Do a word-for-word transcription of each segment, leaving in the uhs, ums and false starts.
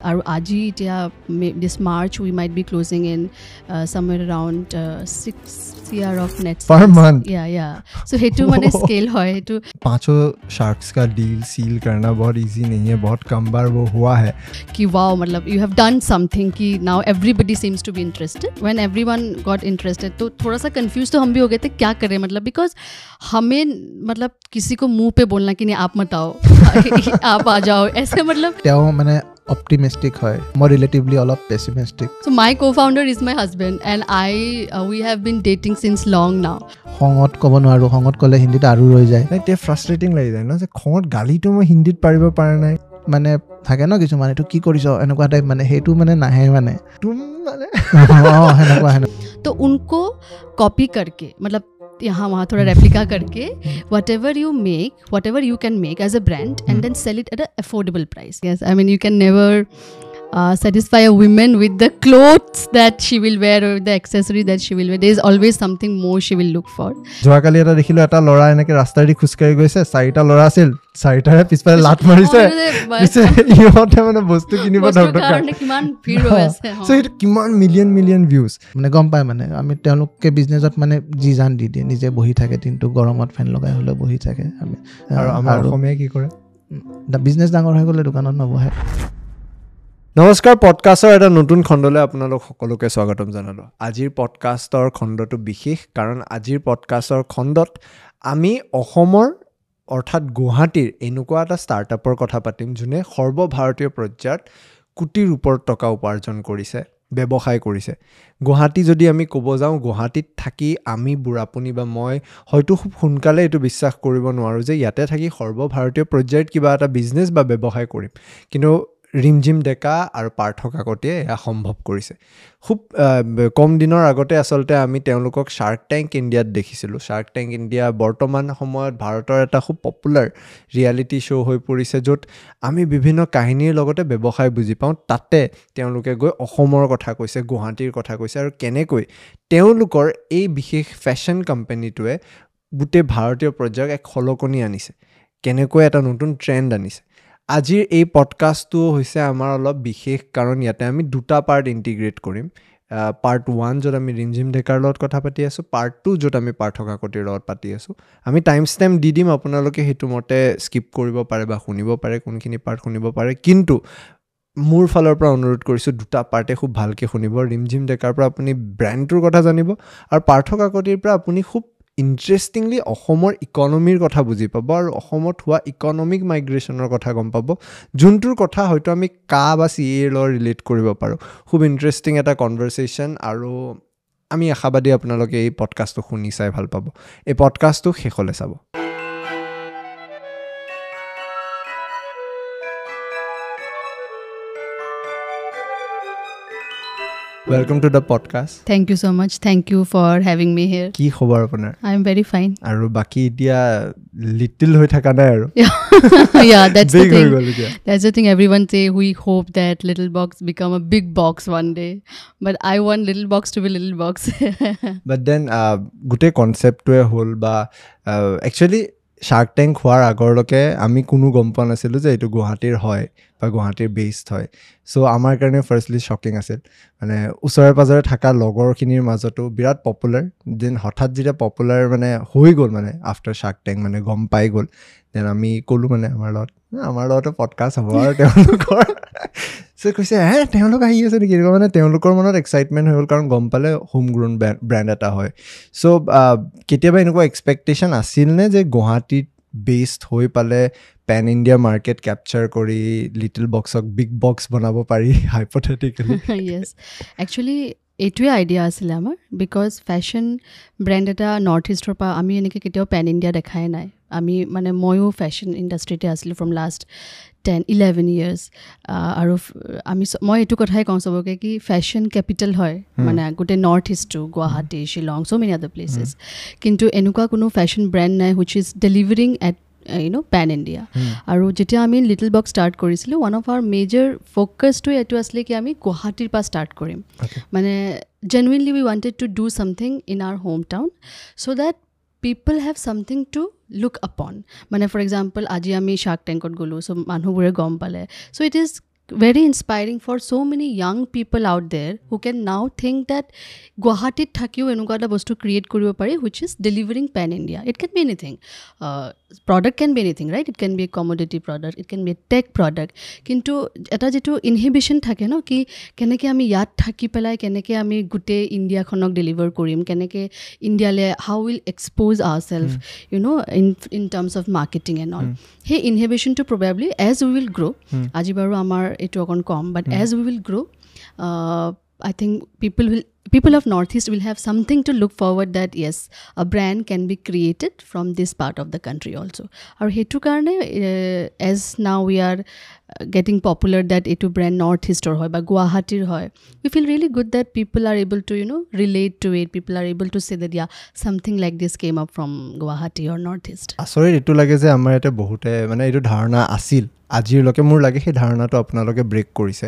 আৰু আজি এতিয়া this March we might be closing in uh, somewhere around uh, six year of net per sales. month. Yeah, yeah. So हेतु मने scale है हेतु पांचों sharks का deal seal करना बहुत easy नहीं है, बहुत कम बार वो हुआ है कि wow मतलब you have done something कि now everybody seems to be interested. When everyone got interested तो थोड़ा सा confused तो हम भी हो गए थे क्या करें मतलब because हमें मतलब किसी को मुंह पे बोलना कि नहीं आप मत आओ आप आ जाओ ऐसे मतलब তেওঁ মানে optimistic হয় more relatively অলপ pessimistic. So my co-founder is my husband and I uh, we have been dating since long now. খঙত ক'ব নোৱাৰো খঙত ক'লে হিন্দীত আৰু ৰৈ যায় নাই তে ফ্ৰাষ্ট্ৰেটিং লাগি যায় ন যে খঙত গালিটো মই হিন্দীত পাৰিব পৰা নাই মানে থাকে ন কিছুমান এইটো কি কৰিছ এনেকুৱা টাইপ মানে সেইটো মানে নাহে মানে তুম মানে অ হেনেকুৱা হেনে तो उनको कॉपी करके मतलब यहाँ वहाँ थोड़ा रेप्लिका करके whatever you make whatever you can make as a brand and then sell it at an affordable price. Yes, I mean you can never uh, satisfy a woman with the clothes that she will wear or the accessory that she will wear. There is always something more she will look for. যোৱাকালি এটা দেখিলো এটা ল'ৰা এনেকে ৰাস্তাদি খোজকাঢ়ি গৈছে চাৰিটা ল'ৰা আছিল চাৰিটাৰে পিছফালে লাট মাৰিছে ইহঁতে মানে বস্তু কিনিব দৰকাৰ কিমান ভিৰ হৈ আছে সো এইটো কিমান মিলিয়ন মিলিয়ন ভিউজ মানে গম পায় মানে আমি তেওঁলোকে বিজনেছত মানে যি জান দি দিয়ে নিজে বহি থাকে দিনটো গৰমত ফেন লগাই হ'লে বহি থাকে আমি আৰু আমাৰ অসমীয়া কি কৰে বিজনেছ ডাঙৰ হৈ গ'লে দোকানত নবহে নমস্কাৰ পডকাষ্টৰ এটা নতুন খণ্ডলৈ আপোনালোক সকলোকে স্বাগতম জনালোঁ আজিৰ পডকাষ্টৰ খণ্ডটো বিশেষ কাৰণ আজিৰ পডকাষ্টৰ খণ্ডত আমি অসমৰ অৰ্থাৎ গুৱাহাটীৰ এনেকুৱা এটা ষ্টাৰ্টআপৰ কথা পাতিম যোনে সৰ্বভাৰতীয় পৰ্যায়ত কোটিৰ ওপৰত টকা উপাৰ্জন কৰিছে ব্যৱসায় কৰিছে গুৱাহাটী যদি আমি ক'ব যাওঁ গুৱাহাটীত থাকি আমি বুঢ়াপুনি বা মই হয়তো খুব সোনকালে এইটো বিশ্বাস কৰিব নোৱাৰোঁ যে ইয়াতে থাকি সৰ্বভাৰতীয় পৰ্যায়ত কিবা এটা বিজনেছ বা ব্যৱসায় কৰিম কিন্তু ৰিমঝিম ডেকা আৰু পাৰ্থ কাকতিয়ে এয়া সম্ভৱ কৰিছে খুব কম দিনৰ আগতে আচলতে আমি তেওঁলোকক শাৰ্ক টেংক ইণ্ডিয়াত দেখিছিলোঁ শাৰ্ক টেংক ইণ্ডিয়া বৰ্তমান সময়ত ভাৰতৰ এটা খুব পপুলাৰ ৰিয়েলিটি শ্ব' হৈ পৰিছে য'ত আমি বিভিন্ন কাহিনীৰ লগতে ব্যৱসায় বুজি পাওঁ তাতে তেওঁলোকে গৈ অসমৰ কথা কৈছে গুৱাহাটীৰ কথা কৈছে আৰু কেনেকৈ তেওঁলোকৰ এই বিশেষ ফেশ্বন কোম্পানীটোৱে গোটেই ভাৰতীয় পৰ্যায়ক এক খলকনি আনিছে কেনেকৈ এটা নতুন ট্ৰেণ্ড আনিছে আজিৰ এই পডকাষ্টটো হৈছে আমাৰ অলপ বিশেষ কাৰণ ইয়াতে আমি দুটা পাৰ্ট ইণ্টিগ্ৰেট কৰিম পাৰ্ট ওৱান য'ত আমি ৰিমঝিম ডেকাৰ লগত কথা পাতি আছোঁ পাৰ্ট টু য'ত আমি পাৰ্থ কাকতিৰ লগত পাতি আছোঁ আমি টাইম ষ্টেম্প দি দিম আপোনালোকে সেইটো মতে স্কিপ কৰিব পাৰে বা শুনিব পাৰে কোনখিনি পাৰ্ট শুনিব পাৰে কিন্তু মোৰ ফালৰ পৰা অনুৰোধ কৰিছোঁ দুটা পাৰ্টে খুব ভালকৈ শুনিব ৰিমঝিম ডেকাৰ পৰা আপুনি ব্ৰেণ্ডটোৰ কথা জানিব আৰু পাৰ্থ কাকতিৰ পৰা আপুনি খুব ইণ্টাৰেষ্টিংলি অসমৰ ইকনমিৰ কথা বুজি পাব আৰু অসমত হোৱা ইকনমিক মাইগ্ৰেশ্যনৰ কথা গম পাব যোনটোৰ কথা হয়তো আমি কা বা চি এৰ লগত ৰিলেট কৰিব পাৰোঁ খুব ইণ্টাৰেষ্টিং এটা কনভাৰচেশ্যন আৰু আমি আশাবাদী আপোনালোকে এই পডকাষ্টটো শুনি চাই ভাল পাব এই পডকাষ্টটো শেষলৈ চাব Welcome to the podcast. Thank you so much. Thank you for having me here. কি খবৰ আপোনাৰ? I am very fine. আৰু বাকি এতিয়া লিটল হৈ থাকা নাই আৰু Yeah, that's the thing. That's the thing everyone say we hope that Little Box become a big box one day. But I want Little Box to be Little Box. But then uh, গোটেই কনসেপ্টটোৱে হ'ল বা actually shark tank হোৱাৰ আগৰলৈকে আমি কোনো গম পোৱা নাছিলোঁ যে এইটো গুৱাহাটীৰ হয় বা গুৱাহাটীৰ বেছড হয় চ' আমাৰ কাৰণে ফাৰ্ষ্টলি শ্বকিং আছিল মানে ওচৰে পাজৰে থকা লগৰখিনিৰ মাজতো বিৰাট পপুলাৰ দেন হঠাৎ যেতিয়া পপুলাৰ মানে হৈ গ'ল মানে আফটাৰ শাৰ্ক টেংক মানে গম পাই গ'ল দেন আমি ক'লোঁ মানে আমাৰ লগত আমাৰ লগতো পডকাষ্ট হ'ব আৰু তেওঁলোকৰ চ' কৈছে হে তেওঁলোক আহি আছে নেকি এনেকুৱা মানে তেওঁলোকৰ মনত এক্সাইটমেণ্ট হৈ গ'ল কাৰণ গম পালে হোম গ্ৰোন ব্ৰেণ্ড এটা হয় চ' কেতিয়াবা এনেকুৱা এক্সপেক্টেশ্যন আছিল নে যে গুৱাহাটীত বেছড হৈ পালে পেন ইণ্ডিয়া মাৰ্কেট কেপচাৰ কৰি লিটল বক্সক বিগ বক্স বনাব পাৰি হাইপথেটিকেলি Yes. Actually এইটোৱে আইডিয়া আছিলে আমাৰ বিকজ ফেশ্বন ব্ৰেণ্ড এটা নৰ্থ ইষ্টৰ পৰা আমি এনেকৈ কেতিয়াও পেন ইণ্ডিয়া দেখাই নাই আমি মানে ময়ো ফেশ্বন ইণ্ডাষ্ট্ৰিতে আছিলোঁ from last ten eleven years আৰু আমি মই এইটো কথাই কওঁ চবকে কি ফেশ্বন কেপিটেল হয় মানে গোটেই নৰ্থ ইষ্টটো Guwahati Shillong so' many other places কিন্তু এনেকুৱা কোনো ফেশ্বন ব্ৰেণ্ড নাই which is delivering at you know pan India আৰু যেতিয়া আমি লিটল বক্স ষ্টাৰ্ট কৰিছিলোঁ ওৱান অফ আৱাৰ মেজৰ ফ'কাছটো এইটো আছিলে কি আমি গুৱাহাটীৰ পৰা ষ্টাৰ্ট কৰিম মানে genuinely we wanted to do something in our home town so' that people have something to look upon মানে ফৰ এক্সাম্পল আজি আমি শাৰ্ক টেংকত গ'লোঁ চ' মানুহবোৰে গম পালে so' it is very inspiring for so many young people out there who can now think that Guwahati thakiyo enuka eta bostu create koribo pare, which is delivering pan India. It can be anything. Uh, product can be anything, right? It can be a commodity product, it can be a tech product. Kintu eta jetu inhibition thake no ki keneke ami yat thaki pelai keneke ami gute India khonok deliver korim, keneke India le how will expose ourselves, mm. you know, in in terms of marketing and all. Mm. Hey inhibition to probably as we will grow, mm. aji baru amar etu okon kom, but mm. as we will grow, uh, I think people will people of Northeast will have something to look forward that yes, a brand can be created from this part of the country also. Aru hetu karone uh, as now we are uh, getting popular that etu brand Northeast or hoy ba Guwahati hoy, we feel really good that people are able to, you know, relate to it. People are able to say that yeah, something like this came up from Guwahati or Northeast. Asori etu lage je amar ete bohute mane etu dharana asil আজিৰ লকে মোৰ লাগে সেই ধাৰণাটো আপোনালোকে brake কৰিছে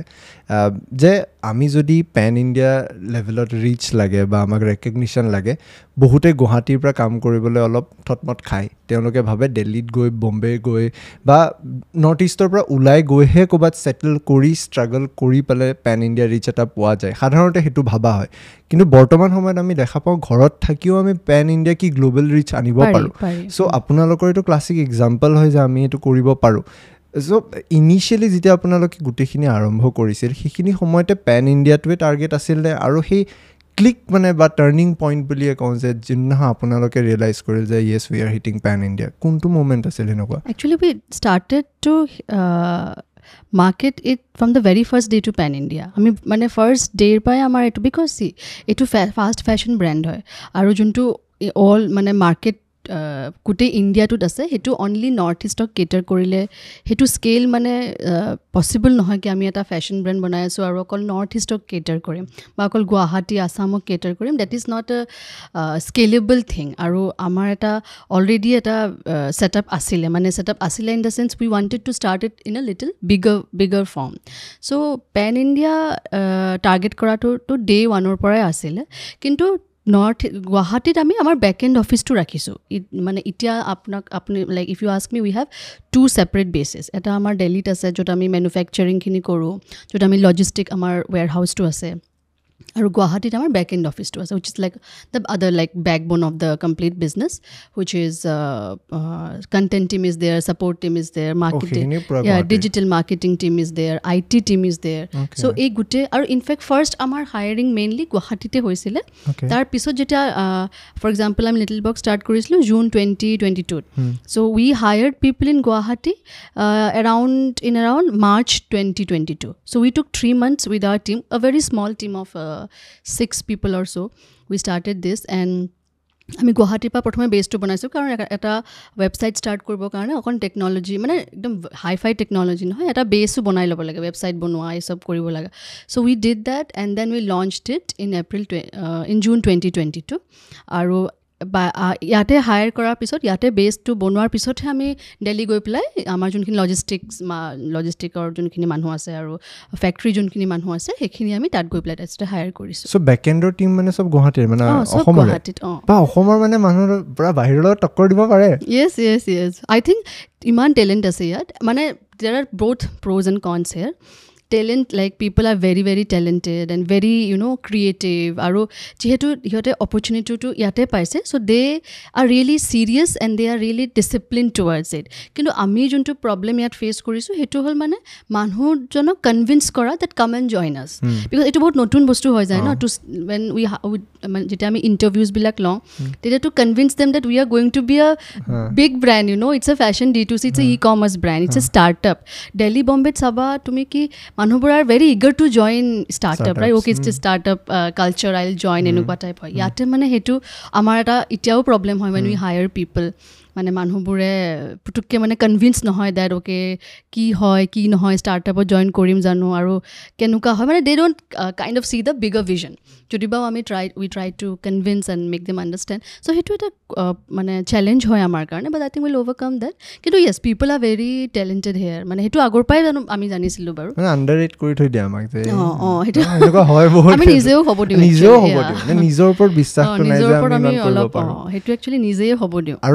যে আমি যদি পেন ইণ্ডিয়া লেভেলত ৰিচ লাগে বা আমাক ৰেকগনিশ্যন লাগে বহুতে গুৱাহাটীৰ পৰা কাম কৰিবলৈ অলপ থটমট খায় তেওঁলোকে ভাবে দিল্লীত গৈ বম্বে গৈ বা নৰ্থ ইষ্টৰ পৰা ওলাই গৈহে ক'বাত সেটেল কৰি ষ্ট্ৰাগল কৰি পেলে পেন ইণ্ডিয়া ৰিচ এটা পোৱা যায় সাধাৰণতে হেতু ভাবা হয় কিন্তু বৰ্তমান সময়ত আমি দেখা পাওঁ ঘৰত থাকিও আমি পেন ইণ্ডিয়া কি গ্লোবাল ৰিচ আনিব পাৰো সো আপোনালোকৰ এটো ক্লাসিক এক্সাম্পল হয় যে আমি এটো কৰিব পাৰো So initially যেতিয়া আপোনালোকে গুটেখিনি আৰম্ভ কৰিছিল সেইখিনি সময়তে পেন ইণ্ডিয়াটোৱে টাৰ্গেট আছিল আৰু সেই ক্লিক মানে বা টাৰ্নিং পইণ্ট বুলি কওঁ যে যিনহা আপোনালোকে ৰিয়েলাইজ কৰিল যে yes we are hitting pan India কোনটো মোমেন্ট আছিল এনেকুৱা Actually we started to uh, market it from the very first day to pan India. I mean মানে first day পাই আমাৰ এটো because see এটো fast fashion brand হয় আৰু যোনটো all মানে market কুটে ইণ্ডিয়াটোত আছে হেতু অনলি নৰ্থ ইষ্টক কেটাৰ কৰিলে হেতু স্কেল মানে পসিবল নহয় কি আমি এটা ফ্যাশন ব্র্যান্ড বনাই আছো আৰু অকল নৰ্থ ইষ্টক কেটাৰ কৰিম বা অকল গুৱাহাটী আসামক কেটাৰ কৰিম that is not a scalable thing আৰু আমাৰ এটা অলৰেডি এটা সেটআপ আছিল মানে সেটআপ আছিল in the sense we wanted to start it in a little bigger bigger form so pan India target কৰাটো টু ডে ওৱানৰ পৰাই আছিল কিন্তু নৰ্থ গুৱাহাটীত আমি আমাৰ বেক এণ্ড অফিচটো ৰাখিছোঁ মানে এতিয়া আপোনাক আপুনি like if you ask me we have to separate basis এটা আমাৰ দিল্লীত আছে য'ত আমি মেনুফেকচাৰিংখিনি কৰোঁ য'ত আমি লজিষ্টিক আমাৰ ৱেৰ হাউচটো আছে আৰু গুৱাহাটীত আমাৰ বেক এণ্ড অফিচটো আছে which is like the other like backbone of the complete business which is uh, uh, content team is there, support team is there, marketing okay, yeah digital marketing team is there, I T team is there okay. So এই গুটে আৰু in fact first আমাৰ hiring mainly গুৱাহাটীতে হৈছিলে okay. তাৰ পিছত যেতিয়া uh, for example আমি little box start কৰিছিলো June twenty twenty-two hmm. So we hired people in Guwahati uh, around in around March twenty twenty-two so we took three months with our team a very small team of uh, six people or so we started this and আমি গুৱাহাটীৰ পৰা প্ৰথমে বেছটো বনাইছোঁ কাৰণ এটা website start কৰিবৰ কাৰণে অকণ টেকন'লজি মানে একদম হাই ফাই টেকন'লজি নহয় এটা বেছো বনাই ল'ব লাগে ৱেবছাইট বনোৱা এই চব কৰিব লাগে so' we did that and then we launched it in April in June twenty twenty two আৰু বা ইয়াতে হায়াৰ কৰাৰ পিছত ইয়াতে বেছটো বনোৱাৰ পিছতহে আমি দিল্লী গৈ পেলাই আমাৰ যোনখিনি লজিষ্টিক্স লজিষ্টিকৰ যোনখিনি মানুহ আছে আৰু ফেক্টৰী যোনখিনি মানুহ আছে সেইখিনি আমি তাত গৈ পেলাই তাতে হায়াৰ কৰিছোঁ সো বেক এণ্ডৰ টিম মানে সব গুৱাহাটীৰ মানে অসমৰ গুৱাহাটীত অঁ বা অসমৰ মানে মানুহৰ পুৰা বাহিৰৰ টক্কৰ দিব পাৰে য়েছ য়েছ য়েছ আই থিংক ইমান টেলেণ্ট আছে ইয়াত মানে there are both pros and cons here talent like people are very very talented and very you know creative aru jehetu hiyote opportunity to yate paise so they are really serious and they are really disciplined towards it kintu ami juntu problem yat face korisu hetu hol mane manhu jonok convince kora that come and join us hmm. because etu bahut notun bostu hoy jay na to when we jeta ami interviews bilak long hmm. they to convince them that we are going to be a huh. big brand you know it's a fashion D two C it's huh. a e-commerce brand it's huh. a startup Delhi Bombay saba tumi ki মানুহবোৰ are very eager to join startup right okay it's a startup uh, culture I'll join এনেকুৱা type হয় ইয়াতে মানে হেতু আমাৰ এটা ইতিয়াও problem হয় when we hire people মানে মানুহবোৰে পুতুককে মানে কনভিন্স নহয় দ্যাট ওকে কি হয় কি নহয় ষ্টাৰ্টআপত জয়েন কৰিম জানো আৰু কেনেকুৱা হয় মানে they don't kind of see the bigger vision যদিও আমি try we try to convince and make them understand so' সেইটো এটা মানে চেলেঞ্জ হয় আমাৰ কাৰণে but I think will overcome that কিন্তু yes people are very talented here মানে সেইটো আগৰ পৰাই জানো আমি জানিছিলোঁ বাৰু আণ্ডাৰৰেট কৰি থৈ দিয়া আমাক যে অঁ অঁ সেইটো এনেকুৱা হয় বহুত আমি নিজেও হ'ব দিওঁ নিজেও হ'ব দিওঁ নিজৰ ওপৰত বিশ্বাসটো নাই যে আমি ইমান কৰিব পাৰোঁ সেইটো একচুৱেলি নিজেই হ'ব দিওঁ আৰু এটা বিৰাট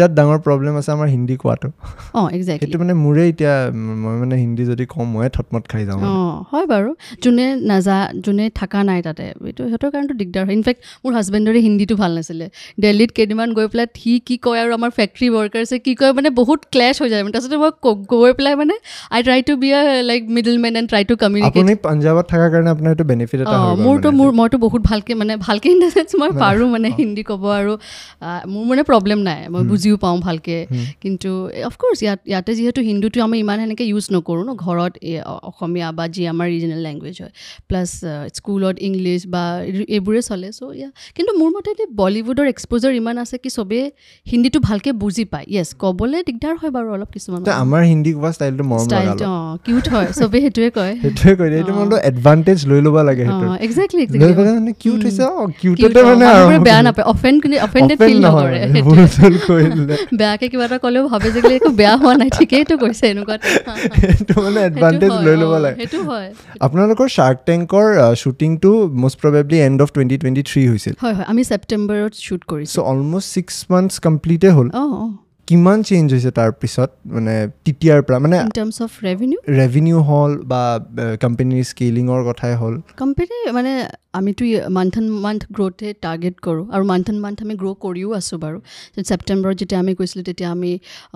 বিৰাট ডাঙৰ প্ৰব্লেম আছে আমাৰ হিন্দী কোৱাটো অঁ এক্সেক্টলি সেইটো মানে মোৰে এতিয়া মই মানে হিন্দী যদি কওঁ ময়ে থটমত খাই যাওঁ অঁ হয় বাৰু যোনে নাজা যোনে থকা নাই তাতে এইটো সিহঁতৰ কাৰণেতো দিগদাৰ হয় ইনফেক্ট মোৰ হাজবেণ্ডৰে হিন্দীটো ভাল নাছিলে দিল্লীত কেইদিনমান গৈ পেলাই সি কি কয় আৰু আমাৰ ফেক্টৰী ৱৰ্কাৰ্ছে কি কয় মানে বহুত ক্লেছ হৈ যায় মানে তাৰপিছতে মই গৈ পেলাই মানে I try to be a like middle man and try to communicate আপুনি পাঞ্জাৱত থকাৰ কাৰণে আপোনাৰ এইটো বেনিফিট এটা অঁ মোৰতো মোৰ মইতো বহুত ভালকৈ মানে ভালকৈ ইন দ্য চেঞ্চ মই পাৰোঁ মানে হিন্দী ক'ব আৰু মোৰ মানে প্ৰব্লেম নাই মই বুজিও পাওঁ ভালকৈ কিন্তু অফক'ৰ্ছ ইয়াত ইয়াতে যিহেতু হিন্দীটো আমি ইমান সেনেকৈ ইউজ নকৰোঁ ন ঘৰত অসমীয়া বা যি আমাৰ ৰিজনেল লেংগুৱেজ হয় প্লাছ স্কুলত ইংলিছ বা এইবোৰে চলে চ' ইয়া কিন্তু মোৰ মতে বলীউডৰ এক্সপ'জাৰ ইমান আছে কি চবেই হিন্দীটো ভালকৈ বুজি পায় য়েছ ক'বলৈ দিগদাৰ হয় বাৰু অলপ কিছুমান আমাৰ হিন্দী কোৱা ষ্টাইলটো মৰম ষ্টাইলটো অঁ কিউট হয় চবেই সেইটোৱে কয় সেইটোৱে কয় এইটো মানে এডভান্টেজ লৈ ল'ব লাগে সেইটো এক্সেক্টলি লৈ পেলাই মানে কিউট হৈছে অঁ কিউটতে মানে আৰু বেয়া নাপায় অফেণ্ড অফেণ্ডেড ফিল নকৰে বেয়াকৈ কিবা এটা ক'লেও ভাবে যে একো বেয়া হোৱা নাই ঠিকেইটো কৈছে এনেকুৱা সেইটো মানে এডভান্টেজ লৈ ল'ব লাগে সেইটো হয় আপোনালোকৰ শ্বাৰ্ক টেংকৰ শ্বুটিংটো most probably end of twenty twenty three হৈছিল হয় হয় আমি ছেপ্টেম্বৰত শ্বুট কৰিছোঁ চ' অলমষ্ট ছিক্স মান্থছ কমপ্লিটে হ'ল অঁ অঁ কিমান চেঞ্জ হৈছে তাৰ পিছত মানে তেতিয়াৰ পৰা মানে in terms of revenue revenue হ'ল বা কোম্পানীৰ স্কেলিঙৰ কথাই হ'ল কোম্পানী মানে আমিতো মান্থ এণ্ড মান্থ গ্ৰ'থে টাৰ্গেট কৰোঁ আৰু মান্থ এণ্ড মান্থ আমি গ্ৰ' কৰিও আছোঁ বাৰু ছেপ্টেম্বৰত যেতিয়া আমি কৈছিলোঁ তেতিয়া আমি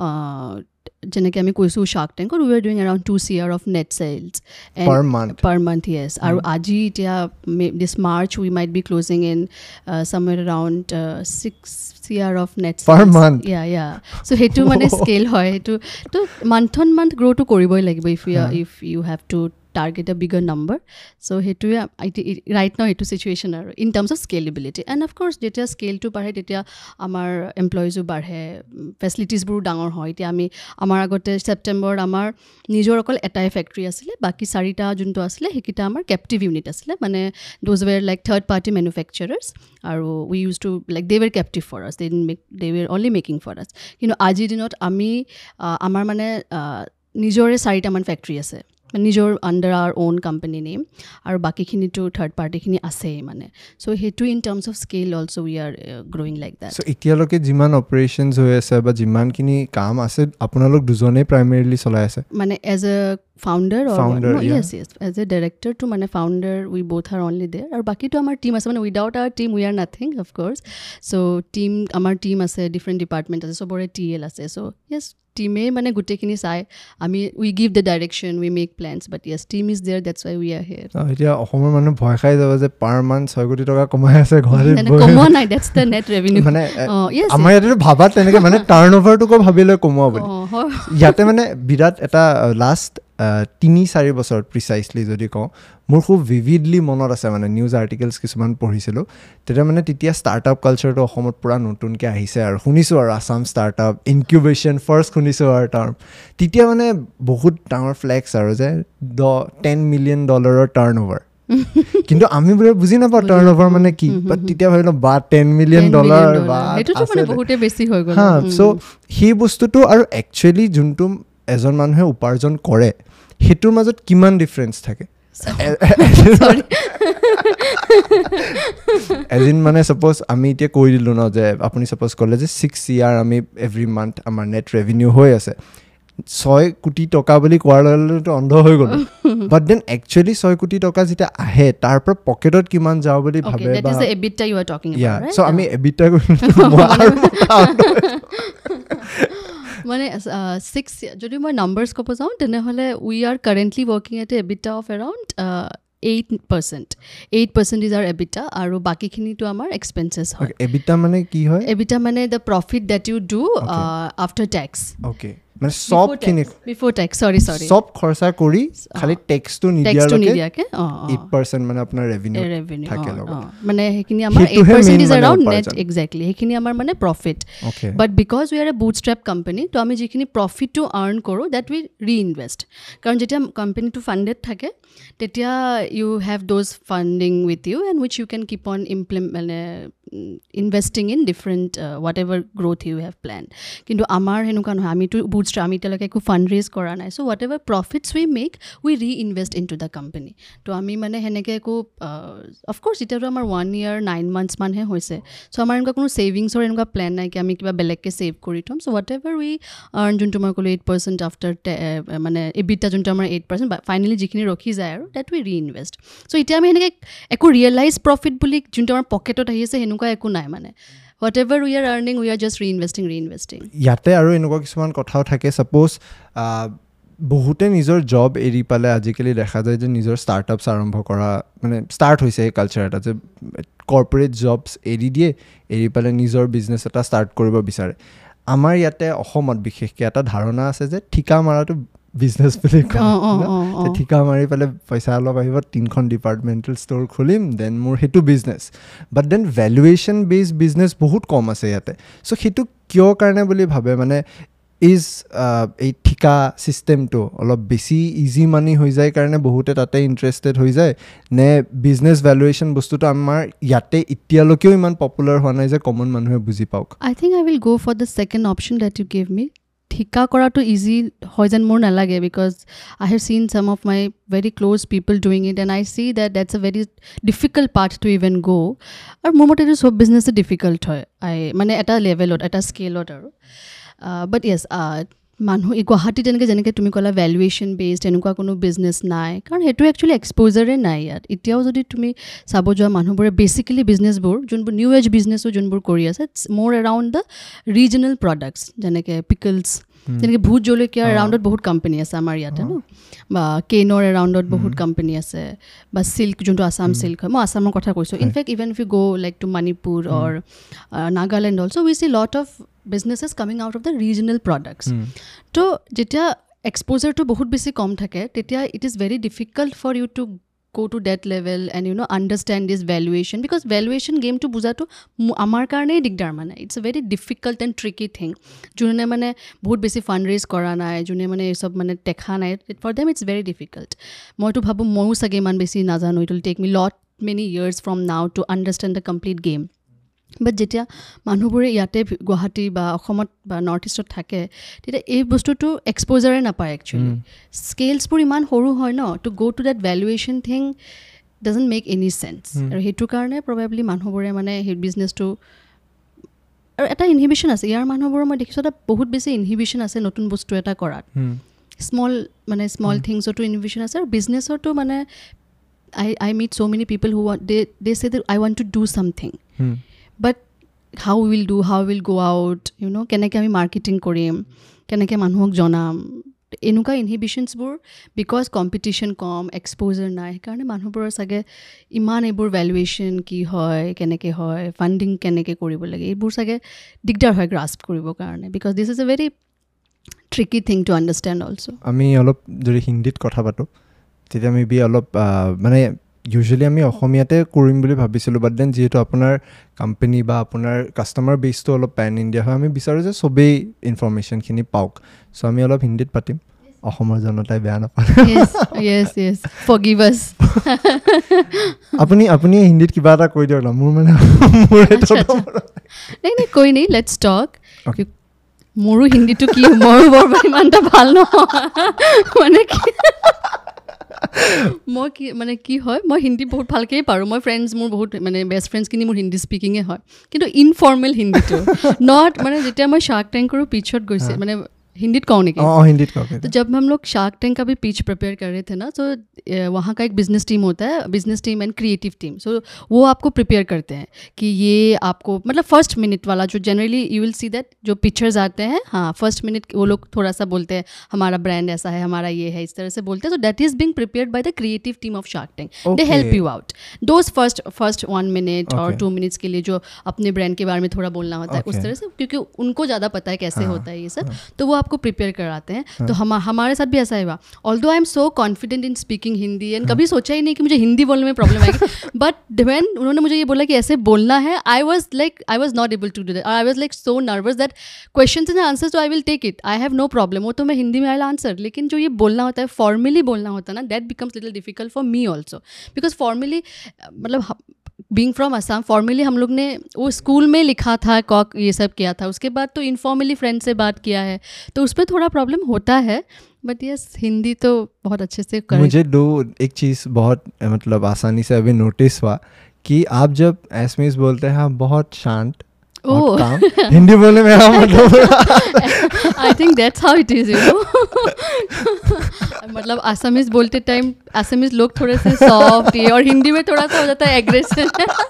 যেনেকৈ আমি কৈছোঁ শ্বাৰ্ক টেংকত we are doing around two C R of net sales per month per month yes আৰু আজি এতিয়া this March we might be closing in somewhere around six C R of net per month yeah yeah চ' সেইটো মানে scale হয় সেইটো তো month on month গ্ৰ'টো কৰিবই লাগিব if you if you have to target a bigger number so হেতুৱে right now এইটো situation আৰু in terms of scalability and of course যেতিয়া স্কেলটো বাঢ়ে তেতিয়া আমাৰ এমপ্লয়িজো বাঢ়ে ফেচিলিটিছবোৰ ডাঙৰ হয় এতিয়া আমি আমাৰ আগতে ছেপ্টেম্বৰত আমাৰ নিজৰ অকল এটাই ফেক্টৰী আছিলে বাকী চাৰিটা যোনটো আছিলে সেইকেইটা আমাৰ কেপটিভ ইউনিট আছিলে মানে those were like third party manufacturers আৰু we use to like they were captive for us they make they were only making for us কিন্তু আজিৰ দিনত আমি আমাৰ মানে নিজৰে চাৰিটামান ফেক্টৰী আছে নিজৰ under our own company name আৰু বাকীখিনিতো থাৰ্ড পাৰ্টিখিনি আছেই মানে চ' সেইটো in terms of scale also' we are growing like that so' এতিয়ালৈকে যিমান অপাৰেশ্যনছ হৈ আছে বা যিমানখিনি কাম আছে আপোনালোক দুজনেই প্ৰাইমেৰিলি চলাই আছে মানে as a founder Founder, yeah. Yes yes as a director too মানে founder we both are only there আৰু বাকীটো আমাৰ টীম আছে মানে without our team we are nothing of course so' team আমাৰ টীম আছে ডিফাৰেণ্ট ডিপাৰ্টমেণ্ট আছে চবৰে টি এল আছে চ' য়েছ টিমেই মানে গোটেইখিনি চাই আমি we give the direction we make plans but yes team is there that's why we are here এতিয়া অসমৰ মানুহ ভয় খাই যাব যে পাৰ মান্থ ছয় কোটি টকা কমাই আছে গুৱাহাটীত কমোৱা নাই ডেটছ দ্য নেট ৰেভিনিউ মানে আমাৰ ইয়াতে ভাবাত তেনেকৈ মানে টাৰ্ণ অভাৰটোকো ভাবিলৈ কমোৱা বুলি ইয়াতে মানে বিৰাট এটা লাষ্ট তিনি চাৰি বছৰত প্ৰিচাইছলি যদি কওঁ মোৰ খুব ভিভিডলি মনত আছে মানে নিউজ আৰ্টিকেলছ কিছুমান পঢ়িছিলোঁ তেতিয়া মানে তেতিয়া ষ্টাৰ্টআপ কালচাৰটো অসমত পূৰা নতুনকৈ আহিছে আৰু শুনিছোঁ আৰু আছাম ষ্টাৰ্টআপ ইনকিউবেশ্যন ফাৰ্ষ্ট শুনিছোঁ আৰু টাৰ্ম তেতিয়া মানে বহুত ডাঙৰ ফ্লেক্স আৰু যে দ টেন মিলিয়ন ডলাৰৰ টাৰ্ণ অভাৰ কিন্তু আমি বোলে বুজি নাপাওঁ টাৰ্ণ অভাৰ মানে কি বাট তেতিয়া ভাবিলোঁ বা টেন মিলিয়ন ডলাৰ বা হা চ' সেই বস্তুটো আৰু একচুৱেলি যোনটো এজন মানুহে উপাৰ্জন কৰে সেইটোৰ মাজত কিমান ডিফাৰেঞ্চ থাকে এদিন মানে ছাপ'জ আমি এতিয়া কৈ দিলোঁ ন যে আপুনি ছাপ'জ ক'লে যে ছিক্স ইয়াৰ আমি এভৰি মান্থ আমাৰ নেট ৰেভিনিউ হৈ আছে ছয় কোটি টকা বুলি কোৱাৰ লগে লগেতো অন্ধ হৈ গ'লো বাট দেন একচুৱেলি ছয় কোটি টকা যেতিয়া আহে তাৰ পৰা পকেটত কিমান যাওঁ বুলি ভাবে বা চ' আমি এবিটা মানে ছিক্স যদি মই নাম্বাৰ্ছ ক'ব যাওঁ তেনেহ'লে we are currently working at a EBITDA of around eight percent eight percent is our EBITDA আৰু বাকীখিনিতো আমাৰ এক্সপেঞ্চেছ হয় এবিটা মানে কি হয় এবিটা মানে the profit that you do after tax okay মানে চবখিনি বিফ'ৰ টেক্স চৰি চৰি চব খৰচা কৰি খালি টেক্সটো নিদিয়াকে এইট পাৰ্চেণ্ট মানে আপোনাৰ ৰেভিনিউ থাকে মানে সেইখিনি আমাৰ eight percent is around net exactly সেইখিনি আমাৰ মানে profit but because we are a bootstrap company তো আমি যিখিনি প্ৰফিটটো আৰ্ণ কৰোঁ দেট উই ৰিইনভেষ্ট কাৰণ যেতিয়া কোম্পানীটো ফাণ্ডেড থাকে তেতিয়া you have those funding with you and which you can keep on ইমপ্লিম মানে investing in different whatever growth you have plan কিন্তু আমাৰ সেনেকুৱা নহয় আমিতো বুটষ্ট্ৰা আমি এতিয়ালৈকে একো ফাণ্ড ৰেইজ কৰা নাই so' whatever profits we make we reinvest into the company তো আমি মানে সেনেকৈ একো অফক'ৰ্ছ এতিয়াতো আমাৰ ওৱান ইয়েৰ নাইন মান্থছ মানহে হৈছে চ' আমাৰ এনেকুৱা কোনো ছেভিংছৰ এনেকুৱা প্লেন নাই কি আমি কিবা বেলেগকৈ ছেভ কৰি থ'ম so' whatever we earn যোনটো মই ক'লোঁ এইট পাৰ্চেণ্ট আফটাৰ মানে এবিটা যোনটো আমাৰ এইট পাৰ্চেণ্ট ফাইনেলি যিখিনি ৰখি যায় আৰু ডেট উই ৰি ইনভেষ্ট চ' এতিয়া আমি সেনেকৈ একো ৰিয়েলাইজ প্ৰফিট বুলি যোনটো আমাৰ পকেটত আহি আছে সেনেকুৱা একো নাই মানে whatever we are earning we are just reinvesting reinvesting ইয়াতে আৰু এনেকুৱা কিছুমান কথাও থাকে ছাপ'জ বহুতে নিজৰ জব এৰি পালে আজিকালি দেখা যায় যে নিজৰ ষ্টাৰ্টআপছ আৰম্ভ কৰা মানে ষ্টাৰ্ট হৈছে এই কালচাৰ এটা যে কৰ্পৰেট জবছ এৰি দিয়ে এৰি পেলাই নিজৰ বিজনেছ এটা ষ্টাৰ্ট কৰিব বিচাৰে আমাৰ ইয়াতে অসমত বিশেষকৈ এটা ধাৰণা আছে যে ঠিকা মাৰাটো বিজনেছ বুলি কওঁ ঠিকা মাৰি পেলাই পইচা অলপ আহিব তিনিখন ডিপাৰ্টমেণ্টেল ষ্ট'ৰ খুলিম দেন মোৰ সেইটো business but then valuation base business বহুত কম আছে ইয়াতে চ' সেইটো কিয় কাৰণে বুলি ভাবে মানে ইজ এই ঠিকা ছিষ্টেমটো অলপ বেছি ইজি মানি হৈ যায় কাৰণে বহুতে তাতে ইণ্টাৰেষ্টেড হৈ যায় নে বিজনেছ ভেলুৱেশ্যন বস্তুটো আমাৰ ইয়াতে এতিয়ালৈকেও ইমান পপুলাৰ হোৱা নাই যে কমন মানুহে বুজি পাওক I think I will go' for the second option that you give me ঠিকা কৰাটো ইজি হয় যেন মোৰ নালাগে because I have seen some of my very close people doing it and I see that that's a very difficult part to even go' আৰু মোৰ মতে এইটো চব বিজনেছে ডিফিকাল্ট হয় আই মানে এটা লেভেলত এটা স্কেলত আৰু বাট য়েছ মানুহ এই গুৱাহাটীত তেনেকৈ যেনেকৈ তুমি ক'লা ভেলুৱেশ্যন বেছড এনেকুৱা কোনো বিজনেছ নাই কাৰণ সেইটো একচুৱেলি এক্সপ'জাৰে নাই ইয়াত এতিয়াও যদি তুমি চাব যোৱা মানুহবোৰে বেচিকেলি বিজনেছবোৰ যোনবোৰ নিউ এজ বিজনেছো যোনবোৰ কৰি আছে ইটছ মোৰ এৰাউণ্ড দ্য ৰিজনেল প্ৰডাক্টছ যেনেকৈ পিকলছ যেনেকৈ ভোট জলকীয়াৰ এৰাউণ্ডত বহুত কোম্পানী আছে আমাৰ ইয়াতে ন বা কেনৰ এৰাউণ্ডত বহুত কোম্পানী আছে বা চিল্ক যোনটো আছাম চিল্ক হয় মই আছামৰ কথা কৈছোঁ in fact even if you go' like to Manipur or Nagaland also' we see lot of businesses coming out of the regional products hmm. তো যেতিয়া এক্সপ'জাৰটো বহুত বেছি কম থাকে তেতিয়া it is very difficult for you to go to that level and you know understand this valuation because valuation game to বুজাটো আমাৰ কাৰণেই দিগদাৰ মানে it's a very difficult and tricky thing যোনে মানে বহুত বেছি ফাণ্ড ৰেইজ কৰা নাই যোনে মানে এই সব মানে দেখা নাই for them it's very difficult মইতো ভাবোঁ ময়ো চাগে ইমান বেছি নাজানো it will take me lot many years from now to understand the complete game বাট যেতিয়া মানুহবোৰে ইয়াতে গুৱাহাটী বা অসমত বা নৰ্থ ইষ্টত থাকে তেতিয়া এই বস্তুটো এক্সপ'জাৰে নাপায় একচুৱেলি স্কেলছবোৰ ইমান সৰু হয় ন to go' to that valuation thing doesn't make any sense আৰু সেইটো কাৰণে প্ৰবেবলি মানুহবোৰে মানে সেই বিজনেছটো আৰু এটা ইনহিবিশ্যন আছে ইয়াৰ মানুহবোৰৰ মই দেখিছোঁ এটা বহুত বেছি ইনহিবিশ্যন আছে নতুন বস্তু এটা কৰাত স্মল মানে স্মল থিংছতো ইনহিবিশ্যন আছে আৰু বিজনেছতো মানে আই আই meat so' many people who they they say that I want to do something but how we will do how we will go out you know কেনেকৈ আমি মাৰ্কেটিং কৰিম কেনেকৈ মানুহক জনাম এনেকুৱা ইনহিবিশ্যনছবোৰ বিকজ কম্পিটিশ্যন কম এক্সপ'জাৰ নাই সেইকাৰণে মানুহবোৰৰ চাগে ইমান এইবোৰ ভেলুৱেশ্যন কি হয় কেনেকৈ হয় ফাণ্ডিং কেনেকৈ কৰিব লাগে এইবোৰ চাগে দিগদাৰ হয় গ্ৰাস্প কৰিবৰ কাৰণে because this is a very tricky thing to understand also' আমি অলপ যদি হিন্দীত কথা পাতোঁ তেতিয়া মে বি অলপ মানে ইউজুৱেলি আমি অসমীয়াতে কৰিম বুলি ভাবিছিলোঁ বাট দেন যিহেতু আপোনাৰ কোম্পানী বা আপোনাৰ কাষ্টমাৰ বেছটো অলপ পেন ইণ্ডিয়া হয় আমি বিচাৰোঁ যে চবেই ইনফৰ্মেশ্যনখিনি পাওক চ' আমি অলপ হিন্দীত পাতিম অসমৰ জনতাই বেয়া নাপায় আপুনি আপুনি হিন্দীত কিবা এটা কৈ দিয়ক না মোৰ মানে কৈ নি লেটছ টক মোৰো হিন্দীটো কি মোৰো বৰ ইমান এটা ভাল নহয় মানে কি মই কি মানে কি হয় মই হিন্দী বহুত ভালকেই পাৰোঁ মই ফ্ৰেণ্ডছ মোৰ বহুত মানে বেষ্ট ফ্ৰেণ্ডছখিনি মোৰ হিন্দী স্পিকিঙে হয় কিন্তু ইনফৰ্মেল হিন্দীটো নট মানে যেতিয়া মই শাৰ্ক টেংকৰো পিছত গৈছে মানে हिंदीत कहो नहीं हाँ हिंदीत कहो तो जब हम लोग शार्क टैंक का भी पिच प्रिपेयर कर रहे थे ना तो वहाँ का एक बिजनेस टीम होता है business team and creative team so वो आपको प्रिपेयर करते हैं कि ये आपको मतलब फर्स्ट मिनट वाला जो generally you will see that जो पिक्चर्स आते हैं हाँ फर्स्ट मिनट वो लोग थोड़ा सा बोलते हैं हमारा ब्रांड ऐसा है हमारा ये है इस तरह से बोलते हैं तो that is being prepared by the creative team of Shark Tank they help you out those first first one minute और टू मिनट्स के लिए जो अपने ब्रांड के बारे में थोड़ा बोलना होता है उस तरह से क्योंकि उनको ज़्यादा पता है कैसे होता है ये सब तो वो आपको प्रिपेयर कराते हैं तो हम हमारे साथ भी ऐसा है although I am so confident in speaking Hindi and कभी सोचा ही नहीं कि मुझे हिंदी बोलने में प्रॉब्लम आएगी बट व्हेन उन्होंने मुझे ये बोला कि ऐसे बोलना है I was like I was not able to do that I was like so nervous that question and answers तो I will take it I have no problem वो तो मैं हिंदी में आई विल आंसर लेकिन जो ये बोलना होता है फॉर्मली बोलना होता है ना that becomes little difficult for me also because formally मतलब बीइंग फ्रॉम असम फॉर्मली हम लोग ने वो स्कूल में लिखा था, कॉक ये सब किया था, उसके बाद तो इनफॉर्मली फ्रेंड से बात किया है, तो उस पर थोड़ा प्रॉब्लम होता है, बट यस हिंदी तो बहुत अच्छे से कर। मुझे दो एक चीज़ बहुत मतलब आसानी से अभी नोटिस हुआ कि आप जब एसमीज बोलते हैं आप बहुत शांत और काम, हिंदी बोलने में आप मतलब I think that's how it is, you know. मतलब असमीज बोलते टाइम असमीज लोग थोड़े से सॉफ्ट और हिंदी में थोड़ा सा हो जाता है एग्रेसिव।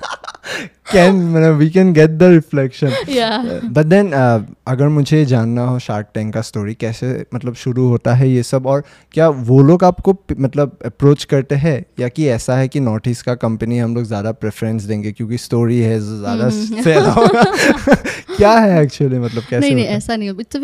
कैन मतलब we can get the reflection. या बट देन अगर मुझे जानना हो शार्क टैंक का स्टोरी कैसे मतलब शुरू होता है ये सब, और क्या वो लोग आपको प- मतलब अप्रोच करते हैं, या कि ऐसा है कि नॉर्थ ईस्ट का कंपनी हम लोग ज़्यादा प्रेफरेंस देंगे क्योंकि स्टोरी है ज़्यादा सेल होगा? क्या है एक्चुअली मतलब कैसे? नहीं नहीं होता है? ऐसा नहीं, इट्स अ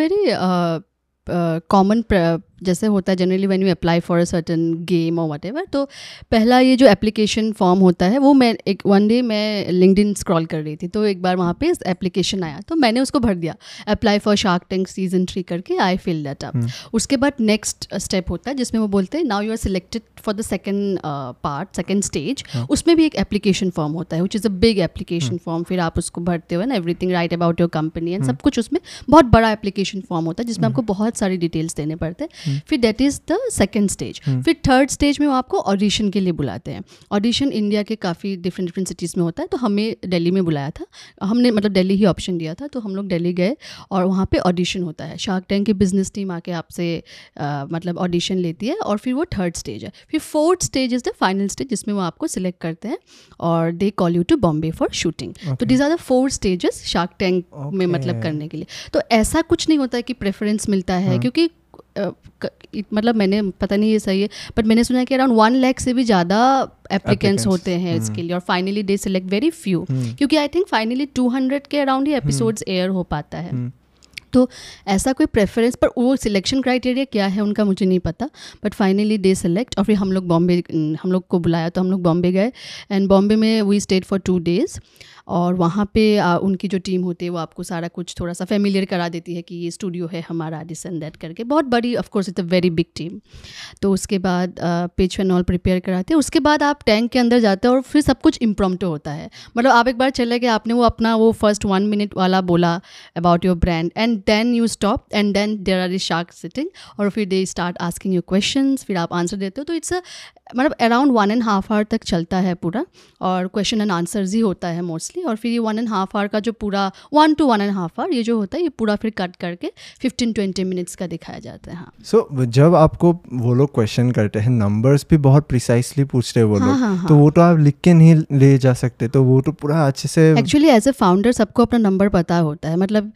वेरी कॉमन जैसे होता है generally when you apply for a certain game और व्हाटएवर। तो पहला ये जो एप्लीकेशन फॉर्म होता है वो मैं एक वन डे मैं लिंक्डइन स्क्रॉल कर रही थी, तो एक बार वहाँ पे एप्लीकेशन आया तो मैंने उसको भर दिया, apply for Shark Tank season three करके, आई फिल दैट अप। उसके बाद नेक्स्ट स्टेप होता है जिसमें वो बोलते हैं now you are selected for the second part, second stage. उसमें भी एक एप्लीकेशन फॉर्म होता है which is a big application form, फिर आप उसको भरते हो ना, everything right about your company and सब कुछ, उसमें बहुत बड़ा एप्लीकेशन फॉर्म होता है जिसमें आपको बहुत सारी डिटेल्स देने पड़ते हैं। फिर that is the second stage. फिर थर्ड स्टेज में वो आपको ऑडिशन के लिए बुलाते हैं। ऑडिशन इंडिया के काफ़ी डिफरेंट डिफरेंट सिटीज़ में होता है, तो हमें दिल्ली में बुलाया था, हमने मतलब दिल्ली ही ऑप्शन दिया था, तो हम लोग दिल्ली गए और वहाँ पे ऑडिशन होता है। शार्क टैंक की बिजनेस टीम आके आपसे uh, मतलब ऑडिशन लेती है, और फिर वो थर्ड स्टेज है। फिर fourth stage is the final stage जिसमें वो आपको सिलेक्ट करते हैं और they call you to Bombay for shooting. तो these are the four stages Shark Tank में मतलब करने के लिए। तो ऐसा कुछ नहीं होता है कि प्रेफरेंस मिलता है, क्योंकि Uh, मतलब मैंने पता नहीं ये सही है बट मैंने सुना है कि अराउंड वन लाख से भी ज़्यादा एप्लीकेंट्स होते हैं इसके लिए, और finally they select very few, क्योंकि I think finally two hundred के अराउंड ही एपिसोड्स एयर हो पाता है। तो ऐसा कोई प्रेफरेंस, पर वो सिलेक्शन क्राइटेरिया क्या है उनका मुझे नहीं पता, बट फाइनली दे सेलेक्ट। और फिर हम लोग बॉम्बे, हम लोग को बुलाया तो हम लोग बॉम्बे गए, एंड बॉम्बे में we stayed for two days. और वहाँ पे आ, उनकी जो टीम होती है वो आपको सारा कुछ थोड़ा सा फेमिलियर करा देती है कि ये स्टूडियो है हमारा, दिस एंड दैट करके, बहुत बड़ी, of course it's a very big team. तो उसके बाद पिच एंड ऑल प्रिपेयर कराते हैं, उसके बाद आप टैंक के अंदर जाते हैं और फिर सब कुछ इम्प्रॉम्प्टू होता है। मतलब आप एक बार चले गए, आपने वो अपना वो फर्स्ट वन मिनट वाला बोला about your brand, and then you stop and then there are the shark sitting, और फिर they start asking you questions, फिर आप आंसर देते हो। तो इट्स अ मतलब around one and half hour तक चलता है पूरा, और क्वेश्चन एंड आंसर्स ही होता है मोस्टली। और फिर ये वन एंड हाफ आवर का जो पूरा one two one and half hour ये जो होता है, ये पूरा फिर कट करके फिफ्टीन ट्वेंटी मिनट्स का दिखाया जाता है। हाँ, सो so, जब आपको वो लोग क्वेश्चन करते हैं, नंबर्स भी बहुत प्रिसाइसली पूछते हैं वो हाँ, लोग, हाँ, हाँ. तो वो तो आप लिख के नहीं ले जा सकते, तो वो तो पूरा अच्छे से। एक्चुअली एज ए फाउंडर सबको अपना नंबर पता होता है, मतलब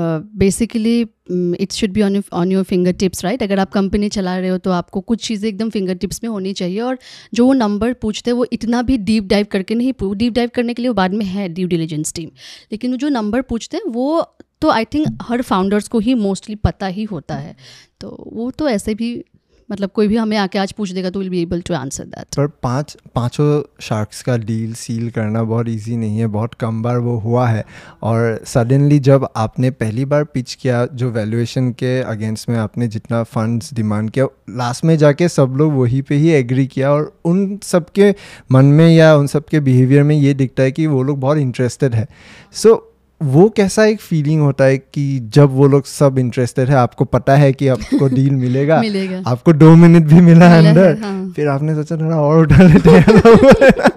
basically it should be on on your finger tips, right. अगर आप कंपनी चला रहे हो तो आपको कुछ चीज़ें एकदम फिंगर टिप्स में होनी चाहिए, और जो वो नंबर पूछते हैं वो इतना भी डीप डाइव करके नहीं, डीप डाइव करने के लिए वो बाद में है ड्यू डिलिजेंस टीम, लेकिन वो जो नंबर पूछते हैं वो तो आई थिंक हर फाउंडर्स को ही मोस्टली पता ही होता है। तो वो तो ऐसे भी मतलब कोई भी हमें आके आज पूछ देगा तो will be able to answer that. पर पांच पांचों शार्क्स का डील सील करना बहुत इजी नहीं है, बहुत कम बार वो हुआ है, और सडनली जब आपने पहली बार पिच किया, जो वैल्यूएशन के अगेंस्ट में आपने जितना फंड्स डिमांड किया, लास्ट में जाके सब लोग वहीं पे ही एग्री किया, और उन सब के मन में या उन सब के बिहेवियर में ये दिखता है कि वो लोग बहुत इंटरेस्टेड है। सो so, वो कैसा एक फीलिंग होता है कि जब वो लोग सब इंटरेस्टेड है, आपको पता है कि आपको डील मिलेगा, मिलेगा, आपको दो मिनट भी मिला है अंदर, हाँ। फिर आपने सोचा थोड़ा और उठा लेते हैं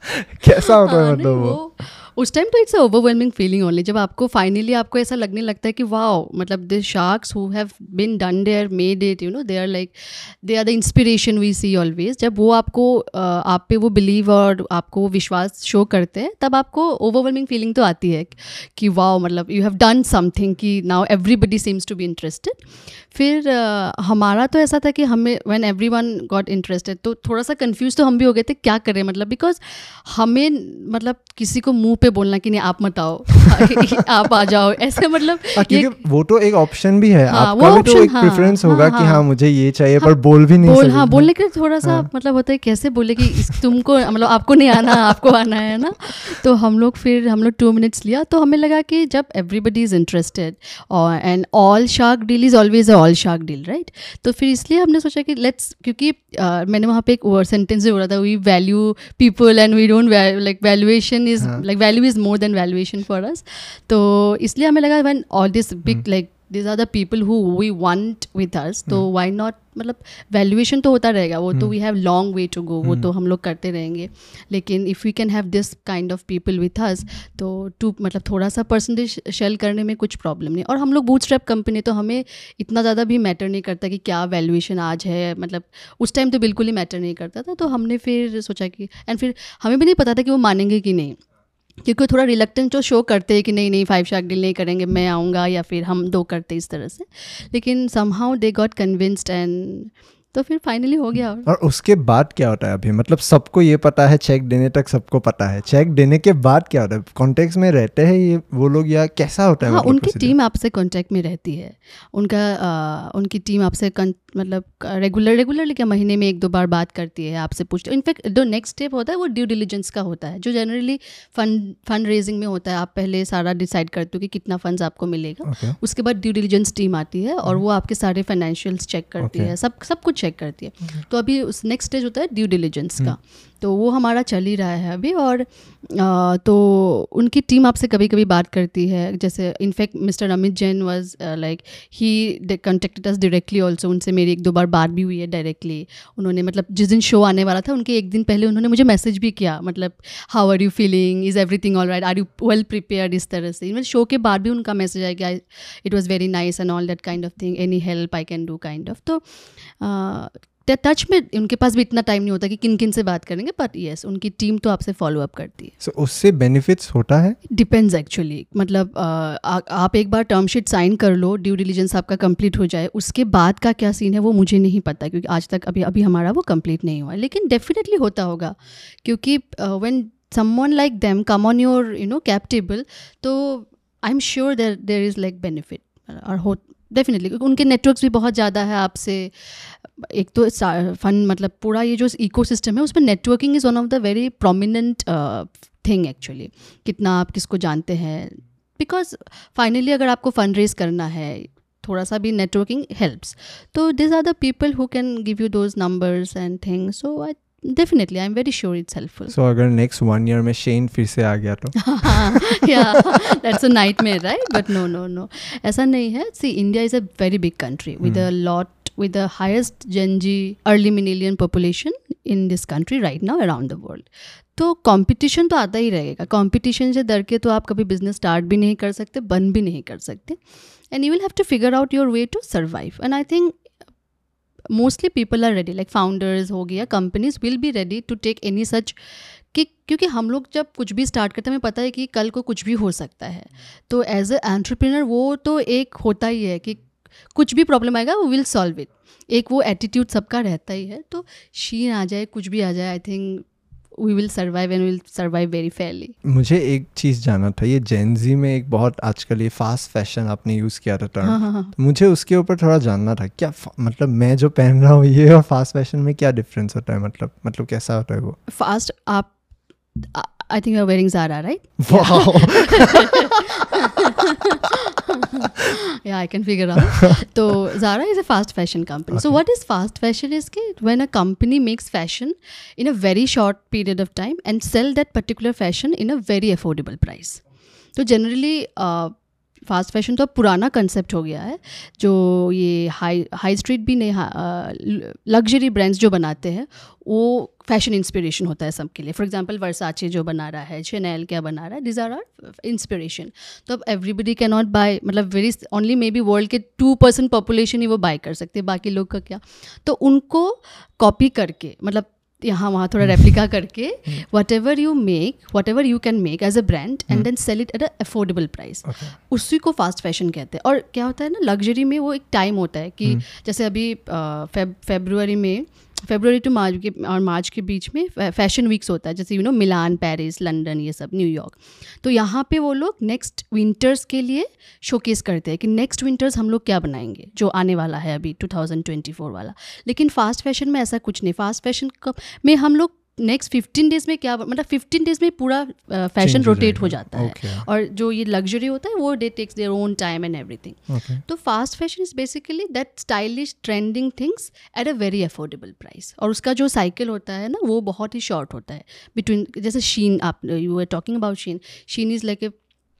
कैसा होता है हाँ, मतलब वो, वो उस टाइम तो it's a overwhelming feeling only, जब आपको फाइनली आपको ऐसा लगने लगता है कि वाओ, मतलब the sharks who have been done there made it, you know, they are like they are the inspiration we see always. जब वो आपको आप पे वो बिलीव और आपको विश्वास शो करते हैं, तब आपको ओवरवेलमिंग फीलिंग तो आती है कि वाओ, मतलब यू हैव डन समथिंग, कि now everybody seems to be interested. फिर uh, हमारा तो ऐसा था कि हमें व्हेन एवरीवन गॉट इंटरेस्टेड तो थोड़ा सा कंफ्यूज तो हम भी हो गए थे क्या करें, मतलब बिकॉज हमें मतलब किसी को मुंह पे पे बोलना कि नहीं आप मत आओ आप आ जाओ, ऐसे मतलब क्योंकि वो तो एक ऑप्शन भी है, हाँ, आपका भी तो एक प्रेफरेंस हाँ, होगा हाँ, कि हाँ मुझे ये चाहिए, हाँ, पर बोल भी नहीं बोल, सकते। हाँ बोलने के थोड़ा सा हाँ, मतलब होता है कैसे बोले कि तुमको मतलब आपको नहीं आना आपको आना है ना। तो हम लोग फिर हम लोग टू मिनट्स लिया, तो हमें लगा कि जब एवरीबडी इज़ इंटरेस्टेड और and all shark deal is always a all shark deal, right. तो फिर इसलिए हमने सोचा कि लेट्स, क्योंकि uh, मैंने वहाँ पे एक सेंटेंस भी बोला था, we value people and we don't like valuation is like value is more than valuation for us. तो इसलिए हमें लगा when all this big like these are the people who we want with us, तो why not, मतलब valuation तो होता रहेगा, वो तो we have long way to go, वो तो हम लोग करते रहेंगे, लेकिन if we can have this kind of people with us तो टू मतलब थोड़ा सा परसेंटेज शेल करने में कुछ प्रॉब्लम नहीं। और हम लोग बूटस्ट्रैप कंपनी, तो हमें इतना ज़्यादा भी मैटर नहीं करता कि क्या वैल्यूएशन आज है, मतलब उस टाइम तो बिल्कुल ही मैटर नहीं करता था। तो हमने फिर सोचा कि, एंड फिर हमें भी नहीं पता था कि वो मानेंगे कि नहीं, क्योंकि थोड़ा रिलक्टेंट जो शो करते हैं कि नहीं नहीं फाइव शार्क डील नहीं करेंगे, मैं आऊँगा या फिर हम दो करते इस तरह से, लेकिन somehow they got convinced and तो फिर फाइनली हो गया। और, और उसके बाद क्या होता है अभी, मतलब सबको ये पता है, चेक देने तक सबको पता है, चेक देने के बाद क्या होता है, कॉन्टेक्ट में रहते हैं ये वो लोग या कैसा होता है? हाँ, मतलब उनकी टीम आपसे कॉन्टेक्ट में रहती है, उनका आ, उनकी टीम आपसे मतलब रेगुलर रेगुलरली क्या महीने में एक दो बार बात करती है, आपसे पूछते। इनफैक्ट जो नेक्स्ट स्टेप होता है वो ड्यू डिलिजेंस का होता है, जो जनरली फंड फंड रेजिंग में होता है। आप पहले सारा डिसाइड करते हो कि कितना फंड्स आपको मिलेगा, okay. उसके बाद ड्यू डिलिजेंस टीम आती है और वो आपके सारे फाइनेंशियल्स चेक करती okay. है, सब सब कुछ चेक करती है। okay. तो अभी उस नेक्स्ट स्टेज होता है ड्यू डिलिजेंस का, तो वो हमारा चल ही रहा है अभी। और आ, तो उनकी टीम आपसे कभी कभी बात करती है, जैसे in fact mister Amit Jain was like he contacted us directly also, उनसे मेरी एक दो बार बात भी हुई है डायरेक्टली। उन्होंने मतलब जिस दिन शो आने वाला था उनके एक दिन पहले उन्होंने मुझे मैसेज भी किया, मतलब how are you feeling, is everything all right, are you well prepared, इस तरह से। इवन शो के बाद भी उनका मैसेज आया कि it was very nice and all that kind of thing, any help I can do kind of. तो touch में उनके पास भी इतना टाइम नहीं होता कि किन किन से बात करेंगे, बट येस उनकी टीम तो आपसे फॉलो अप करती है। सो so, उससे बेनिफिट्स होता है? डिपेंड्स एक्चुअली, मतलब आ, आ, आप एक बार टर्म शीट साइन कर लो, ड्यू डिलिजेंस आपका कंप्लीट हो जाए, उसके बाद का क्या सीन है वो मुझे नहीं पता, क्योंकि आज तक अभी अभी हमारा वो कंप्लीट नहीं हुआ, लेकिन डेफिनेटली होता होगा, क्योंकि when someone like them come on your you know cap table, तो I am sure there there is like benefit, और हो डेफिनेटली, क्योंकि उनके नेटवर्क्स भी बहुत ज़्यादा है आपसे। एक तो फन मतलब पूरा ये जो इकोसिस्टम है उसमें networking is one of the very prominent thing actually, कितना आप किसको जानते हैं, बिकॉज फाइनली अगर आपको फंड रेज करना है थोड़ा सा भी नेटवर्किंग हेल्प्स, तो this are the people who can give you those numbers and things. So I definitely I am very sure it's helpful. So अगर नेक्स्ट वन ईयर में शेन फिर से आ गया तो या that's a nightmare right, but no no no ऐसा नहीं है। See India is a very big country with a lot with the highest Gen Z early millennial population in this country right now around the world. तो competition तो आता ही रहेगा, competition से डर के तो आप कभी बिजनेस स्टार्ट भी नहीं कर सकते, बंद भी नहीं कर सकते, and you will have to figure out your way to survive. And I think mostly people are ready, like founders हो गया, companies will be ready to take any such, कि क्योंकि हम लोग जब कुछ भी स्टार्ट करते हैं हमें पता है कि कल को कुछ भी हो सकता है। तो एज ए एंटरप्रेन्योर वो तो एक होता ही है कि कुछ भी प्रॉब्लम आएगा वो विल सॉल्व इट, एक वो एटीट्यूड सबका रहता ही है। तो शीन आ जाए कुछ भी आ जाए, I think we will survive and will survive very fairly. मुझे एक चीज़ जानना था, ये जेन ज़ी में एक बहुत आजकल ये फास्ट फैशन आपने यूज़ किया था टर्म, हाँ, हाँ, हाँ. तो मुझे उसके ऊपर थोड़ा जानना था, क्या मतलब मैं जो पहन रहा हूँ ये और फास्ट फैशन में क्या डिफरेंस होता है, मतलब मतलब कैसा होता है वो? फास्ट आप I think you're wearing Zara, right? Wow. Yeah, I can figure out. So Zara is a fast fashion company. Okay. So what is fast fashion is कि when a company makes fashion in a very short period of time and sell that particular fashion in a very affordable price. तो generally uh, fast fashion तो अब पुराना concept हो गया है, जो ये हाई हाई स्ट्रीट भी नहीं, लग्जरी ब्रांड्स जो बनाते हैं वो फैशन इंस्पिरेशन होता है सबके लिए। फॉर एग्जांपल वर्साचे जो बना रहा है, शैनेल क्या बना रहा है, दिस आर आर इंस्पिरेशन। तो अब एवरीबडी कैन नॉट बाय, मतलब very only may be world के टू परसेंट पॉपुलेशन ही वो बाय कर सकते हैं, बाकी लोग का क्या। तो उनको कॉपी करके, मतलब यहाँ वहाँ थोड़ा रेप्लिका करके whatever you make whatever you can make as a brand and then sell it at a affordable price, उसी को फास्ट फैशन कहते हैं। और क्या होता है ना, लग्जरी में वो एक टाइम होता है कि जैसे अभी फेब फेब्रुअरी में फरवरी टू मार्च के और मार्च के बीच में फैशन वीक्स होता है, जैसे you know Milan, Paris, London, ये सब, न्यूयॉर्क। तो यहाँ पे वो लोग नेक्स्ट विंटर्स के लिए शोकेस करते हैं कि नेक्स्ट विंटर्स हम लोग क्या बनाएंगे जो आने वाला है अभी टू थाउजेंड ट्वेंटी फोर वाला। लेकिन फास्ट फैशन में ऐसा कुछ नहीं। फास्ट फैशन में हम लोग नेक्स्ट फिफ्टीन डेज में क्या, मतलब फिफ्टीन डेज में पूरा फैशन रोटेट हो जाता है। okay. और जो ये लग्जरी होता है वो they takes their own time and everything. तो fast fashion is basically that stylish trending things at a very affordable price. और उसका जो साइकिल होता है ना वो बहुत ही शॉर्ट होता है बिटवीन, जैसे शीन, आप you are talking about Shein, Shein is like a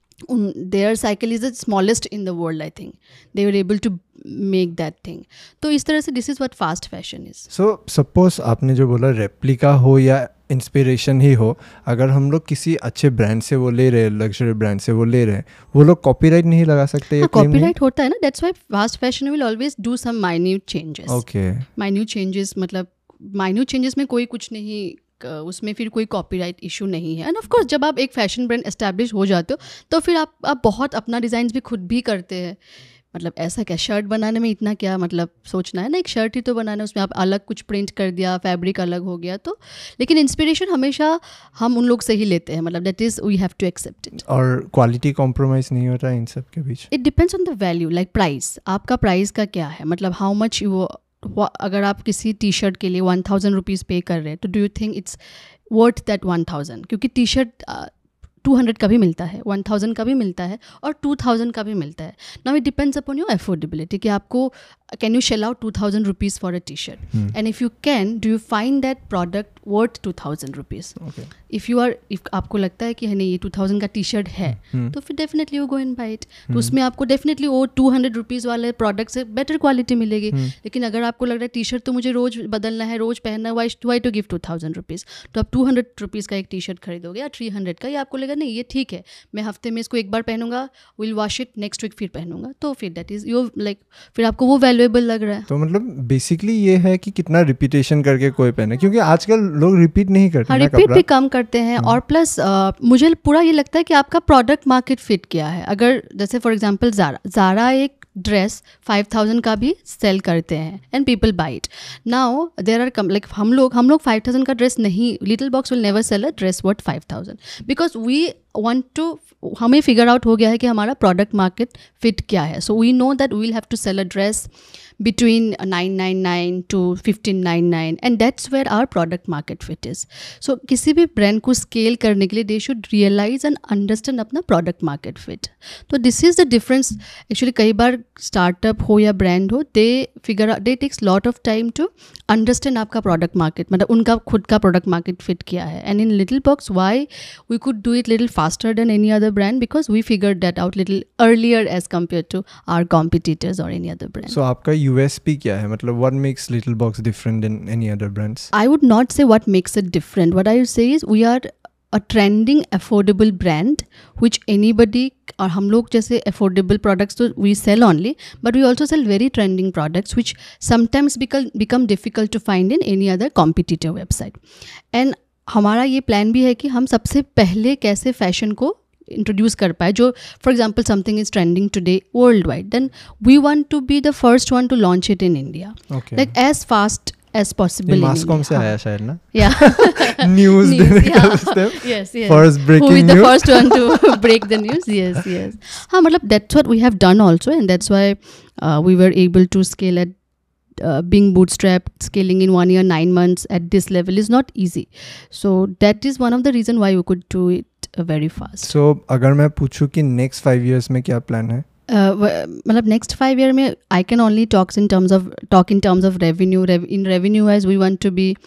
their cycle is the smallest in the world. I think they were able to make that thing. तो इस तरह से this is what fast fashion is. So suppose आपने जो बोला replica हो या inspiration ही हो, अगर हम लोग किसी अच्छे ब्रांड से वो ले रहे हैं, लग्जरी ब्रांड से वो ले रहे हैं, वो लोग कॉपीराइट नहीं लगा सकते? कॉपीराइट होता है ना, that's why fast fashion will always do some minute changes. Okay, minute changes मतलब माइन्यूट चेंजेस में कोई कुछ नहीं, उसमें फिर कोई कॉपीराइट इशू नहीं है. एंड ऑफ कोर्स जब आप एक फैशन ब्रांड एस्टैब्लिश हो जाते हो तो फिर आप आप बहुत अपना डिज़ाइंस भी खुद भी करते हैं. मतलब ऐसा क्या, शर्ट बनाने में इतना क्या मतलब सोचना है ना, एक शर्ट ही तो बनाना है, उसमें आप अलग कुछ प्रिंट कर दिया, फैब्रिक अलग हो गया तो. लेकिन इंस्पिरेशन हमेशा हम उन लोग से ही लेते हैं, मतलब that is we have to accept it. और क्वालिटी कॉम्प्रोमाइज़ नहीं होता इन सब के बीच? It depends on the value, like price. आपका प्राइस का क्या है, मतलब हाउ मच यू, अगर आप किसी टी शर्ट के लिए वन थाउजेंड रुपीज़ पे कर रहे हैं तो do you think it's worth that one thousand? क्योंकि टी शर्ट टू हंड्रेड का भी मिलता है, वन थाउजेंड का भी मिलता है और टू थाउजेंड का भी मिलता है. Now it depends upon your affordability कि आपको can you shell out two thousand rupees for a T shirt, and if you can do you find that product worth two thousand rupees. If you are, if आपको लगता है कि नहीं ये two thousand का T shirt है hmm. तो फिर definitely you go and buy it. तो उसमें आपको डेफिनेटली वो टू हंड्रेड रुपीज़ वाले प्रोडक्ट से बेटर क्वालिटी मिलेगी. hmm. लेकिन अगर आपको लग रहा है टी शर्ट तो मुझे रोज़ बदलना है, रोज़ पहनना है, why why to give two thousand rupees, तो आप टू हंड्रेड रुपीज़ का एक टी शर्ट खरीदोगे या थ्री हंड्रेड का, या आपको लगेगा नहीं ये ठीक है, मैं हफ्ते में इसको एक बार पहनूंगा, will wash it, next week फिर पहनूंगा, तो फिर दैट इज़ योर लाइक, फिर आपको वो वैल्यूएबल लग रहा है. तो मतलब बेसिकली ये है कि कितना रिपीटेशन करके कोई पहने, क्योंकि आजकल लोग रिपीट नहीं करते. हाँ, रिपीट भी कम करते हैं. और प्लस uh, मुझे पूरा ये लगता है कि आपका प्रोडक्ट मार्केट फिट क्या है. अगर जैसे फॉर एग्जांपल ज़ारा ज़ारा एक ड्रेस फाइव थाउजेंड का भी सेल करते हैं and people buy it. Now there are come like हम लोग हम लोग फाइव थाउजेंड का ड्रेस नहीं, Little Box will never sell a dress worth five thousand because we want to, हमें फिगर आउट हो गया है कि हमारा प्रोडक्ट मार्केट फिट क्या है. So we know that we will have to sell a dress between nine ninety-nine to fifteen ninety-nine and that's where our product market fit is. So किसी भी brand को स्केल करने के लिए they should realize and understand अपना product market fit. तो this is the difference. Actually कई बार startup हो या brand हो, they figure out, they takes lot of time to understand आपका product market, मतलब उनका खुद का product market fit क्या है. And in Little Box why we could do it little faster than any other brand, because we figured that out little earlier as compared to our competitors or any other brand. So आपका U S P क्या है, मतलब what makes Little Box different than any other brands? I would not say what makes it different. What I would say is we are a trending affordable brand which anybody, और हम लोग जैसे affordable products तो we sell only, but we also sell very trending products which sometimes become become difficult to find in any other competitor website. And हमारा ये plan भी है कि हम सबसे पहले कैसे फैशन को इंट्रोड्यूस कर पाए. जो for example something is trending today world wide, then we want to be the first one to launch it in India, like as fast as possible. Mass comm से आया शायद ना, या न्यूज़ देने का system, yes yes, first breaking news, who is the first one to break the news. Yes yes, हाँ, मतलब that's what we have done also, and that's why we were able to scale it. Uh, being bootstrapped, scaling in one year, nine months at this level is not easy. So that is one of the reason why we could do it uh, very fast. So अगर मैं पूछूं कि next five years में क्या plan है? Uh, मतलब next five year में I can only talk in terms of talk in terms of revenue. Rev, in revenue as we want to be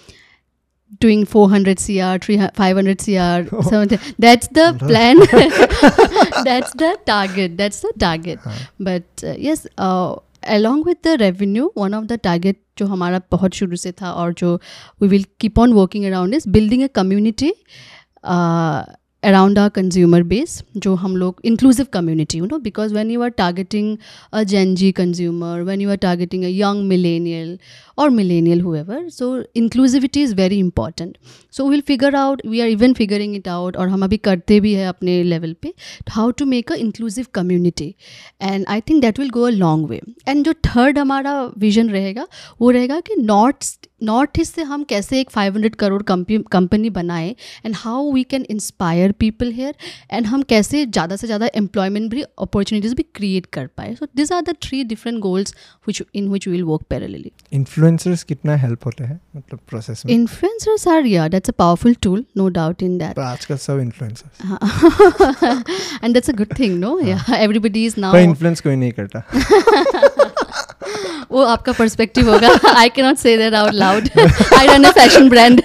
doing four hundred C R, three five hundred C R. Oh. So that's the plan. That's the target. That's the target. Huh. But uh, yes. Uh, along with the revenue, one of the target जो हमारा बहुत शुरू से था और जो we will keep on working around is building a community uh, around our consumer base, जो हम लोग inclusive community, you know, because when you are targeting a Gen Z consumer, when you are targeting a young millennial or millennial whoever, so inclusivity is very important. So we'll figure out, we are even figuring it out, और हम अभी करते भी हैं अपने level पे, how to make a inclusive community, and I think that will go a long way. And जो third हमारा vision रहेगा वो रहेगा कि not नॉर्थ ईस्ट से हम कैसे एक फाइव हंड्रेड करोड़ कंपनी बनाए and how we can inspire people here and हम कैसे ज़्यादा से ज़्यादा एम्प्लॉयमेंट भी अपॉर्चुनिटीज़ भी क्रिएट कर पाए. So this are the three different goals which in which we will work parallelly. Influencers कितना हेल्प होते हैं मतलब प्रोसेस में? Influencers are, yeah, that's a powerful tool, no doubt in that. पर आजकल सब influencers. And that's a good thing, no? Yeah, everybody is now. पर influence कोई नहीं करता. वो आपका पर्सपेक्टिव होगा. I cannot say that out loud. I run a fashion brand.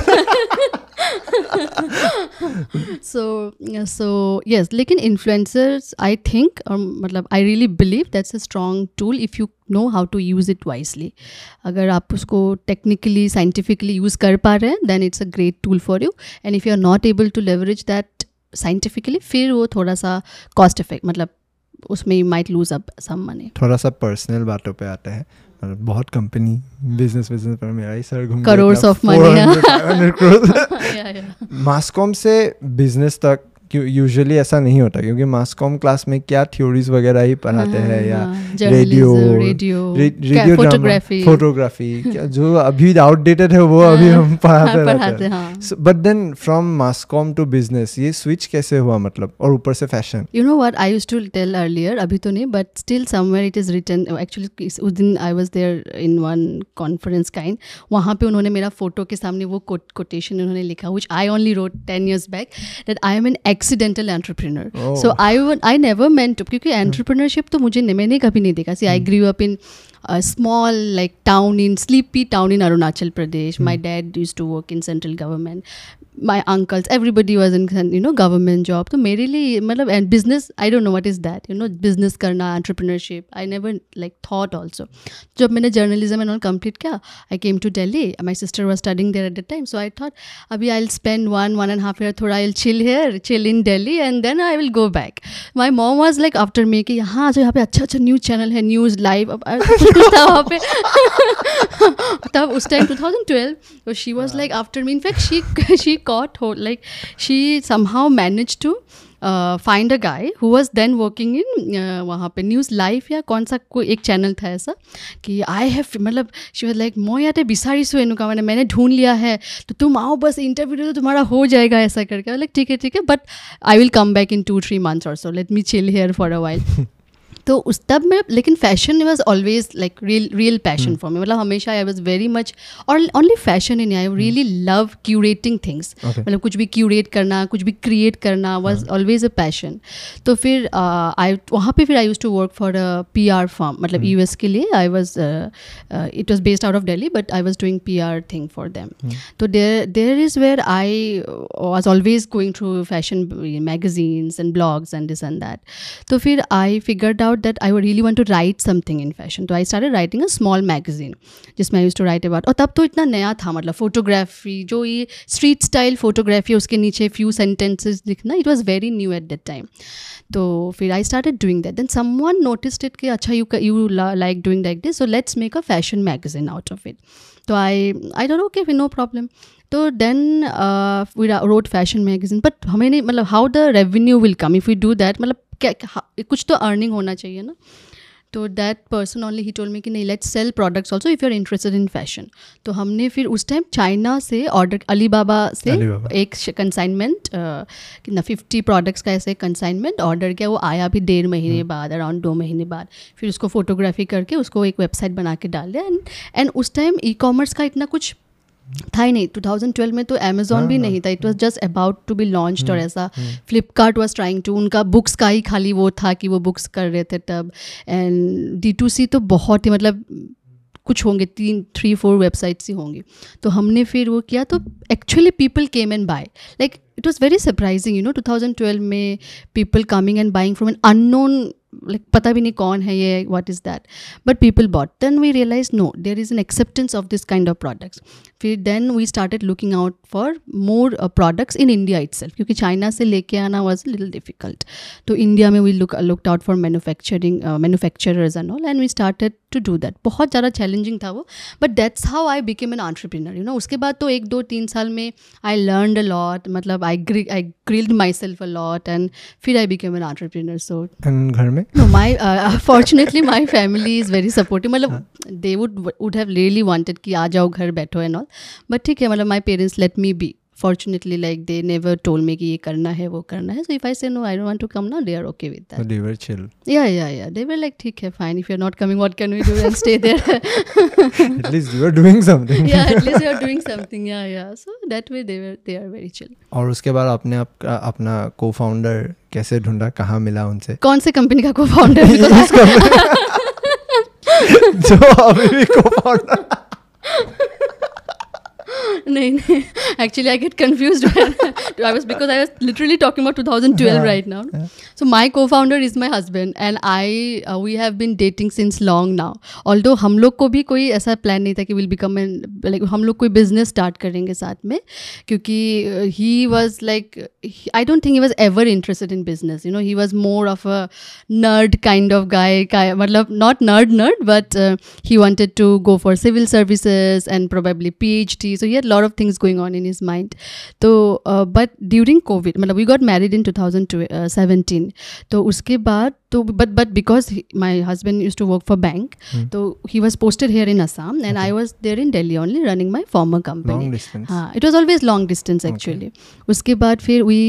so so yes, लेकिन influencers I think um, मतलब I really believe that's a strong tool if you know how to use it wisely. अगर आप उसको technically scientifically use कर पा रहे हैं then it's a great tool for you, and if you are not able to leverage that scientifically फिर वो थोड़ा सा cost effect मतलब उसमें you might lose up some money. थोड़ा सा पर्सनल बातों पे आता है. बहुत कंपनी बिजनेस बिजनेस पर मेरा ही सर घूम crore of money. Mass comm से बिजनेस तक यूजुअली ऐसा नहीं होता क्योंकि मास कॉम क्लास में क्या थ्योरीज वगैरह ही पढ़ाते हैं या radio radio radio photography photography जो अभी आउटडेटेड है वो अभी हम पढ़ाते रहते हैं. But then from mass comm to business ये स्विच कैसे हुआ मतलब, और ऊपर से fashion? You know what I used to tell earlier, अभी तो नहीं but still somewhere it is written. Actually उस दिन I was there in one conference kind, वहाँ पे उन्होंने मेरा फोटो के सामने वो कोटेशन उन्होंने लिखा which I only wrote ten years back that I am an accidental entrepreneur. Oh. So I would, I never meant to, क्योंकि entrepreneurship तो मुझे मैंने कभी नहीं देखा. See, I grew up in a small like town in sleepy town in Arunachal Pradesh. Mm. My dad used to work in central government. My uncles, everybody was in you know government job. तो मेरे लिए मतलब and business, I don't know what is that. You know business करना, entrepreneurship. I never like thought also. जब मैंने journalism and all complete किया, I came to Delhi. My sister was studying there at the time, so I thought अभी I'll spend one one and a half year थोड़ा I'll chill here, chill in Delhi, and then I will go back. My mom was like after me कि हाँ जो यहाँ पे अच्छा अच्छा news channel है, न्यूज़ लाइव कुछ कुछ था वहाँ पे. तब उस time twenty twelve, so she was like after me. In fact, she she caught hold, like she somehow managed to uh, find a guy who was then working in uh, वहाँ पे news live या कौन सा कोई एक channel था ऐसा कि आई हैव मतलब शी वाज लाइक मैं याते बिसारी सो एनुका मैंने मैंने ढूंढ लिया है तो तुम आओ बस इंटरव्यू तो तुम्हारा हो जाएगा ऐसा करके. लाइक ठीक है ठीक है but I will come back in two three months और so, let me chill here for a while. तो उस तब में लेकिन fashion was always like real real passion for me. मतलब हमेशा आई वॉज वेरी मच और only fashion in I really love curating things. मतलब कुछ भी क्यूरेट करना, कुछ भी क्रिएट करना वॉज ऑलवेज अ पैशन. तो फिर आई वहाँ पे फिर I use to work for a P R firm, मतलब यू एस के लिए. I was it was based out of Delhi but I was doing P R thing for them. तो there there is where I was always going through fashion magazines and blogs and this and that. तो फिर I figured out that I would really want to write something in fashion. So I started writing a small magazine जिसमें I used to write about. और तब तो इतना नया था मतलब फोटोग्राफी जो ये स्ट्रीट स्टाइल फोटोग्राफी उसके नीचे few sentences लिखना, it was very new at that time. तो फिर I started doing that. Then someone noticed it कि अच्छा you you like doing like this, so let's make a fashion magazine out of it. तो I I thought okay no problem. तो then uh, we wrote fashion magazine. But हमें नहीं मतलब how the revenue will come if we do that, मतलब क्या कुछ तो earning होना चाहिए ना. तो दैट पर्सन ओनली ही टोल्ड मी कि नहीं let's sell products also if you are interested in fashion. तो हमने फिर उस टाइम चाइना से ऑर्डर अलीबाबा से Alibaba. एक कंसाइनमेंट कितना फिफ्टी प्रोडक्ट्स का ऐसे कंसाइनमेंट ऑर्डर किया. वो आया भी डेढ़ महीने बाद, अराउंड दो महीने बाद. फिर उसको फोटोग्राफी करके उसको एक वेबसाइट बना के डाल दिया. एंड एंड उस टाइम ई कॉमर्स का इतना कुछ था ही नहीं. twenty twelve में तो अमेजोन भी नहीं था. It was just about to be launched. और ऐसा फ्लिपकार्ट वाज ट्राइंग टू, उनका बुक्स का ही खाली वो था कि वो बुक्स कर रहे थे तब. एंड डी टू सी तो बहुत ही मतलब कुछ होंगे, तीन थ्री फोर वेबसाइट्स ही होंगी. तो हमने फिर वो किया तो actually people came and buy. Like it was very surprising you know twenty twelve में people coming and buying from an unknown, like पता भी नहीं कौन है ये, what is that, but people bought. Then we realized no, there is an acceptance of this kind of products. फिर then we started looking out for more products in India itself, क्योंकि China से लेके आना was little difficult. तो India में we look looked out for manufacturing manufacturers and all, and we started to do that. बहुत ज़्यादा challenging था वो, but that's how I became an entrepreneur. You know, उसके बाद तो एक दो तीन साल में आई लर्नड अ लॉट, मतलब I I grilled myself a lot, and फिर I became an entrepreneur. So घर में no, my uh, fortunately my family is very supportive. मतलब they would would have really wanted कि आ जाओ घर बैठो and all, but ठीक है, मतलब my parents let me be. Fortunately, like they never told me कि ये करना है वो करना है. So if I say no, I don't want to come now, they are okay with that. So they were chill. Yeah, yeah, yeah. They were like, ठीक है, fine. If you're not coming, what can we do? And stay there. At least you are doing something. Yeah, at least you are doing something. Yeah, yeah. So that way they were they are very chill. और उसके बाद आपने आप अपना co-founder कैसे ढूंढा, कहाँ मिला उनसे? कौन से कंपनी का co-founder? जो अभी भी co-founder. नहीं नहीं, actually I get confused when I was, because I was literally talking about twenty twelve yeah, right now. Yeah. So my co-founder is my husband and I uh, we have been dating since long now. Although हम लोग को भी कोई ऐसा plan नहीं था कि we'll become an, like हम लोग कोई business start करेंगे साथ में, क्योंकि he was like, I don't think he was ever interested in business. You know, he was more of a nerd kind of guy. मतलब not nerd nerd, but uh, he wanted to go for civil services and probably PhD. So he had a lot of things going on in his mind. So, uh, but during COVID, मतलब we got married in twenty seventeen. तो उसके बाद तो but but because he, my husband used to work for bank, hmm. so he was posted here in Assam, and okay. I was there in Delhi only running my former company. Long distance. हाँ, it was always long distance actually. Okay. उसके बाद फिर we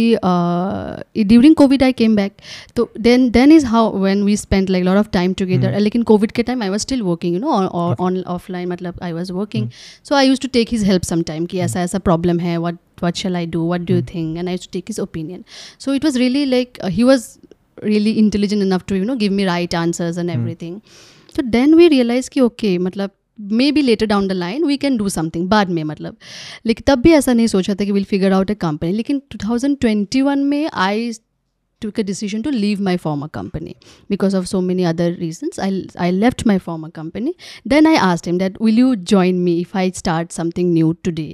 uh, during COVID I came back. तो then then is how when we spent like a lot of time together. Hmm. लेकिन COVID K time I was still working, you know, on, on, on offline, मतलब I was working. Hmm. So I used to take his help sometime कि ऐसा ऐसा problem है, what what shall I do, what do you think, and I used to take his opinion. So it was really like uh, he was really intelligent enough to, you know, give me right answers and everything. Mm. So then we realized कि okay, मतलब maybe later down the line we can do something. बाद में मतलब, लेकिन तब भी ऐसा नहीं सोचा था कि we'll figure out a company. लेकिन twenty twenty-one में I took a decision to leave my former company because of so many other reasons. I I left my former company. Then I asked him that, will you join me if I start something new today?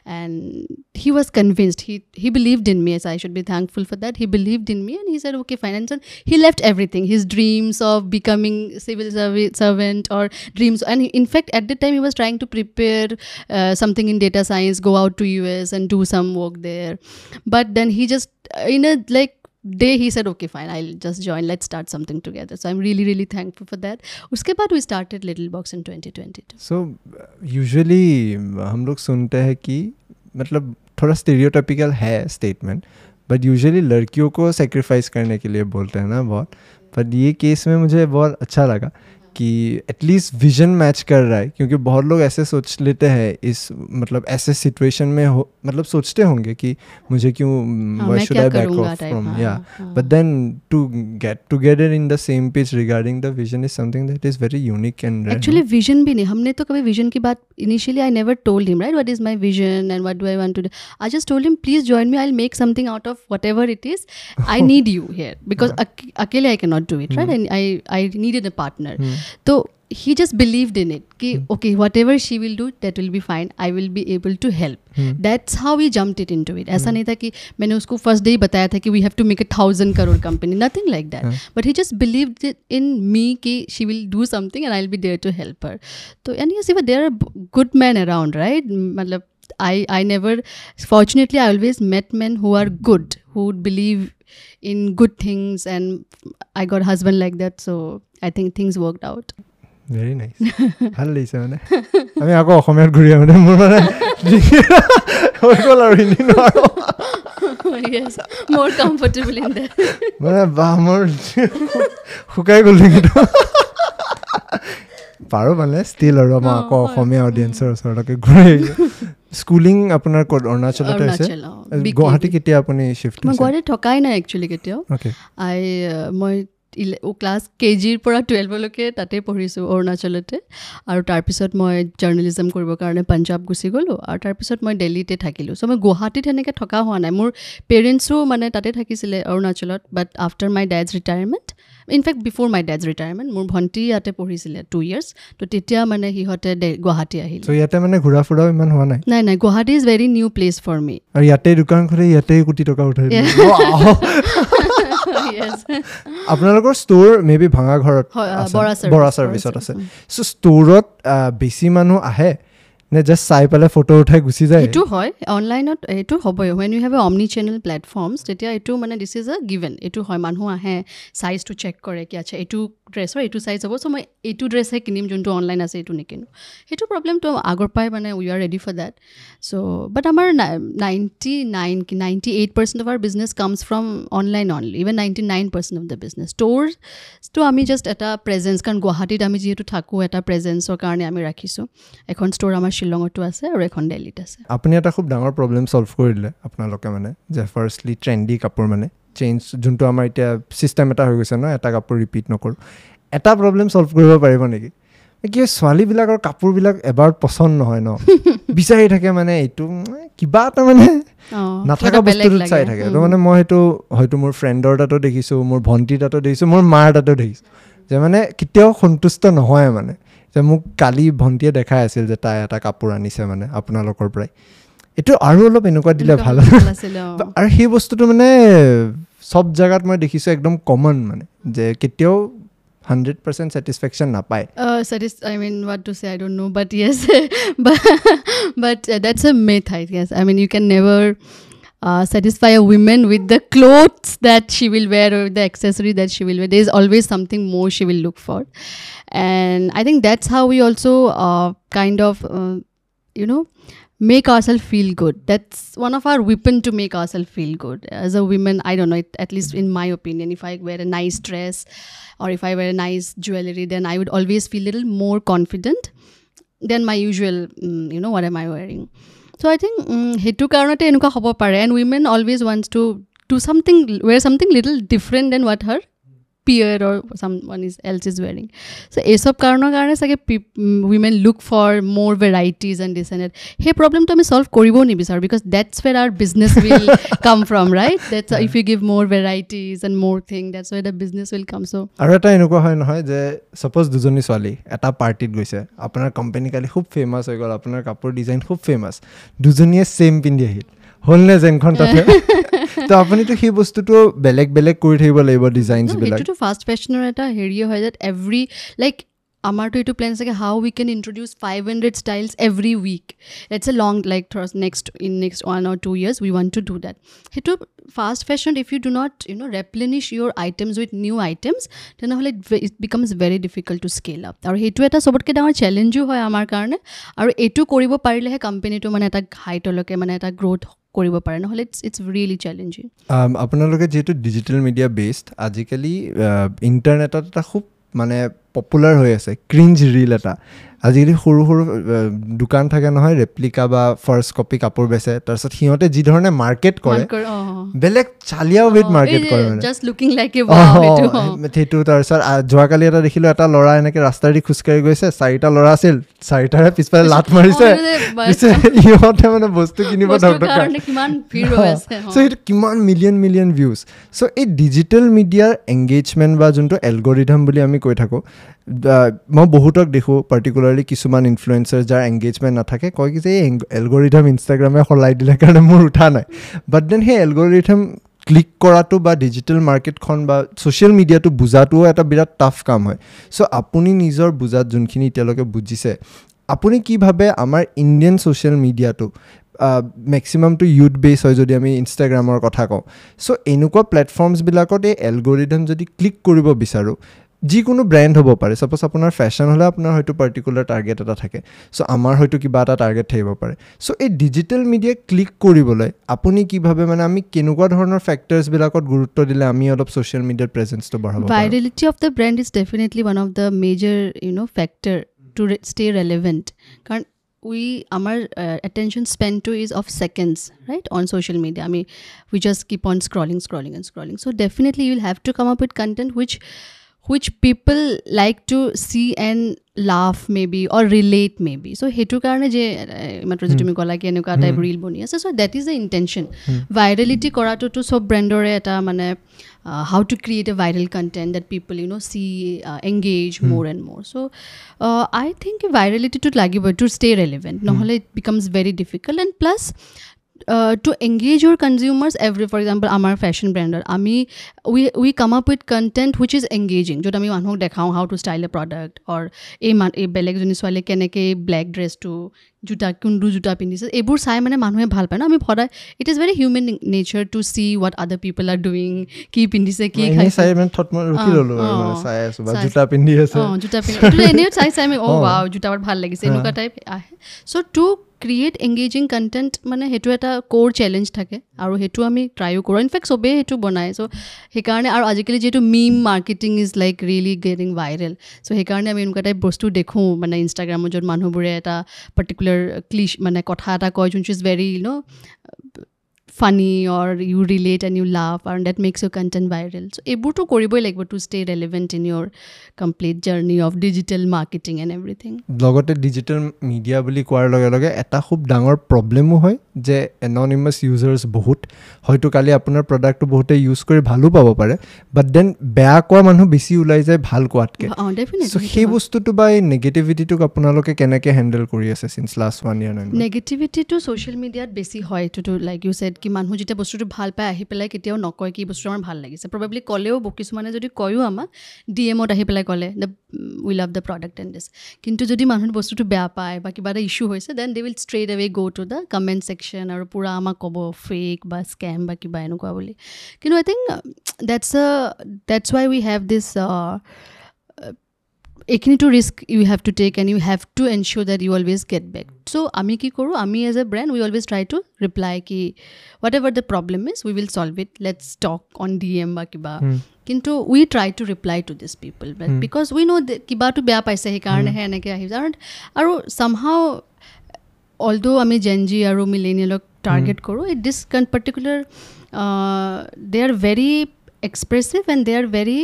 And he was convinced. He he believed in me, as I should be thankful for that. He believed in me and he said, okay, fine. And so he left everything, his dreams of becoming civil serv- servant or dreams. And he, in fact, at the time he was trying to prepare uh, something in data science, go out to U S and do some work there. But then he just, in a like, day he said, okay fine, I'll just join, let's start something together. So I'm really really thankful for that. उसके बाद we started Littlebox in twenty twenty-two. So usually हम लोग सुनते हैं कि मतलब थोड़ा stereotypical है statement, but usually लड़कियों को sacrifice करने के लिए बोलते हैं ना बहुत. पर ये केस में मुझे बहुत अच्छा लगा कि एटलीस्ट विजन मैच कर रहा है, क्योंकि बहुत लोग ऐसे सोच लेते हैं इस मतलब ऐसे सिचुएशन में हो, मतलब सोचते होंगे कि मुझे क्यों, why should I back off from, या but then to get together in the same page regarding the vision is something that is very unique and rare. Actually vision भी नहीं, हमने तो कभी विजन की बात initially I never told him, right, what is my vision and what do I want to do. I just told him please join me, I will make something out of whatever it is, I need you here because अकेले I can not do it, right, and I I needed a partner. तो he just believed in it कि hmm. okay, whatever she will do that will be fine, I will be able to help. hmm. That's how we jumped it into it. hmm. ऐसा नहीं था कि मैंने उसको first day ही बताया था कि we have to make a thousand crore company, nothing like that. hmm. But he just believed in me कि she will do something and I'll be there to help her. So and yes, even there are good men around, right? मतलब I I never, fortunately I always met men who are good, who would believe in good things, and I got a husband like that, so I think things worked out. Very nice, ভাল লাগিছে মানে. আমি আকৌ অসমীয়াত ঘূৰি আহোঁ, মোৰ মানে হৈ গ'ল আৰু হিন্দী নোৱাৰোঁ. Yes, more comfortable in that. মানে বাহ, মোৰ শুকাই গ'ল ডিঙিটো. পাৰোঁ মানে ষ্টিল আৰু আমাৰ আকৌ অসমীয়া অডিয়েঞ্চৰ ওচৰলৈকে ঘূৰি আহিছোঁ. স্কুলিং আপোনাৰ ক'ত, অৰুণাচলতে হৈছে? গুৱাহাটী কেতিয়া আপুনি শ্বিফ্ট? মই গুৱাহাটীত থকাই নাই একচুৱেলি কেতিয়াও. আই মই ক্লাছ কে জিৰ পৰা টুৱেলভলৈকে তাতে পঢ়িছোঁ অৰুণাচলতে আৰু তাৰপিছত মই জাৰ্নেলিজম কৰিবৰ কাৰণে পাঞ্জাৱ গুচি গ'লোঁ আৰু তাৰপিছত মই দিল্লীতে থাকিলোঁ চ' মই গুৱাহাটীত সেনেকৈ থকা হোৱা নাই মোৰ পেৰেণ্টছো মানে তাতে থাকিছিলে অৰুণাচলত but after my dad's retirement in fact before my dad's retirement মোৰ ভণ্টি ইয়াতে পঢ়িছিলে টু ইয়াৰ্ছ তো তেতিয়া মানে সিহঁতে গুৱাহাটী আহিল চ' ইয়াতে মানে ঘূৰা ফুৰাও ইমান হোৱা নাই নাই নাই Guwahati is very new place for me আৰু ইয়াতে দোকান খুলি ইয়াতে কোটি টকা উঠাই আপোনালোকৰ ষ্ট'ৰ মে বি ভাঙা ঘৰত বৰা ছাৰ্ভিচত আছে চ' ষ্ট'ৰত বেছি মানুহ আহে নে জাষ্ট চাই পেলাই ফটো উঠাই গুচি যায় এইটো হয় অনলাইনত এইটো হ'বই ৱেন ইউ হেভ এ অমনি চেনেল প্লেটফৰ্মছ তেতিয়া এইটো মানে দিছ ইজ এ গিভেন এইটো হয় মানুহ আহে চাইজটো চেক কৰে কি আচ্ছা এইটো ড্ৰেছৰ এইটো চাইজ হ'ব চ' মই এইটো ড্ৰেছহে কিনিম যোনটো অনলাইন আছে এইটো নিকিনো সেইটো প্ৰব্লেমটো আগৰ পৰাই মানে we are ready for that so' but আমাৰ নাইণ্টি নাইন কি ninety eight percent of our business comes from online only even ninety nine percent of the business ষ্ট'ৰছটো আমি জাষ্ট এটা প্ৰেজেঞ্চ কাৰণ গুৱাহাটীত আমি যিহেতু থাকোঁ এটা প্ৰেজেঞ্চৰ কাৰণে আমি ৰাখিছোঁ এখন ষ্ট'ৰ আমাৰ শ্বিলঙতো আছে আৰু এখন দিল্লীত আছে আপুনি এটা খুব ডাঙৰ প্ৰব্লেম ছল্ভ কৰি দিলে আপোনালোকে মানে যে ফাৰ্ষ্টলি ট্ৰেণ্ডি কাপোৰ মানে চেঞ্জ যোনটো আমাৰ এতিয়া ছিষ্টেম এটা হৈ গৈছে ন এটা কাপোৰ ৰিপিট নকৰোঁ এটা প্ৰব্লেম ছল্ভ কৰিব পাৰিব নেকি কি ছোৱালীবিলাকৰ কাপোৰবিলাক এবাৰ পচন্দ নহয় ন বিচাৰি থাকে মানে এইটো কিবা এটা মানে নাথাকা বস্তুটোত চাই থাকে তো মানে মই সেইটো হয়তো মোৰ ফ্ৰেণ্ডৰ তাতো দেখিছোঁ মোৰ ভণ্টিৰ তাতো দেখিছোঁ মোৰ মাৰ তাতো দেখিছোঁ যে মানে কেতিয়াও সন্তুষ্ট নহয় মানে যে মোক কালি ভণ্টিয়ে দেখাই আছিল যে তাই এটা কাপোৰ আনিছে মানে আপোনালোকৰ পৰাই এইটো আৰু অলপ এনেকুৱা দিলে ভাল আৰু সেই বস্তুটো মানে চব জেগাত মই দেখিছোঁ একদম কমন মানে যে কেতিয়াও hundred percent satisfaction napai uh satis- I mean what to say I don't know but yes but, but uh, that's a myth I guess I mean you can never uh, satisfy a woman with the clothes that she will wear or the accessory that she will wear there is always something more she will look for and I think that's how we also uh, kind of uh, you know make ourselves feel good that's one of our weapon to make ourselves feel good as a woman I don't know it, at least in my opinion if I wear a nice dress or if I wear a nice jewelry then I would always feel a little more confident than my usual um, you know what am I wearing so I think hetu karonate enuka hobo pare and women always wants to do something wear something little different than what her peer or someone is else is wearing so esob karonar karone sage women look for more varieties and this and that hey problem to me solve koribo ni bisar because that's where our business will come from right that's yeah. If you give more varieties and more thing that's where the business will come so aru eta enukwa hoy nohoy je suppose dujoni swali eta party t goise apunar company kali khub famous hoy gol apunar kapur design khub famous dujoniye same pindi ahil holne jenkhon tate তো আপুনি তো সেই বস্তুটো বেলেগ বেলেগ কৰি থাকিব লাগিব ডিজাইনছ বিলাক এইটো ফাষ্ট ফেশনৰ এটা হেৰিয়ে হয় that every like আমাৰটো এইটো প্লেন আছে how we can introduce five hundred styles every week it's a long like next in next one or two years we want to do that সেইটো fast fashion if you do not you know replenish your items with new items then it becomes very difficult to scale up আৰু সেইটো এটা সবতকে ডাঙৰ চ্যালেঞ্জও হয় আমাৰ কাৰণে আৰু এটো কৰিব পাৰিলেহে কোম্পানীটো মানে এটা হাইটলৈকে মানে এটা গ্ৰোথ কৰিব পাৰে নহলে ইটস ইটস ৰিয়েলি চ্যালেঞ্জিং আপোনালোকে যেটো ডিজিটাল মিডিয়া বেসড আজিকালি ইন্টাৰনেটত এটা খুব মানে পপুলাৰ হৈ আছে ক্ৰিঞ্জ ৰিল এটা আজিকালি সৰু সৰু দোকান থাকে নহয় ৰেপ্লিকা বা ফাৰ্স্ট কপি কাপোৰ বেচে তাৰছত সিহঁতে যি ধৰণে মাৰ্কেট কৰে বেলেগ চালিয়া উইথ মাৰ্কেট কৰে মানে just looking like a wow এটো সেইটো তাৰছত যোৱাকালি এটা দেখিলো এটা ল'ৰা এনেকে ৰাস্তাদি খুচকাৰি গৈছে চাৰিটা ল'ৰা আছিল চাৰিটাৰে পিছফালে লাত মাৰিছে ইহঁতে মানে বস্তু কিনিব ধৰক কিমান ভিৰ হৈ আছে সো ইট কিমান মিলিয়ন মিলিয়ন ভিউজ সো এই ডিজিটাল মিডিয়াৰ এংগেজমেন্ট বা যোনটো এলগৰিথম বুলি আমি কৈ থাকো মই বহুতক দেখো পাৰ্টিকুলাৰলি কিছুমান ইনফ্লুৱেঞ্চাৰ যাৰ এংগেজমেণ্ট নাথাকে কয় কি যে এই এলগৰিথম ইনষ্টাগ্ৰামে সলাই দিলে কাৰণে মোৰ উঠা নাই বাট দেন সেই এলগৰিথম ক্লিক কৰাটো বা ডিজিটেল মাৰ্কেটখন বা ছ'চিয়েল মিডিয়াটো বুজাটোও এটা বিৰাট টাফ কাম হয় চ' আপুনি নিজৰ বুজাত যোনখিনি এতিয়ালৈকে বুজিছে আপুনি কি ভাবে আমাৰ ইণ্ডিয়ান ছ'চিয়েল মিডিয়াটো মেক্সিমামটো ইউথ বেছ হয় যদি আমি ইনষ্টাগ্ৰামৰ কথা কওঁ চ' এনেকুৱা প্লেটফৰ্মছবিলাকত এই এলগৰিথম যদি ক্লিক কৰিব বিচাৰোঁ যিকোনো ব্ৰেণ্ড হ'ব পাৰে সাপোজ আপোনাৰ ফেশ্বন হ'লে আপোনাৰ হয়তো পাৰ্টিকুলাৰ টাৰ্গেট এটা থাকে চ' আমাৰ হয়তো কিবা এটা টাৰ্গেট থাকিব পাৰে চ' এই ডিজিটেল মিডিয়া ক্লিক কৰিবলৈ আপুনি কি ভাবে মানে আমি কেনেকুৱা ধৰণৰ ফেক্টৰ্ছবিলাকত গুৰুত্ব দিলে আমি অলপ ছ'চিয়েল মিডিয়াৰ প্ৰেজেন্সটো বঢ়াব পাৰোঁ virality of the brand is definitely one of the major you know factor to stay relevant কাৰণ we our uh, attention span to is of seconds, right, on social media. I mean, we just keep on scrolling scrolling and scrolling. So definitely you will have to come up with content which which people like to see and laugh maybe or relate maybe. So hetu karone je matro je tumi kola ki enuka type reel boni ase, so that is the intention. Virality korato to sob brandor eta mane uh, how to create a viral content that people, you know, see, uh, engage hmm. more and more. So uh, I think virality to lagibo to stay relevant, no hole it becomes very difficult. And plus Uh, to engage your consumers, every, for example, our fashion brander, ami we we come up with content which is engaging. Jo ami manhok dekhao how to style a product, or a man a beleg joni swale keneke black dress to juta kundu juta pindise, ebur sai mane manhoe bhal pae na. Ami bhoda it is very human nature to see what other people are doing, ki pindise ki khai sai man thot mo ruki lolu mane sai asu ba juta pindi ase, oh juta pindi to ene sai sai me oh wow juta bar bhal lagise enuka type ahe. So to create engaging content mane hetu eta core challenge thake aru hetu ami try koro. In fact sobe hetu banai. So he karone aru ajikali jetu meme marketing is like really getting viral, so he karone ami enuka type bostu dekhu mane Instagram jot manhu bure eta particular cliché mane kotha eta koy which is very, you know, funny, or you relate and you laugh, and that makes your content viral. So ebu to koriboi lagbo to stay relevant in your complete journey of digital marketing and everything. Logote digital media boli koar loge loge eta khub dangor problem hoy je anonymous users bahut hoyto kali apunar product bahute use kori bhalu pabo pare, but then beya koa manhu besi ulai jay bhal koatke. Oh definitely. So he bostu to by negativity to apunaloke kenake handle kori ase since last one year and negativity to social media besi hoy to to like you said ki মানুহ যেটা বস্তুটো ভাল পায় আহি পেলাই কেতিয়াও নকয় কি বস্তু আমাৰ ভাল লাগিছে, প্ৰবাবলি কলেও কিছুমানে যদি কয়ও আমাক ডিএমত আহি পেলাই কলে we love the product and this, কিন্তু যদি মানুহ বস্তুটো বেয়া পায় বা কিবা এটা ইছ্যু হৈছে then they will straight away go' to the comment section আৰু পূৰা আমাক ক'ব ফেক বা স্কেম বা কিবা এনেকুৱা বুলি. কিন্তু I think that's uh that's why we have this এইখিনি to risk you have to take and you have to ensure that you always get back. So' আমি কি কৰোঁ, আমি as a brand we always try to reply কি whatever the problem is we will solve it, let's talk on D M বা কিবা. কিন্তু we try to reply to this people because উই ন' কিবাটো বেয়া পাইছে সেইকাৰণেহে এনেকৈ আহিছে. আৰু আৰু চামহাও অলদো আমি জেনজি আৰু মিলেনিয়েলক টাৰ্গেট কৰোঁ, it this particular they are very expressive and they are very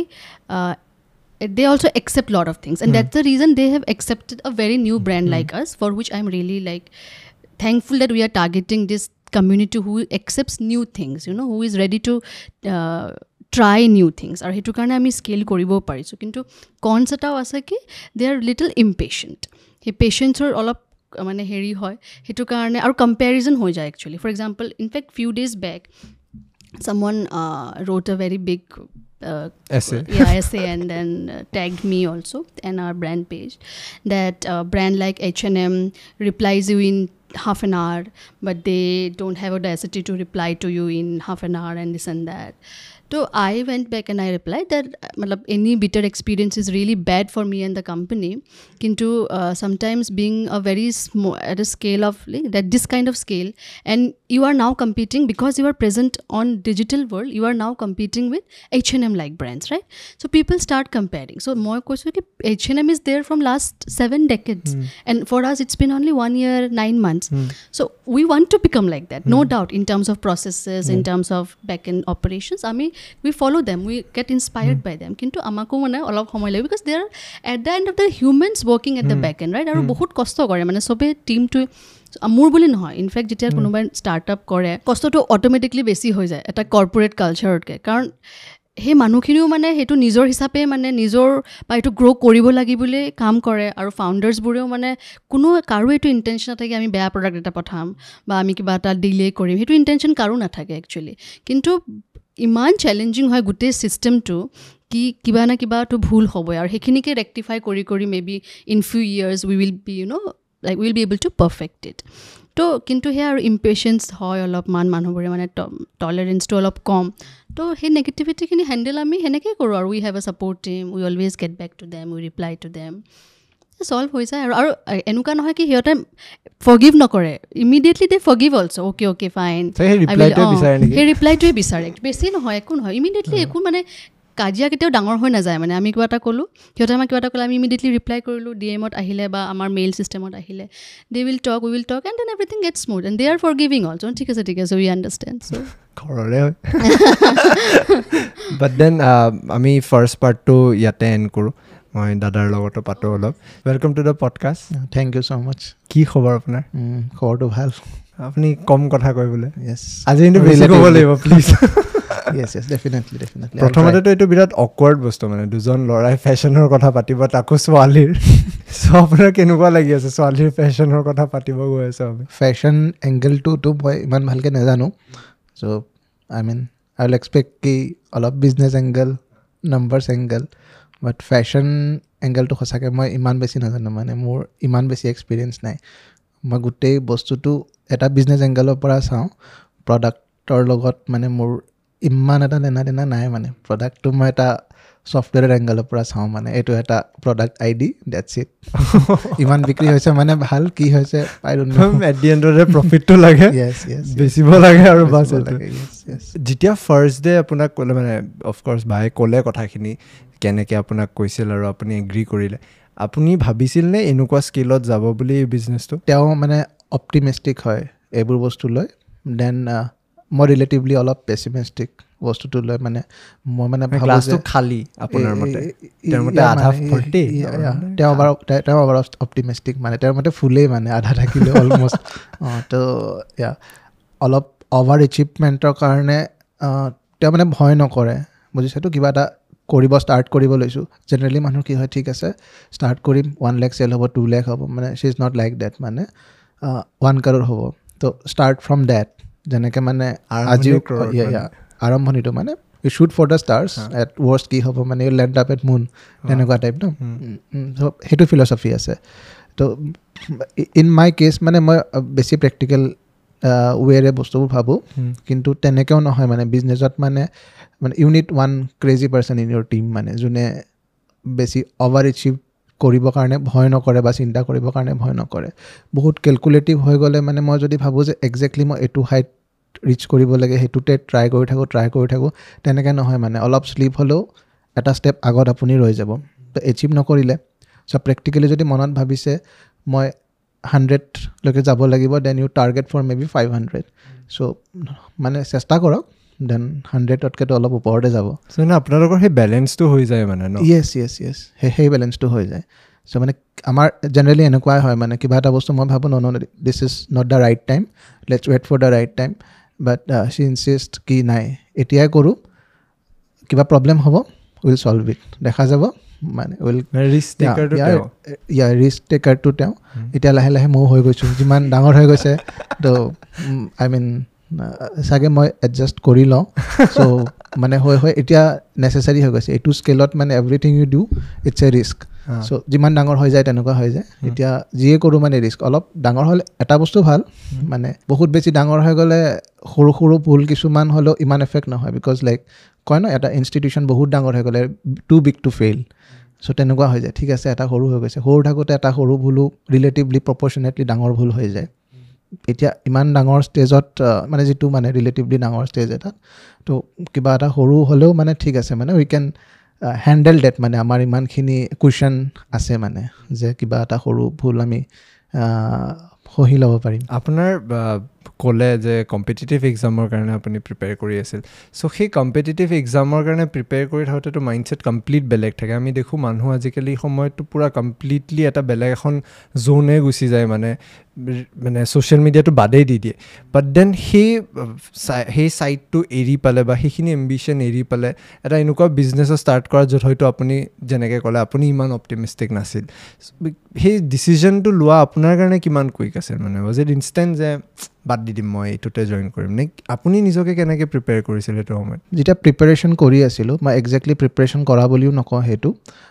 they also accept lot of things, and mm. that's the reason they have accepted a very new brand mm. like us, for which I'm really like thankful that we are targeting this community who accepts new things, you know, who is ready to uh, try new things. Ar hetu karone ami scale koribo parisu, kintu cons etao ase ki they are little impatient. He patience or all of mane heri hoy hetu karone aru comparison hoy jay actually. For example, in fact few days back someone uh, wrote a very big Uh, essay yeah essay and then uh, tagged me also and our brand page that uh, brand like H and M replies you in half an hour, but they don't have audacity to reply to you in half an hour and this and that. So I went back and I replied that matlab, any bitter experience is really bad for me and the company. Kintu uh, sometimes being a very small at a scale of like, that this kind of scale, and you are now competing because you are present on digital world. You are now competing with H and M like brands, right? So people start comparing. So more question ki H and M is there from last seven decades, mm. and for us it's been only one year nine months. Mm. So we want to become like that, no mm. doubt, in terms of processes, mm. in terms of back-end operations. I mean, we follow them, we get inspired mm. by them, kintu amako mane olop homoy lage because they are at the end of the humans working at mm. the back end, right? Aru bahut kosto kore mane sobe team to মোৰ বুলি নহয়, in fact যেতিয়া কোনোবাই startup কৰে কষ্টটো automatically বেছি হৈ যায় এটা কৰ্পৰেট কালচাৰতকৈ, কাৰণ সেই মানুহখিনিও মানে সেইটো নিজৰ হিচাপে মানে নিজৰ বা এইটো গ্ৰ' কৰিব লাগিবলৈ কাম কৰে, আৰু ফাউণ্ডাৰ্ছবোৰেও মানে কোনো কাৰো এইটো ইণ্টেনশ্যন নাথাকে আমি বেয়া প্ৰডাক্ট এটা পঠাম বা আমি কিবা এটা ডিলে কৰিম, সেইটো ইণ্টেনশ্যন কাৰো নাথাকে একচুৱেলি. কিন্তু ইমান চেলেঞ্জিং হয় গোটেই ছিষ্টেমটো কি কিবা না কিবাটো ভুল হ'বই, আৰু সেইখিনিকে ৰেক্টিফাই কৰি কৰি maybe in few years we will be you know' like we'll be able to perfect it. তো কিন্তু সেই আৰু ইম্পেশ্যেঞ্চ হয় অলপমান মানুহবোৰে মানে টলাৰেঞ্চটো অলপ কম, তো সেই নেগেটিভিটিখিনি হেণ্ডেল আমি সেনেকৈ কৰোঁ, আৰু we have a support team, we always get back to them, we reply to them, solve হৈ যায়. আৰু আৰু এনেকুৱা নহয় কি সিহঁতে ফৰগিভ নকৰে, immediately they forgive also', okay okay fine, সেই ৰিপ্লাইটোৱে বিচাৰে, বেছি নহয় একো নহয়, ইমিডিয়েটলি একো মানে কাজিয়া কেতিয়াও ডাঙৰ হৈ নাযায় মানে আমি কিবা এটা ক'লোঁ সিহঁতে আমাক কিবা এটা ক'লে আমি ইমিডিয়েটলি ৰিপ্লাই কৰিলোঁ ডি এমত আহিলে বা আমাৰ মেইল ছিষ্টেমত আহিলে they will talk we will talk and then everything get smooth and they are forgiving also' ঠিক আছে ঠিক আছে উই আণ্ডাৰষ্টেণ্ড চ' ঘৰৰে হয় বাট দেন আমি ফাৰ্ষ্ট পাৰ্টটো ইয়াতে এণ্ড কৰোঁ মই দাদাৰ লগতো পাতোঁ অলপ welcome to the podcast thank you so' much কি খবৰ আপোনাৰ খবৰটো ভাল আপুনি কম কথা কয় বোলে য়েছ আজি কিন্তু বেছি ক'ব লাগিব please yes yes definitely definitely প্ৰথমতেতো এইটো বিৰাট অকৱাৰ্ড বস্তু মানে দুজন ল'ৰাই ফেশ্বনৰ কথা পাতিব তাকো ছোৱালীৰ চ' আপোনাৰ কেনেকুৱা লাগি আছে ছোৱালীৰ ফেশ্বনৰ কথা পাতিব গৈ আছোঁ আমি ফেশ্বন এংগেলটোতো মই ইমান ভালকৈ নাজানো চ' I mean I will expect কি অলপ business angle numbers angle but fashion এংগেলটো সঁচাকৈ মই ইমান বেছি নাজানো মানে মোৰ ইমান বেছি এক্সপিৰিয়েঞ্চ নাই মই গোটেই বস্তুটো এটা বিজনেছ এংগেলৰ পৰা চাওঁ প্ৰডাক্টৰ লগত মানে মোৰ ইমান এটা লেনা দেনা নাই মানে প্ৰডাক্টটো মই এটা ছফ্টৱেৰৰ এংগেলৰ পৰা চাওঁ মানে এইটো এটা product I D that's it ইমান বিক্ৰী হৈছে মানে ভাল কি হৈছে আই ডোণ্ট নো এট দি এণ্ডতে প্ৰফিটটো লাগে য়েছ য়েছ বেচিব লাগে আৰু বাছ লাগে য়েছ য়েছ যেতিয়া ফাৰ্ষ্ট ডে আপোনাক ক'লে মানে অফক'ৰ্ছ ভাই ক'লে কথাখিনি কেনেকৈ আপোনাক কৈছিল আৰু আপুনি এগ্ৰী কৰিলে আপুনি ভাবিছিল নে এনেকুৱা স্কেলত যাব বুলি এই বিজনেছটো তেওঁ মানে অপটিমিষ্টিক হয় এইবোৰ বস্তু লৈ দেন মই ৰিলেটিভলি অলপ পেচিমিষ্টিক বস্তুটো লৈ মানে মই মানে ক্লাছটো খালী আপোনাৰ মতে তেওঁৰ মতে আধা ভৰ্তি তেওঁ বাৰু তেওঁ বাৰু অপটিমিষ্টিক মানে তেওঁৰ মতে ফুলেই মানে আধা থাকিলে অলমষ্ট অঁ তো ইয়া অলপ অভাৰ এচিভমেণ্টৰ কাৰণে তেওঁ মানে ভয় নকৰে বুজিছেতো কিবা এটা কৰিব ষ্টাৰ্ট কৰিব লৈছোঁ জেনেৰেলি মানুহৰ কি হয় ঠিক আছে ষ্টাৰ্ট কৰিম ওৱান লেখ চেল হ'ব টু লেখ হ'ব মানে she is not like that মানে ওৱান কাৰোৰ হ'ব তো ষ্টাৰ্ট ফ্ৰম ডেট যেনেকৈ মানে আজিও আৰম্ভণিটো মানে you shoot for the stars at worst কি হ'ব মানে you land up at moon তেনেকুৱা টাইপ ন চ' সেইটো ফিলচফি আছে তো ইন মাই কেছ মানে মই বেছি প্ৰেক্টিকেল ৱেৰে বস্তুবোৰ ভাবোঁ কিন্তু তেনেকৈও নহয় মানে বিজনেছত মানে মানে you need one crazy person in your team মানে যোনে বেছি অভাৰ এচিভ কৰিবৰ কাৰণে ভয় নকৰে বা চিন্তা কৰিবৰ কাৰণে ভয় নকৰে বহুত কেলকুলেটিভ হৈ গ'লে মানে মই যদি ভাবোঁ যে একজেক্টলি মই এইটো হাইট ৰিচ কৰিব লাগে সেইটোতে ট্ৰাই কৰি থাকোঁ ট্ৰাই কৰি থাকোঁ তেনেকৈ নহয় মানে অলপ শ্লিপ হ'লেও এটা ষ্টেপ আগত আপুনি ৰৈ যাব তো এচিভ নকৰিলে চ' প্ৰেক্টিকেলি যদি মনত ভাবিছে মই হাণ্ড্ৰেডলৈকে যাব লাগিব then you target for maybe five hundred so' মানে চেষ্টা কৰক দেন হাণ্ড্ৰেডতকৈতো অলপ ওপৰতে যাব চ' মানে আপোনালোকৰ সেই বেলেঞ্চটো হৈ যায় মানে ন য়েছ য়েছ য়েছ সেই সেই বেলেঞ্চটো হৈ যায় চ' মানে আমাৰ জেনেৰেলি এনেকুৱাই হয় মানে কিবা এটা বস্তু মই ভাবোঁ ন ন this is not the right time let's wait for the right time but she insist কি নাই এতিয়াই কৰোঁ কিবা প্ৰব্লেম হ'ব উইল চল্ভ ইট দেখা যাব মানে উইল ৰিস্ক ইয়া ৰিস্ক টেকাৰটো তেওঁ এতিয়া লাহে লাহে ময়ো হৈ গৈছোঁ যিমান ডাঙৰ হৈ গৈছে তো আই মিন চাগে মই এডজাষ্ট কৰি লওঁ চ' মানে হৈ হৈ এতিয়া নেচেচাৰী হৈ গৈছে এইটো স্কেলত মানে everything you do it's a risk so' যিমান ডাঙৰ হৈ যায় তেনেকুৱা হৈ যায় এতিয়া যিয়ে কৰোঁ মানে ৰিস্ক অলপ ডাঙৰ হ'লে এটা বস্তু ভাল মানে বহুত বেছি ডাঙৰ হৈ গ'লে সৰু সৰু ভুল কিছুমান হ'লেও ইমান এফেক্ট নহয় বিকজ লাইক কয় ন এটা ইনষ্টিটিউশ্যন বহুত ডাঙৰ হৈ গ'লে too big to fail so' তেনেকুৱা হৈ যায় ঠিক আছে এটা সৰু হৈ গৈছে সৰু থাকোঁতে এটা সৰু ভুলো ৰিলেটিভলি প্ৰপৰ্চনেটলি ডাঙৰ ভুল হৈ যায় এতিয়া ইমান ডাঙৰ ষ্টেজত মানে যিটো মানে ৰিলেটিভলি ডাঙৰ ষ্টেজ এটাত তো কিবা এটা সৰু হ'লেও মানে ঠিক আছে মানে উই কেন হেণ্ডেল ডেট মানে আমাৰ ইমানখিনি কুৱেশ্যন আছে মানে যে কিবা এটা সৰু ভুল আমি সহি ল'ব পাৰিম আপোনাৰ ক'লে যে কম্পিটিটিভ এক্সামৰ কাৰণে আপুনি প্ৰিপেয়াৰ কৰি আছিল চ' সেই কম্পিটিটিভ এক্সামৰ কাৰণে প্ৰিপেয়াৰ কৰি থাকোঁতেতো মাইণ্ডছেট কমপ্লিট বেলেগ থাকে আমি দেখোঁ মানুহ আজিকালি সময়ততো পূৰা কমপ্লিটলি এটা বেলেগ এখন জ'নে গুচি যায় মানে মানে ছ'চিয়েল মিডিয়াটো বাদেই দি দিয়ে বাট দেন সেই সেই ছাইডটো এৰি পালে বা সেইখিনি এম্বিশ্যন এৰি পালে এটা এনেকুৱা বিজনেছো ষ্টাৰ্ট কৰা য'ত হয়তো আপুনি যেনেকৈ ক'লে আপুনি ইমান অপটিমিষ্টিক নাছিল সেই ডিচিশ্যনটো লোৱা আপোনাৰ কাৰণে কিমান কুইক আছিল মানে ৱাজ ইট ইনষ্টেণ্ট যে বাদ দি দিম মই এইটোতে জইন কৰিম নে আপুনি নিজকে কেনেকৈ প্ৰিপেয়াৰ কৰিছিল সেইটো সময়ত যেতিয়া প্ৰিপেৰেশ্যন কৰি আছিলোঁ মই একজেক্টলি প্ৰিপেৰেশ্যন কৰা বুলিও নকওঁ সেইটো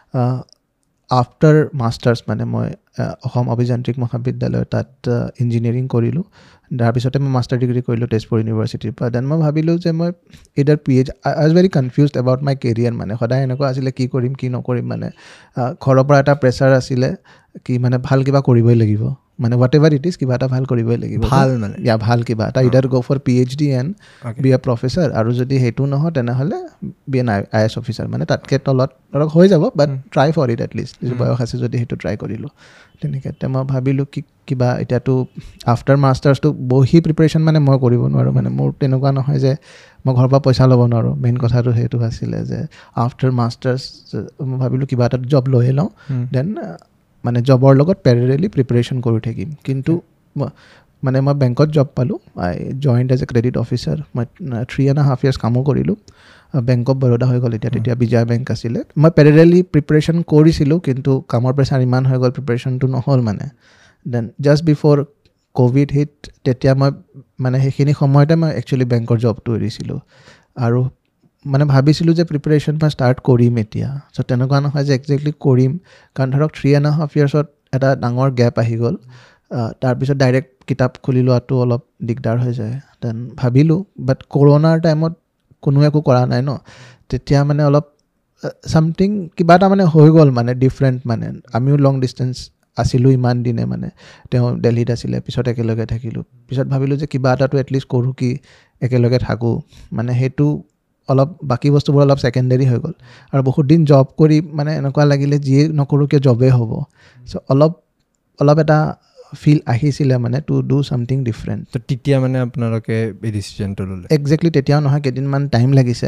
আফটাৰ মাষ্টাৰ্ছ মানে মই অসম অভিযান্ত্ৰিক মহাবিদ্যালয় তাত ইঞ্জিনিয়াৰিং কৰিলোঁ তাৰপিছতে মই মাষ্টাৰ ডিগ্ৰী কৰিলোঁ তেজপুৰ ইউনিভাৰ্চিটিৰ পৰা দেন মই ভাবিলোঁ যে মই either P H I was very confused about my career মানে সদায় এনেকুৱা আছিলে কি কৰিম কি নকৰিম মানে ঘৰৰ পৰা এটা প্ৰেছাৰ আছিলে কি মানে ভাল কিবা কৰিবই লাগিব মানে হোৱাট এভাৰ ইট ইজ কিবা এটা ভাল কৰিবই লাগিব ভাল মানে ইয়া ভাল কিবা এটা either go' for P H D and be a professor আৰু যদি সেইটো নহয় তেনেহ'লে be an I I S officer মানে তাতকৈ তলত ধৰক হৈ যাব but try for it at least যিটো বয়স আছে যদি সেইটো ট্ৰাই কৰিলোঁ তেনেকৈ এতিয়া মই ভাবিলোঁ কি কিবা এতিয়াতো আফটাৰ মাষ্টাৰ্ছটো বহি প্ৰিপেৰেশ্যন মানে মই কৰিব নোৱাৰোঁ মানে মোৰ তেনেকুৱা নহয় যে মই ঘৰৰ পৰা পইচা ল'ব নোৱাৰোঁ মেইন কথাটো সেইটো আছিলে যে আফটাৰ মাষ্টাৰ্ছ মই ভাবিলোঁ কিবা এটা জব লৈয়ে লওঁ দেন মানে জবৰ লগত পেৰেৰেলি প্ৰিপেৰেশ্যন কৰি থাকিম কিন্তু মানে মই বেংকত জব পালোঁ I joined as a credit officer মই থ্ৰী এণ্ড হাফ ইয়াৰ্ছ কামো কৰিলোঁ বেংক অফ বৰোদা হৈ গ'ল এতিয়া তেতিয়া বিজয়া বেংক আছিলে মই পেৰেৰেলি প্ৰিপেৰেশ্যন কৰিছিলোঁ কিন্তু কামৰ প্ৰেছাৰ ইমান হৈ গ'ল প্ৰিপেৰেশ্যনটো নহ'ল মানে then just before covid hit তেতিয়া মই মানে সেইখিনি সময়তে মই একচুৱেলি বেংকৰ জবটো এৰিছিলোঁ আৰু মানে ভাবিছিলোঁ যে প্ৰিপেৰেশ্যন মই ষ্টাৰ্ট কৰিম এতিয়া চ' তেনেকুৱা নহয় যে একজেক্টলি কৰিম কাৰণ ধৰক থ্ৰী এণ্ড হাফ ইয়াৰ্ছত এটা ডাঙৰ গেপ আহি গ'ল তাৰপিছত ডাইৰেক্ট কিতাপ খুলি লোৱাটো অলপ দিগদাৰ হৈ যায় দেন ভাবিলোঁ বাট কৰোণাৰ টাইমত কোনো একো কৰা নাই ন তেতিয়া মানে অলপ ছামথিং কিবা এটা মানে হৈ গ'ল মানে ডিফাৰেণ্ট মানে আমিও লং ডিষ্টেঞ্চ আছিলোঁ ইমান দিনে মানে তেওঁ দিল্লীত আছিলে পিছত একেলগে থাকিলোঁ পিছত ভাবিলোঁ যে কিবা এটাতো এটলিষ্ট কৰোঁ কি একেলগে থাকোঁ মানে সেইটো অলপ বাকী বস্তুবোৰ অলপ ছেকেণ্ডেৰী হৈ গ'ল আৰু বহুত দিন জব কৰি মানে এনেকুৱা লাগিলে যিয়ে নকৰোঁ কিয় জবেই হ'ব চ' অলপ অলপ এটা ফিল আহিছিলে মানে টু ডু ছামথিং ডিফাৰেণ্ট তো তেতিয়া মানে আপোনালোকে এই ডিচিশ্যনটো ল'লে একজেক্টলি তেতিয়াও নহয় কেইদিনমান টাইম লাগিছে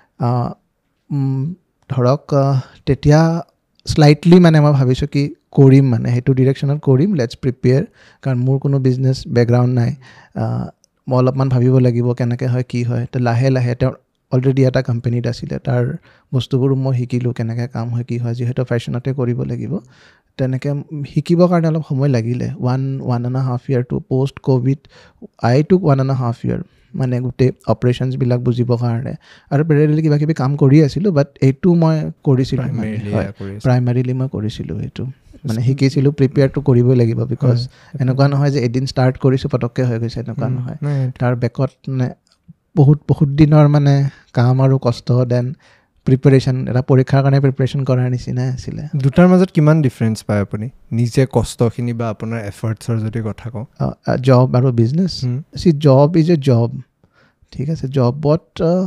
ধৰক তেতিয়া স্লাইটলি মানে মই ভাবিছোঁ কি কৰিম মানে সেইটো ডিৰেকশ্যনত কৰিম লেটছ প্ৰিপেয়াৰ কাৰণ মোৰ কোনো বিজনেছ বেকগ্ৰাউণ্ড নাই মই অলপমান ভাবিব লাগিব কেনেকৈ হয় কি হয় তো লাহে লাহে তেওঁ অলৰেডি এটা কোম্পেনীত আছিলে তাৰ বস্তুবোৰো মই শিকিলোঁ কেনেকৈ কাম হয় কি হয় যিহেতু ফেশ্বনতে কৰিব লাগিব তেনেকৈ শিকিবৰ কাৰণে অলপ সময় লাগিলে one one and half year to post covid I took one and half year মানে গোটেই অপাৰেশ্যনছবিলাক বুজিবৰ কাৰণে আৰু পেৰেৰেলি কিবা কিবি কাম কৰি আছিলোঁ বাট এইটো মই কৰিছিলোঁ প্ৰাইমাৰীলি মই কৰিছিলোঁ এইটো মানে শিকিছিলোঁ প্ৰিপেয়াৰটো কৰিবই লাগিব বিকজ এনেকুৱা নহয় যে এদিন ষ্টাৰ্ট কৰিছোঁ পটককৈ হৈ গৈছে এনেকুৱা নহয় তাৰ বেকত মানে বহুত বহুত দিনৰ মানে কাম আৰু কষ্ট দেন প্ৰিপেৰেশ্যন এটা পৰীক্ষাৰ কাৰণে প্ৰিপেৰেশ্যন কৰাৰ নিচিনাই আছিলে দুটাৰ মাজত কিমান ডিফাৰেঞ্চ পায় আপুনি নিজে কষ্টখিনি বা আপোনাৰ এফৰ্টছৰ যদি কথা কওঁ জব আৰু business see job is a job ঠিক আছে জবত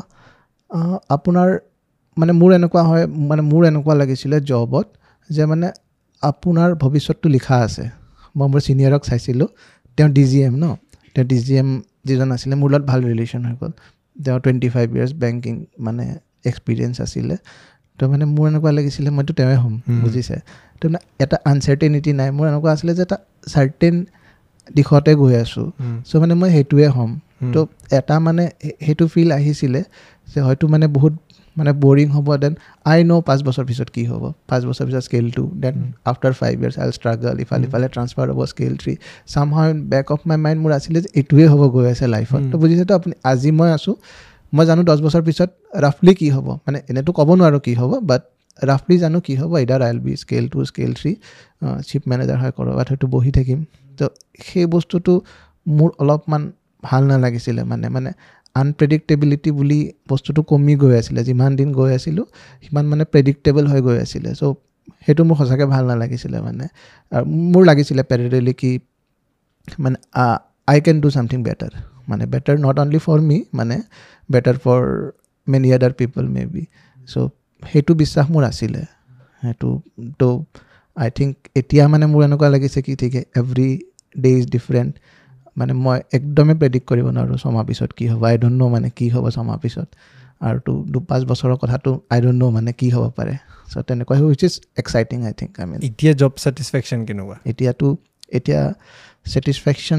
আপোনাৰ মানে মোৰ এনেকুৱা হয় মানে মোৰ এনেকুৱা লাগিছিলে জবত যে মানে আপোনাৰ ভৱিষ্যতটো লিখা আছে মই মোৰ ছিনিয়ৰক চাইছিলোঁ তেওঁ ডি জি এম ন তেওঁ ডি জি এম যিজন আছিলে মোৰ লগত ভাল ৰিলেশ্যন হৈ গ'ল তেওঁ টুৱেণ্টি ফাইভ ইয়াৰ্ছ বেংকিং মানে এক্সপিৰিয়েঞ্চ আছিলে তো মানে মোৰ এনেকুৱা লাগিছিলে মইতো তেওঁৱে হ'ম বুজিছে তো মানে এটা আনচাৰ্টেনিটি নাই মোৰ এনেকুৱা আছিলে যে এটা চাৰ্টেন দিশতে গৈ আছোঁ চ' মানে মই সেইটোৱে হ'ম তো এটা মানে সেইটো ফিল আহিছিলে যে হয়তো মানে বহুত মানে বৰিং হ'ব দেন আই ন' পাঁচ বছৰ পিছত কি হ'ব পাঁচ বছৰ পিছত scale two then after five years I struggle ইফালে ইফালে ট্ৰান্সফাৰ হ'ব scale three somehow back of my mind মোৰ আছিলে যে এইটোৱে হ'ব গৈ আছে লাইফত তো বুজিছেতো আপুনি আজি মই আছোঁ মই জানো দহ বছৰ পিছত ৰাফলি কি হ'ব মানে এনেতো ক'ব নোৱাৰোঁ কি হ'ব বাট ৰাফলি জানো কি হ'ব either I'll be scale two scale three chief manager হয় ক'ৰবাত হয়তো বহি থাকিম তো সেই বস্তুটো মোৰ অলপমান ভাল নালাগিছিলে মানে মানে আনপ্ৰেডিক্টেবিলিটি বুলি বস্তুটো কমি গৈ আছিলে যিমান দিন গৈ আছিলোঁ সিমান মানে প্ৰেডিক্টেবল হৈ গৈ আছিলে চ' সেইটো মোৰ সঁচাকৈ ভাল নালাগিছিলে মানে আৰু মোৰ লাগিছিলে পেৰেৰেলি কি মানে I can do something better মানে better not only for me মানে বেটাৰ ফৰ মেনি আদাৰ পিপল মে বি চ' সেইটো বিশ্বাস মোৰ আছিলে সেইটো তো আই থিংক এতিয়া মানে মোৰ এনেকুৱা লাগিছে কি ঠিক এভৰি ডে ইজ ডিফাৰেণ্ট মানে মই একদমেই প্ৰেডিক্ট কৰিব নোৱাৰোঁ ছমাহ পিছত কি হ'ব আই ডোণ্ট ন' মানে কি হ'ব ছমাহ পিছত আৰু তো দু পাঁচ বছৰৰ কথাটো আই ডোণ্ট ন' মানে কি হ'ব পাৰে চ' তেনেকুৱা which is exciting I think I mean এতিয়া জব ছেটিছফেকশ্যন কেনেকুৱা এতিয়াতো এতিয়া satisfaction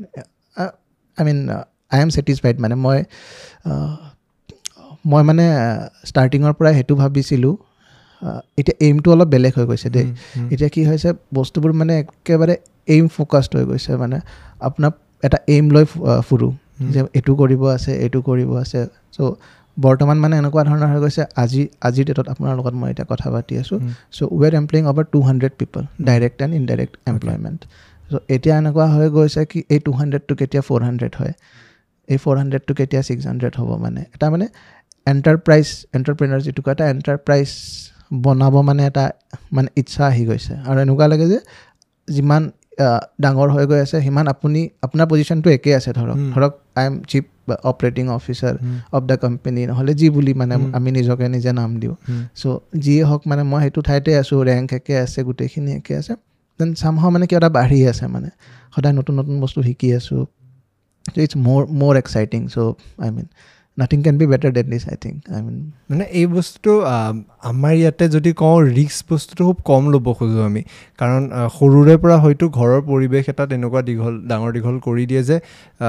I mean I am satisfied মানে মই মই মানে ষ্টাৰ্টিঙৰ পৰাই সেইটো ভাবিছিলোঁ এতিয়া এইমটো অলপ বেলেগ হৈ গৈছে দেই এতিয়া কি হৈছে বস্তুবোৰ মানে একেবাৰে এইম ফ'কাছড হৈ গৈছে মানে আপোনাৰ এটা এইম লৈ ফুৰোঁ যে এইটো কৰিব আছে এইটো কৰিব আছে চ' বৰ্তমান মানে এনেকুৱা ধৰণৰ হৈ গৈছে আজি আজিৰ ডেটত আপোনাৰ লগত মই এতিয়া কথা পাতি আছোঁ so' we are employing over two hundred people direct and indirect employment so' এতিয়া এনেকুৱা হৈ গৈছে কি এই টু হাণ্ড্ৰেডটো কেতিয়া ফ'ৰ হাণ্ড্ৰেড হয় এই ফ'ৰ হাণ্ড্ৰেডটো কেতিয়া ছিক্স হাণ্ড্ৰেড হ'ব মানে এটা মানে এণ্টাৰপ্ৰাইজ এণ্টাৰপ্ৰেনাৰ যিটো কয় এটা এণ্টাৰপ্ৰাইজ বনাব মানে এটা মানে ইচ্ছা আহি গৈছে আৰু এনেকুৱা লাগে যে যিমান ডাঙৰ হৈ গৈ আছে সিমান আপুনি আপোনাৰ পজিশ্যনটো একেই আছে ধৰক ধৰক I am chief operating officer of the company নহ'লে যি বুলি মানে আমি নিজকে নিজে নাম দিওঁ চ' যিয়ে হওক মানে মই সেইটো ঠাইতে আছোঁ ৰেংক একে আছে গোটেইখিনি একে আছে দেন চামহাও মানে কিবা এটা বাঢ়ি আছে মানে সদায় নতুন নতুন বস্তু শিকি আছোঁ চ' ইটছ মোৰ মোৰ exciting so' I mean nothing can be better than this I think I mean মানে এই বস্তুটো আমাৰ ইয়াতে যদি কওঁ ৰিস্ক বস্তুটো খুব কম ল'ব খোজোঁ আমি কাৰণ সৰুৰে পৰা হয়তো ঘৰৰ পৰিৱেশ এটা তেনেকুৱা দীঘল ডাঙৰ দীঘল কৰি দিয়ে যে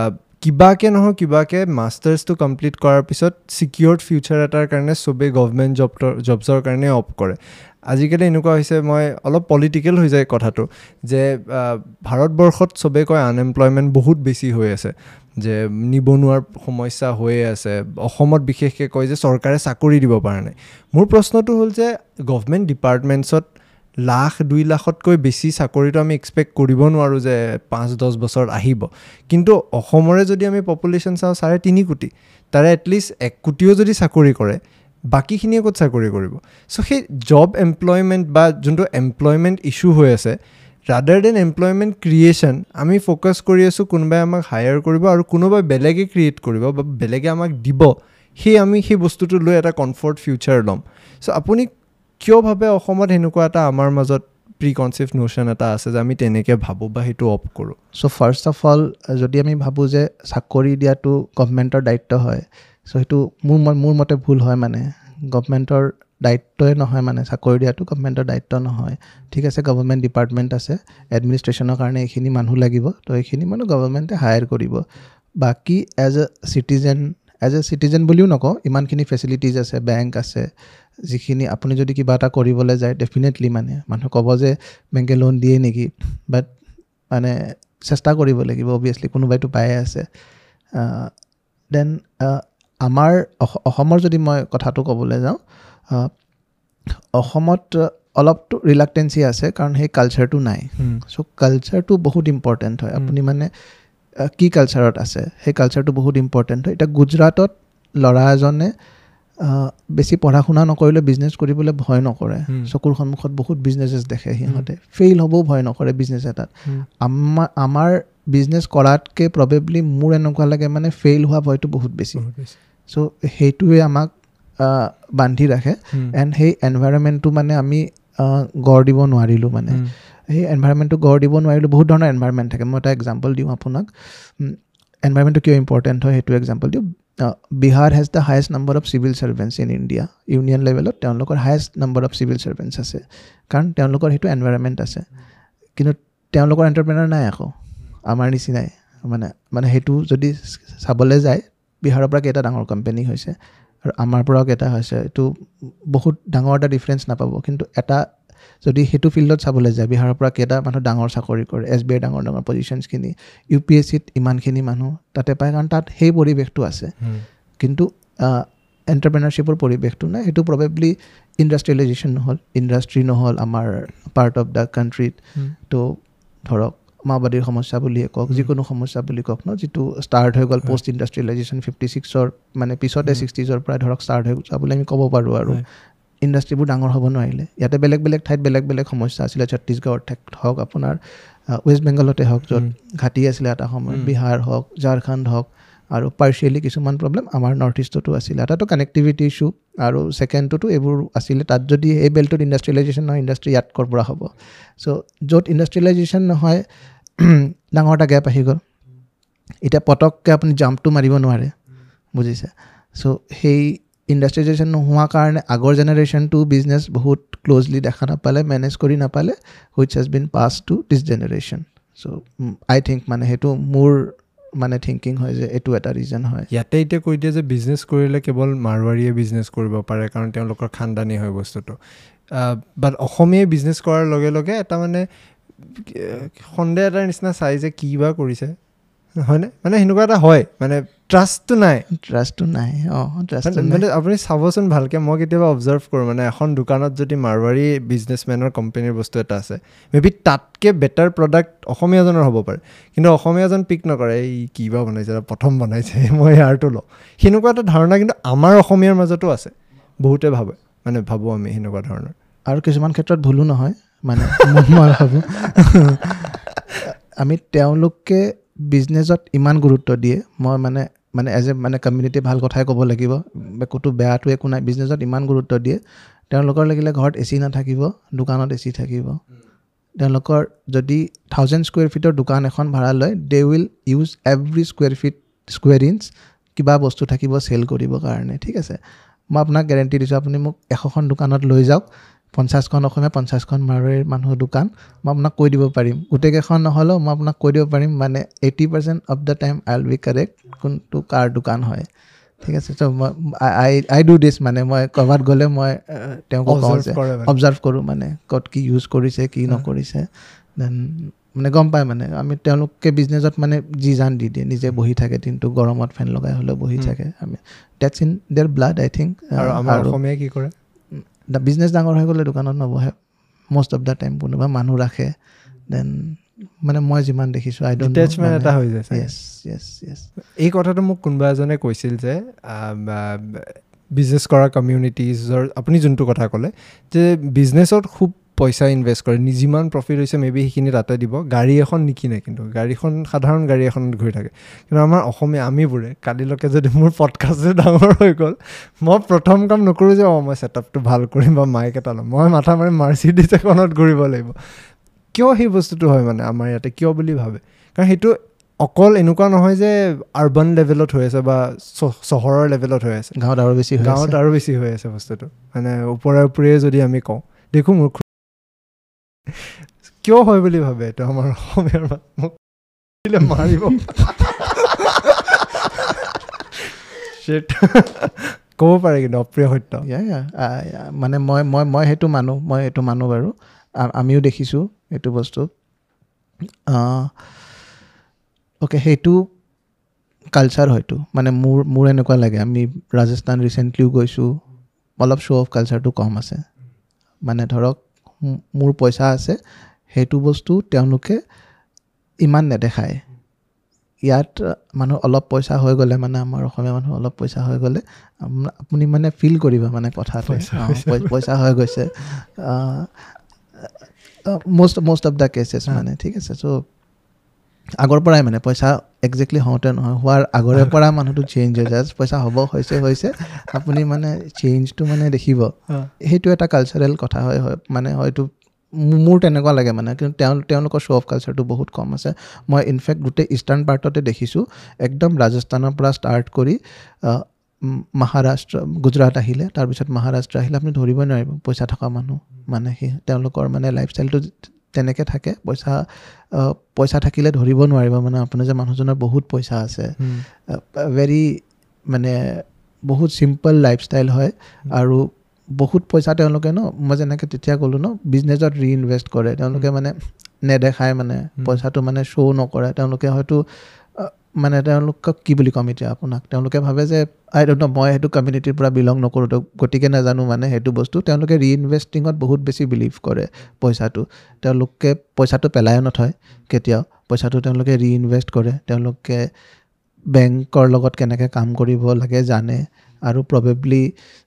কিবাকে নহয় কিবাকে মাষ্টাৰ্ছটো কমপ্লিট কৰাৰ পিছত ছিকিউৰ্ড ফিউচাৰ এটাৰ কাৰণে চবেই গভমেণ্ট জব জবছৰ কাৰণে অপ কৰে আজিকালি এনেকুৱা হৈছে মই অলপ পলিটিকেল হৈ যায় কথাটো যে ভাৰতবৰ্ষত চবেই কয় আনএমপ্লয়মেণ্ট বহুত বেছি হৈ আছে যে নিবনুৱাৰ সমস্যা হৈয়ে আছে অসমত বিশেষকৈ কয় যে চৰকাৰে চাকৰি দিব পৰা নাই মোৰ প্ৰশ্নটো হ'ল যে গভমেণ্ট ডিপাৰ্টমেণ্টছত লাখ দুই লাখতকৈ বেছি চাকৰিটো আমি এক্সপেক্ট কৰিব নোৱাৰোঁ যে পাঁচ দহ বছৰত আহিব কিন্তু অসমৰে যদি আমি পপুলেশ্যন চাওঁ চাৰে তিনি কোটি তাৰে এটলিষ্ট এক কোটিও যদি চাকৰি কৰে বাকীখিনিয়ে ক'ত চাকৰি কৰিব চ' সেই জব এমপ্লয়মেণ্ট বা যোনটো এমপ্লয়মেণ্ট ইছ্যু হৈ আছে ৰাডাৰ দেন এমপ্লয়মেণ্ট ক্ৰিয়েশ্যন আমি ফ'কাছ কৰি আছোঁ কোনোবাই আমাক হায়াৰ কৰিব আৰু কোনোবাই বেলেগে ক্ৰিয়েট কৰিব বা বেলেগে আমাক দিব সেই আমি সেই বস্তুটো লৈ এটা কমফৰ্ট ফিউচাৰ ল'ম চ' আপুনি কিয় ভাবে অসমত সেনেকুৱা এটা আমাৰ মাজত প্ৰি কনচেপ্ট নোশ্যন এটা আছে যে আমি তেনেকৈ ভাবোঁ বা সেইটো অপ কৰোঁ চ' ফাৰ্ষ্ট অফ অল যদি আমি ভাবোঁ যে চাকৰি দিয়াটো গভমেণ্টৰ দায়িত্ব হয় চ' সেইটো মোৰ মোৰ মতে ভুল হয় মানে গভমেণ্টৰ দায়িত্বই নহয় মানে চাকৰি দিয়াটো গভমেণ্টৰ দায়িত্ব নহয় ঠিক আছে গভৰ্ণমেণ্ট ডিপাৰ্টমেণ্ট আছে এডমিনিষ্ট্ৰেশ্যনৰ কাৰণে এইখিনি মানুহ লাগিব তো এইখিনি মানুহ গভৰ্ণমেণ্টে হায়াৰ কৰিব বাকী as a citizen as a citizen বুলিও নকওঁ ইমানখিনি ফেচিলিটিজ আছে বেংক আছে যিখিনি আপুনি যদি কিবা এটা কৰিবলৈ যায় ডেফিনেটলি মানে মানুহ ক'ব যে বেংকে লোন দিয়ে নেকি বাট মানে চেষ্টা কৰিব লাগিব অভিয়াছলি কোনোবাইতো পায়ে আছে দেন আমাৰ অসমৰ যদি মই কথাটো ক'বলৈ যাওঁ অসমত অলপতো ৰিলাক্টেঞ্চি আছে কাৰণ সেই কালচাৰটো নাই চ' কালচাৰটো বহুত ইম্পৰ্টেণ্ট হয় আপুনি মানে কি কালচাৰত আছে সেই কালচাৰটো বহুত ইম্পৰ্টেণ্ট হয় এতিয়া গুজৰাটত ল'ৰা এজনে বেছি পঢ়া শুনা নকৰিলে বিজনেছ কৰিবলৈ ভয় নকৰে চকুৰ সন্মুখত বহুত বিজনেছেছ দেখে সিহঁতে ফেইল হ'বও ভয় নকৰে বিজনেছ এটাত আমাৰ আমাৰ বিজনেছ কৰাতকৈ প্ৰবেবলি মোৰ এনেকুৱা লাগে মানে ফেইল হোৱা ভয়টো বহুত বেছি চ' সেইটোৱে আমাক বান্ধি ৰাখে এণ্ড সেই এনভাইৰনমেণ্টটো মানে আমি গঢ় দিব নোৱাৰিলোঁ মানে সেই এনভাইৰনমেণ্টটো গঢ় দিব নোৱাৰিলোঁ বহুত ধৰণৰ এনভাইৰনমেণ্ট থাকে মই এটা এক্সাম্পল দিওঁ আপোনাক এনভাইৰনমেণ্টটো কিয় ইম্পৰ্টেণ্ট হয় সেইটো এক্সাম্পল দিওঁ Bihar has the highest number of civil servants in India union লেভেলত তেওঁলোকৰ highest number of civil servants আছে কাৰণ তেওঁলোকৰ সেইটো এনভাইৰনমেণ্ট আছে কিন্তু তেওঁলোকৰ এণ্টাৰপ্ৰেনাৰ নাই আকৌ আমাৰ নিচিনাই মানে মানে সেইটো যদি চাবলৈ যায় বিহাৰৰ পৰা কেইটা ডাঙৰ কোম্পানী হৈছে আৰু আমাৰ পৰাও কেইটা হৈছে এইটো বহুত ডাঙৰ এটা ডিফাৰেঞ্চ নাপাব কিন্তু এটা যদি সেইটো ফিল্ডত চাবলৈ যায় বিহাৰৰ পৰা কেইটা মানুহ ডাঙৰ চাকৰি কৰে এছ বি আই ডাঙৰ ডাঙৰ পজিশ্যনছখিনি ইউ পি এছ চিত ইমানখিনি মানুহ তাতে পায় কাৰণ তাত সেই পৰিৱেশটো আছে কিন্তু এণ্টাৰপ্ৰেনাৰশ্বিপৰ পৰিৱেশটো নাই সেইটো প্ৰবেবলি ইণ্ডাষ্ট্ৰিয়েলাইজেশ্যন নহ'ল ইণ্ডাষ্ট্ৰি নহ'ল আমাৰ পাৰ্ট অফ দ্য কাণ্ট্ৰিত তো ধৰক মাওবাদীৰ সমস্যা বুলিয়ে কওক যিকোনো সমস্যা বুলি কওক ন যিটো ষ্টাৰ্ট হৈ গ'ল পষ্ট ইণ্ডাষ্ট্ৰিয়েলাইজেশ্যন ফিফটি ছিক্সৰ মানে পিছতে ছিক্সটিজৰ পৰা ধৰক ষ্টাৰ্ট হৈ যোৱা বুলি আমি ক'ব পাৰোঁ আৰু ইণ্ডাষ্ট্ৰিবোৰ ডাঙৰ হ'ব নোৱাৰিলে ইয়াতে বেলেগ বেলেগ ঠাইত বেলেগ বেলেগ সমস্যা আছিলে ছত্তীশগড়ত হওক আপোনাৰ ৱেষ্ট বেংগলতে হওক য'ত ঘাটি আছিলে এটা সময়ত বিহাৰ হওক ঝাৰখণ্ড হওক আৰু পাৰ্চিয়েলি কিছুমান প্ৰব্লেম আমাৰ নৰ্থ ইষ্টতো আছিলে এটাতো কানেক্টিভিটি ইছ্যু আৰু ছেকেণ্ডটোতো এইবোৰ আছিলে তাত যদি এই বেল্টত ইণ্ডাষ্ট্ৰিয়েলাইজেশ্যন নহয় ইণ্ডাষ্ট্ৰি ইয়াত ক'ৰ পৰা হ'ব চ' য'ত ইণ্ডাষ্ট্ৰিয়েলাইজেশ্যন নহয় ডাঙৰ এটা গেপ আহি গ'ল এতিয়া পটককৈ আপুনি জাম্পটো মাৰিব নোৱাৰে বুজিছে চ' সেই ইণ্ডাষ্ট্ৰিয়েলাইজেশ্যন নোহোৱাৰ কাৰণে আগৰ জেনেৰেশ্যনটো বিজনেছ বহুত ক্ল'জলি দেখা নাপালে মেনেজ কৰি নাপালে which has been pass to this generation so' I think মানে সেইটো মোৰ মানে থিংকিং হয় যে এইটো এটা ৰিজন হয় ইয়াতে এতিয়া কৈ দিয়ে যে বিজনেছ কৰিলে কেৱল মাৰোৱাৰীয়ে বিজনেছ কৰিব পাৰে কাৰণ তেওঁলোকৰ খানদানী হয় বস্তুটো বাট অসমীয়াই বিজনেছ কৰাৰ লগে লগে এটা মানে সন্দেহ এটাৰ নিচিনা চাই যে কি বা কৰিছে হয়নে মানে সেনেকুৱা এটা হয় মানে ট্ৰাষ্টটো নাই ট্ৰাষ্টটো নাই অঁ ট্ৰাষ্ট মানে আপুনি চাবচোন ভালকৈ মই কেতিয়াবা অবজাৰ্ভ কৰোঁ মানে এখন দোকানত যদি মাৰোৱাৰী বিজনেছমেনৰ কোম্পানীৰ বস্তু এটা আছে মে বি তাতকৈ বেটাৰ প্ৰডাক্ট অসমীয়াজনৰ হ'ব পাৰে কিন্তু অসমীয়াজন পিক নকৰে এই কিবা বনাইছে প্ৰথম বনাইছে মই ইয়াৰটো লওঁ সেনেকুৱা এটা ধাৰণা কিন্তু আমাৰ অসমীয়াৰ মাজতো আছে বহুতে ভাবে মানে ভাবোঁ আমি সেনেকুৱা ধৰণৰ আৰু কিছুমান ক্ষেত্ৰত ভুলো নহয় মানে মই ভাবোঁ আমি তেওঁলোকে বিজনেছত ইমান গুৰুত্ব দিয়ে মই মানে মানে এজ এ মানে কমিউনিটি ভাল কথাই ক'ব লাগিব একোতো বেয়াটো একো নাই বিজনেছত ইমান গুৰুত্ব দিয়ে তেওঁলোকৰ লাগিলে ঘৰত এ চি নাথাকিব দোকানত এ চি থাকিব তেওঁলোকৰ যদি থাউজেণ্ড স্কুৱেৰ ফিটৰ দোকান এখন ভাড়া লয় they will use every square feet square inch কিবা বস্তু থাকিব চেল কৰিবৰ কাৰণে ঠিক আছে মই আপোনাক গেৰেণ্টি দিছোঁ আপুনি মোক এশখন দোকানত লৈ যাওক পঞ্চাছখন অসমীয়া পঞ্চাছখন মাৰোৱাৰীৰ মানুহৰ দোকান মই আপোনাক কৈ দিব পাৰিম গোটেইকেইখন নহ'লেও মই আপোনাক কৈ দিব পাৰিম মানে eighty percent of the time I will be correct কোনটো কাৰ দোকান হয় ঠিক আছে চ' মই আই আই ডু দিছ মানে মই ক'ৰবাত গ'লে মই তেওঁক কওঁ যে অবজাৰ্ভ কৰোঁ মানে ক'ত কি ইউজ কৰিছে কি নকৰিছে দেন মানে গম পায় মানে আমি তেওঁলোকে বিজনেছত মানে যি জান দি দিয়ে নিজে বহি থাকে দিনটো গৰমত ফেন লগাই হ'লেও বহি থাকে আমি that's in their blood I think আৰু আমাৰ অসমীয়াই কি কৰে বিজনেছ ডাঙৰ হৈ গ'লে দোকানত নবহে মষ্ট অফ দ্য টাইম কোনোবা মানুহ ৰাখে দেন মানে মই যিমান দেখিছোঁ আই ডোণ্ট ডিটেচমেণ্ট এটা হৈ যায় য়েছ য়েছ য়েছ এই কথাটো মোক কোনোবা এজনে কৈছিল যে বিজনেছ কৰা কমিউনিটিজৰ আপুনি যোনটো কথা ক'লে যে বিজনেছত খুব পইচা ইনভেষ্ট কৰে যিমান প্ৰফিট হৈছে মে বি সেইখিনি তাতে দিব গাড়ী এখন নিকিনে কিন্তু গাড়ীখন সাধাৰণ গাড়ী এখনত ঘূৰি থাকে কিন্তু আমাৰ অসমীয়া আমিবোৰে কালিলৈকে যদি মোৰ পডকাষ্টটো ডাঙৰ হৈ গ'ল মই প্ৰথম কাম নকৰোঁ যে অঁ মই ছেটআপটো ভাল কৰিম বা মাইক এটা ল'ম মই মাথা মাৰি মাৰ্চিডিজ এখনত ঘূৰিব লাগিব কিয় সেই বস্তুটো হয় মানে আমাৰ ইয়াতে কিয় বুলি ভাবে কাৰণ সেইটো অকল এনেকুৱা নহয় যে আৰ্বান লেভেলত হৈ আছে বা চহৰৰ লেভেলত হৈ আছে গাঁৱত আৰু বেছি গাঁৱত আৰু বেছি হৈ আছে বস্তুটো মানে ওপৰে ওপৰে যদি আমি কওঁ দেখোঁ মোৰ কিয় হয় বুলি ভাবে এইটো আমাৰ অসমীয়াৰ মোক মাৰিব ক'ব পাৰে কিন্তু অপ্ৰিয় সত্য মানে মই মই মই সেইটো মানো মই এইটো মানো বাৰু আমিও দেখিছোঁ এইটো বস্তু অ'কে সেইটো কালচাৰ হয়তো মানে মোৰ মোৰ এনেকুৱা লাগে আমি ৰাজস্থান ৰিচেণ্টলিও গৈছোঁ অলপ শ্ব' অফ কালচাৰটো কম আছে মানে ধৰক মোৰ পইচা আছে সেইটো বস্তু তেওঁলোকে ইমান নেদেখায় ইয়াত মানুহ অলপ পইচা হৈ গ'লে মানে আমাৰ অসমীয়া মানুহ অলপ পইচা হৈ গ'লে আপুনি মানে ফিল কৰিব মানে কথাটো পইচা হৈ গৈছে most most of the cases মানে ঠিক আছে চ' আগৰ পৰাই মানে পইচা একজেক্টলি হওঁতে নহয় হোৱাৰ আগৰে পৰা মানুহটো চেঞ্জ হৈ যায় পইচা হ'ব হৈছে হৈছে আপুনি মানে চেঞ্জটো মানে দেখিব সেইটো এটা কালচাৰেল কথা হয় হয় মানে হয়তো মোৰ তেনেকুৱা লাগে মানে কিন্তু তেওঁ তেওঁলোকৰ শ্ব' অফ কালচাৰটো বহুত কম আছে মই ইনফেক্ট গোটেই ইষ্টাৰ্ণ পাৰ্টতে দেখিছোঁ একদম ৰাজস্থানৰ পৰা ষ্টাৰ্ট কৰি মহাৰাষ্ট্ৰ গুজৰাট আহিলে তাৰপিছত মহাৰাষ্ট্ৰ আহিলে আপুনি ধৰিবই নোৱাৰিব পইচা থকা মানুহ মানে সেই তেওঁলোকৰ মানে লাইফষ্টাইলটো তেনেকৈ থাকে পইচা পইচা থাকিলে ধৰিব নোৱাৰিব মানে আপোনাৰ যে মানুহজনৰ বহুত পইচা আছে ভেৰি মানে বহুত চিম্পল লাইফষ্টাইল হয় আৰু বহুত পইচা তেওঁলোকে ন মই যেনেকৈ তেতিয়া ক'লোঁ ন বিজনেছত ৰিইনভেষ্ট কৰে তেওঁলোকে মানে নেদেখায় মানে পইচাটো মানে শ্ব' নকৰে তেওঁলোকে হয়তো মানে তেওঁলোকক কি বুলি ক'ম এতিয়া আপোনাক তেওঁলোকে ভাবে যে আই ডোণ্ট ন মই সেইটো কমিউনিটিৰ পৰা বিলং নকৰোঁ তো গতিকে নাজানো মানে সেইটো বস্তু তেওঁলোকে ৰিইনভেষ্টিঙত বহুত বেছি বিলিভ কৰে পইচাটো তেওঁলোকে পইচাটো পেলায়ো নথয় কেতিয়াও পইচাটো তেওঁলোকে ৰিইনভেষ্ট কৰে তেওঁলোকে বেংকৰ লগত কেনেকৈ কাম কৰিব লাগে জানে আৰু প্ৰবেবলি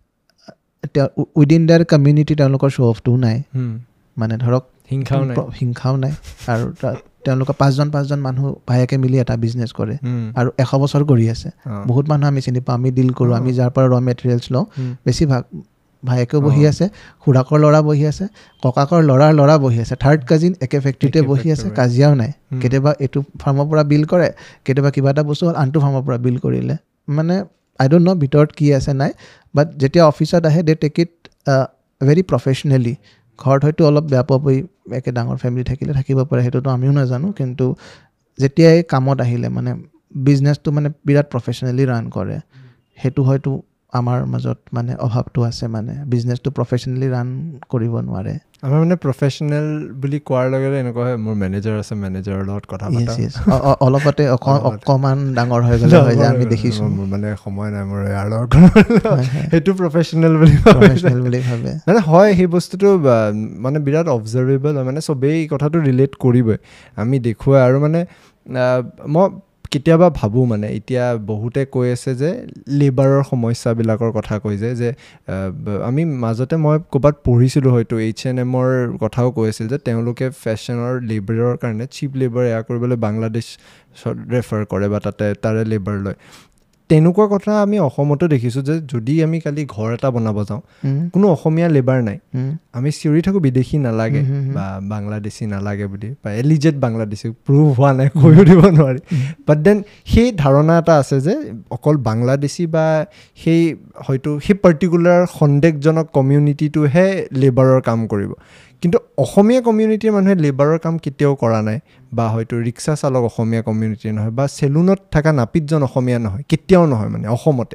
তেওঁ উইদিন দেয়াৰ কমিউনিটি তেওঁলোকৰ শ্ব' অফটোও নাই মানে ধৰক হিংসাও নাই হিংসাও নাই আৰু তেওঁলোকৰ পাঁচজন পাঁচজন মানুহ ভায়েকে মিলি এটা বিজনেছ কৰে আৰু এশ বছৰ কৰি আছে বহুত মানুহ আমি চিনি পাওঁ আমি ডিল কৰোঁ আমি যাৰ পৰা ৰ মেটেৰিয়েলছ লওঁ বেছিভাগ ভায়েকেও বহি আছে খুৰাকৰ ল'ৰা বহি আছে ককাকৰ ল'ৰাৰ ল'ৰা বহি আছে থাৰ্ড কাজিন একে ফেক্টৰীতে বহি আছে কাজিয়াও নাই কেতিয়াবা এইটো ফাৰ্মৰ পৰা বিল কৰে কেতিয়াবা কিবা এটা বস্তু হ'ল আনটো ফাৰ্মৰ পৰা বিল কৰিলে মানে আই ডোণ্ট ন' ভিতৰত কি আছে নাই বাট যেতিয়া অফিচত আহে they take it very professionally ঘৰত হয়তো অলপ বেয়া পোৱা পৰি একে ডাঙৰ ফেমিলি থাকিলে থাকিব পাৰে সেইটোতো আমিও নাজানো কিন্তু যেতিয়াই কামত আহিলে মানে বিজনেছটো মানে বিৰাট প্ৰফেচনেলি ৰান কৰে সেইটো হয়তো আমাৰ মাজত মানে অভাৱটো আছে মানে বিজনেছটো প্ৰফেচনেলি ৰান কৰিব নোৱাৰে আমাৰ মানে প্ৰফেচনেল বুলি কোৱাৰ লগে লগে এনেকুৱা হয় মোৰ মেনেজাৰ আছে মেনেজাৰৰ লগত কথা পতা অলপতে অকণমান ডাঙৰ হৈ গ'লে হয় যে আমি দেখিছোঁ মোৰ মানে সময় নাই মোৰ ইয়াৰ লগত সেইটো প্ৰফেচনেল বুলি প্ৰফেচনেল বুলি ভাবে মানে হয় সেই বস্তুটো মানে বিৰাট অবজাৰ্ভেবল হয় মানে চবেই কথাটো ৰিলেট কৰিবই আমি দেখুৱাই আৰু মানে মই কেতিয়াবা ভাবোঁ মানে এতিয়া বহুতে কৈ আছে যে লেবাৰৰ সমস্যাবিলাকৰ কথা কৈ যে যে আমি মাজতে মই ক'ৰবাত পঢ়িছিলোঁ হয়তো এইচ এন এমৰ কথাও কৈ আছিল যে তেওঁলোকে ফেশ্বনৰ লেবাৰৰ কাৰণে চিপ লেবাৰ এয়া কৰিবলৈ বাংলাদেশত ৰেফাৰ কৰে বা তাতে তাৰে লেবাৰ লয় তেনেকুৱা কথা আমি অসমতো দেখিছোঁ যে যদি আমি কালি ঘৰ এটা বনাব যাওঁ কোনো অসমীয়া লেবাৰ নাই আমি চিঞৰি থাকোঁ বিদেশী নালাগে বা বাংলাদেশী নালাগে বুলি বা এলিজেড বাংলাদেশী প্ৰুভ হোৱা নাই কৈও দিব নোৱাৰি বাট দেন সেই ধাৰণা এটা আছে যে অকল বাংলাদেশী বা সেই হয়তো সেই পাৰ্টিকুলাৰ সন্দেহজনক কমিউনিটিটোহে লেবাৰৰ কাম কৰিব কিন্তু অসমীয়া কমিউনিটিৰ মানুহে লেবাৰৰ কাম কেতিয়াও কৰা নাই বা হয়তো ৰিক্সা চালক অসমীয়া কমিউনিটিৰ নহয় বা চেলুনত থকা নাপিতজন অসমীয়া নহয় কেতিয়াও নহয় মানে অসমতে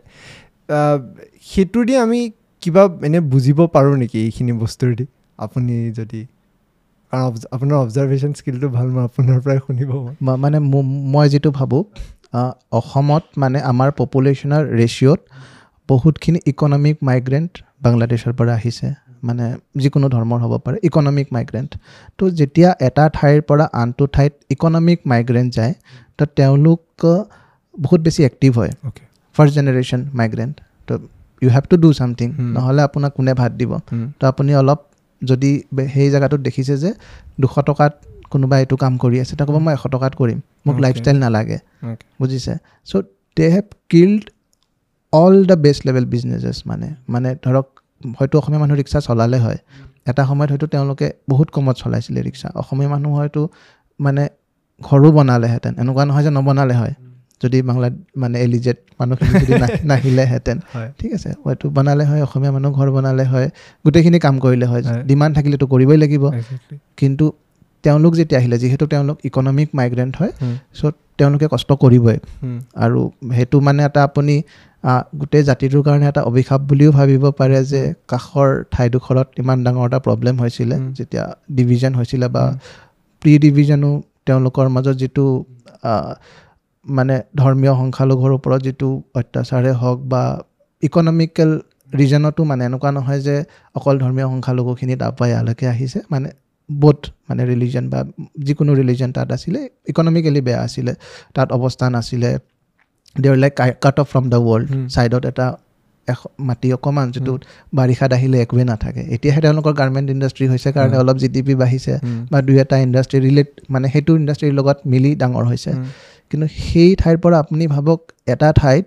সেইটো দি আমি কিবা এনে বুজিব পাৰোঁ নেকি এইখিনি বস্তুৰ দি আপুনি যদি কাৰণ আপোনাৰ অবজাৰভেশ্যন স্কিলটো ভাল মই আপোনাৰ পৰাই শুনিব মানে মই যিটো ভাবোঁ অসমত মানে আমাৰ পপুলেশ্যনৰ ৰেচিঅ'ত বহুতখিনি ইকনমিক মাইগ্ৰেণ্ট বাংলাদেশৰ পৰা আহিছে মানে যিকোনো ধৰ্মৰ হ'ব পাৰে ইকনমিক মাইগ্ৰেণ্ট তো যেতিয়া এটা ঠাইৰ পৰা আনটো ঠাইত ইকনমিক মাইগ্ৰেণ্ট যায় তো তেওঁলোক বহুত বেছি এক্টিভ হয় ফাৰ্ষ্ট জেনেৰেশ্যন মাইগ্ৰেণ্ট তো you have to do something নহ'লে আপোনাক কোনে ভাত দিব তো আপুনি অলপ যদি সেই জেগাটোত দেখিছে যে দুশ টকাত কোনোবা এইটো কাম কৰি আছে তো ক'ব মই এশ টকাত কৰিম মোক লাইফষ্টাইল নালাগে বুজিছে so' they have killed all the best level businesses মানে মানে ধৰক হয়তো অসমীয়া মানুহ ৰিক্সা চলালে হয় এটা সময়ত হয়তো তেওঁলোকে বহুত কমত চলাইছিলে ৰিক্সা অসমীয়া মানুহ হয়তো মানে ঘৰো বনালেহেঁতেন এনেকুৱা নহয় যে নবনালে হয় যদি বাংলা মানে এলিজেড মানুহখিনি যদি নাহিলেহেঁতেন ঠিক আছে হয়তো বনালে হয় অসমীয়া মানুহ ঘৰ বনালে হয় গোটেইখিনি কাম কৰিলে হয় ডিমাণ্ড থাকিলেতো কৰিবই লাগিব কিন্তু তেওঁলোক যেতিয়া আহিলে যিহেতু তেওঁলোক ইকনমিক মাইগ্ৰেণ্ট হয় চ' তেওঁলোকে কষ্ট কৰিবই আৰু সেইটো মানে এটা আপুনি গোটেই জাতিটোৰ কাৰণে এটা অভিশাপ বুলিও ভাবিব পাৰে যে কাষৰ ঠাইডোখৰত ইমান ডাঙৰ এটা প্ৰব্লেম হৈছিলে যেতিয়া ডিভিজন হৈছিলে বা প্ৰি ডিভিজনো তেওঁলোকৰ মাজত যিটো মানে ধৰ্মীয় সংখ্যালঘুৰ ওপৰত যিটো অত্যাচাৰে হওক বা ইকনমিকেল ৰিজনতো মানে এনেকুৱা নহয় যে অকল ধৰ্মীয় সংখ্যালঘুখিনি তাৰপৰা ইয়ালৈকে আহিছে মানে বোথ মানে ৰিলিজন বা যিকোনো ৰিলিজন তাত আছিলে ইকনমিকেলি বেয়া আছিলে তাত অৱস্থা নাছিলে they are like cut off from the world ছাইডত এটা মাটি অকণমান যিটো বাৰিষাত আহিলে একোৱে নাথাকে এতিয়াহে তেওঁলোকৰ গাৰ্মেণ্ট ইণ্ডাষ্ট্ৰি হৈছে কাৰণে অলপ জি ডি পি বাঢ়িছে বা দুই এটা ইণ্ডাষ্ট্ৰি ৰিলেট মানে সেইটো ইণ্ডাষ্ট্ৰিৰ লগত মিলি ডাঙৰ হৈছে কিন্তু সেই ঠাইৰ পৰা আপুনি ভাবক এটা ঠাইত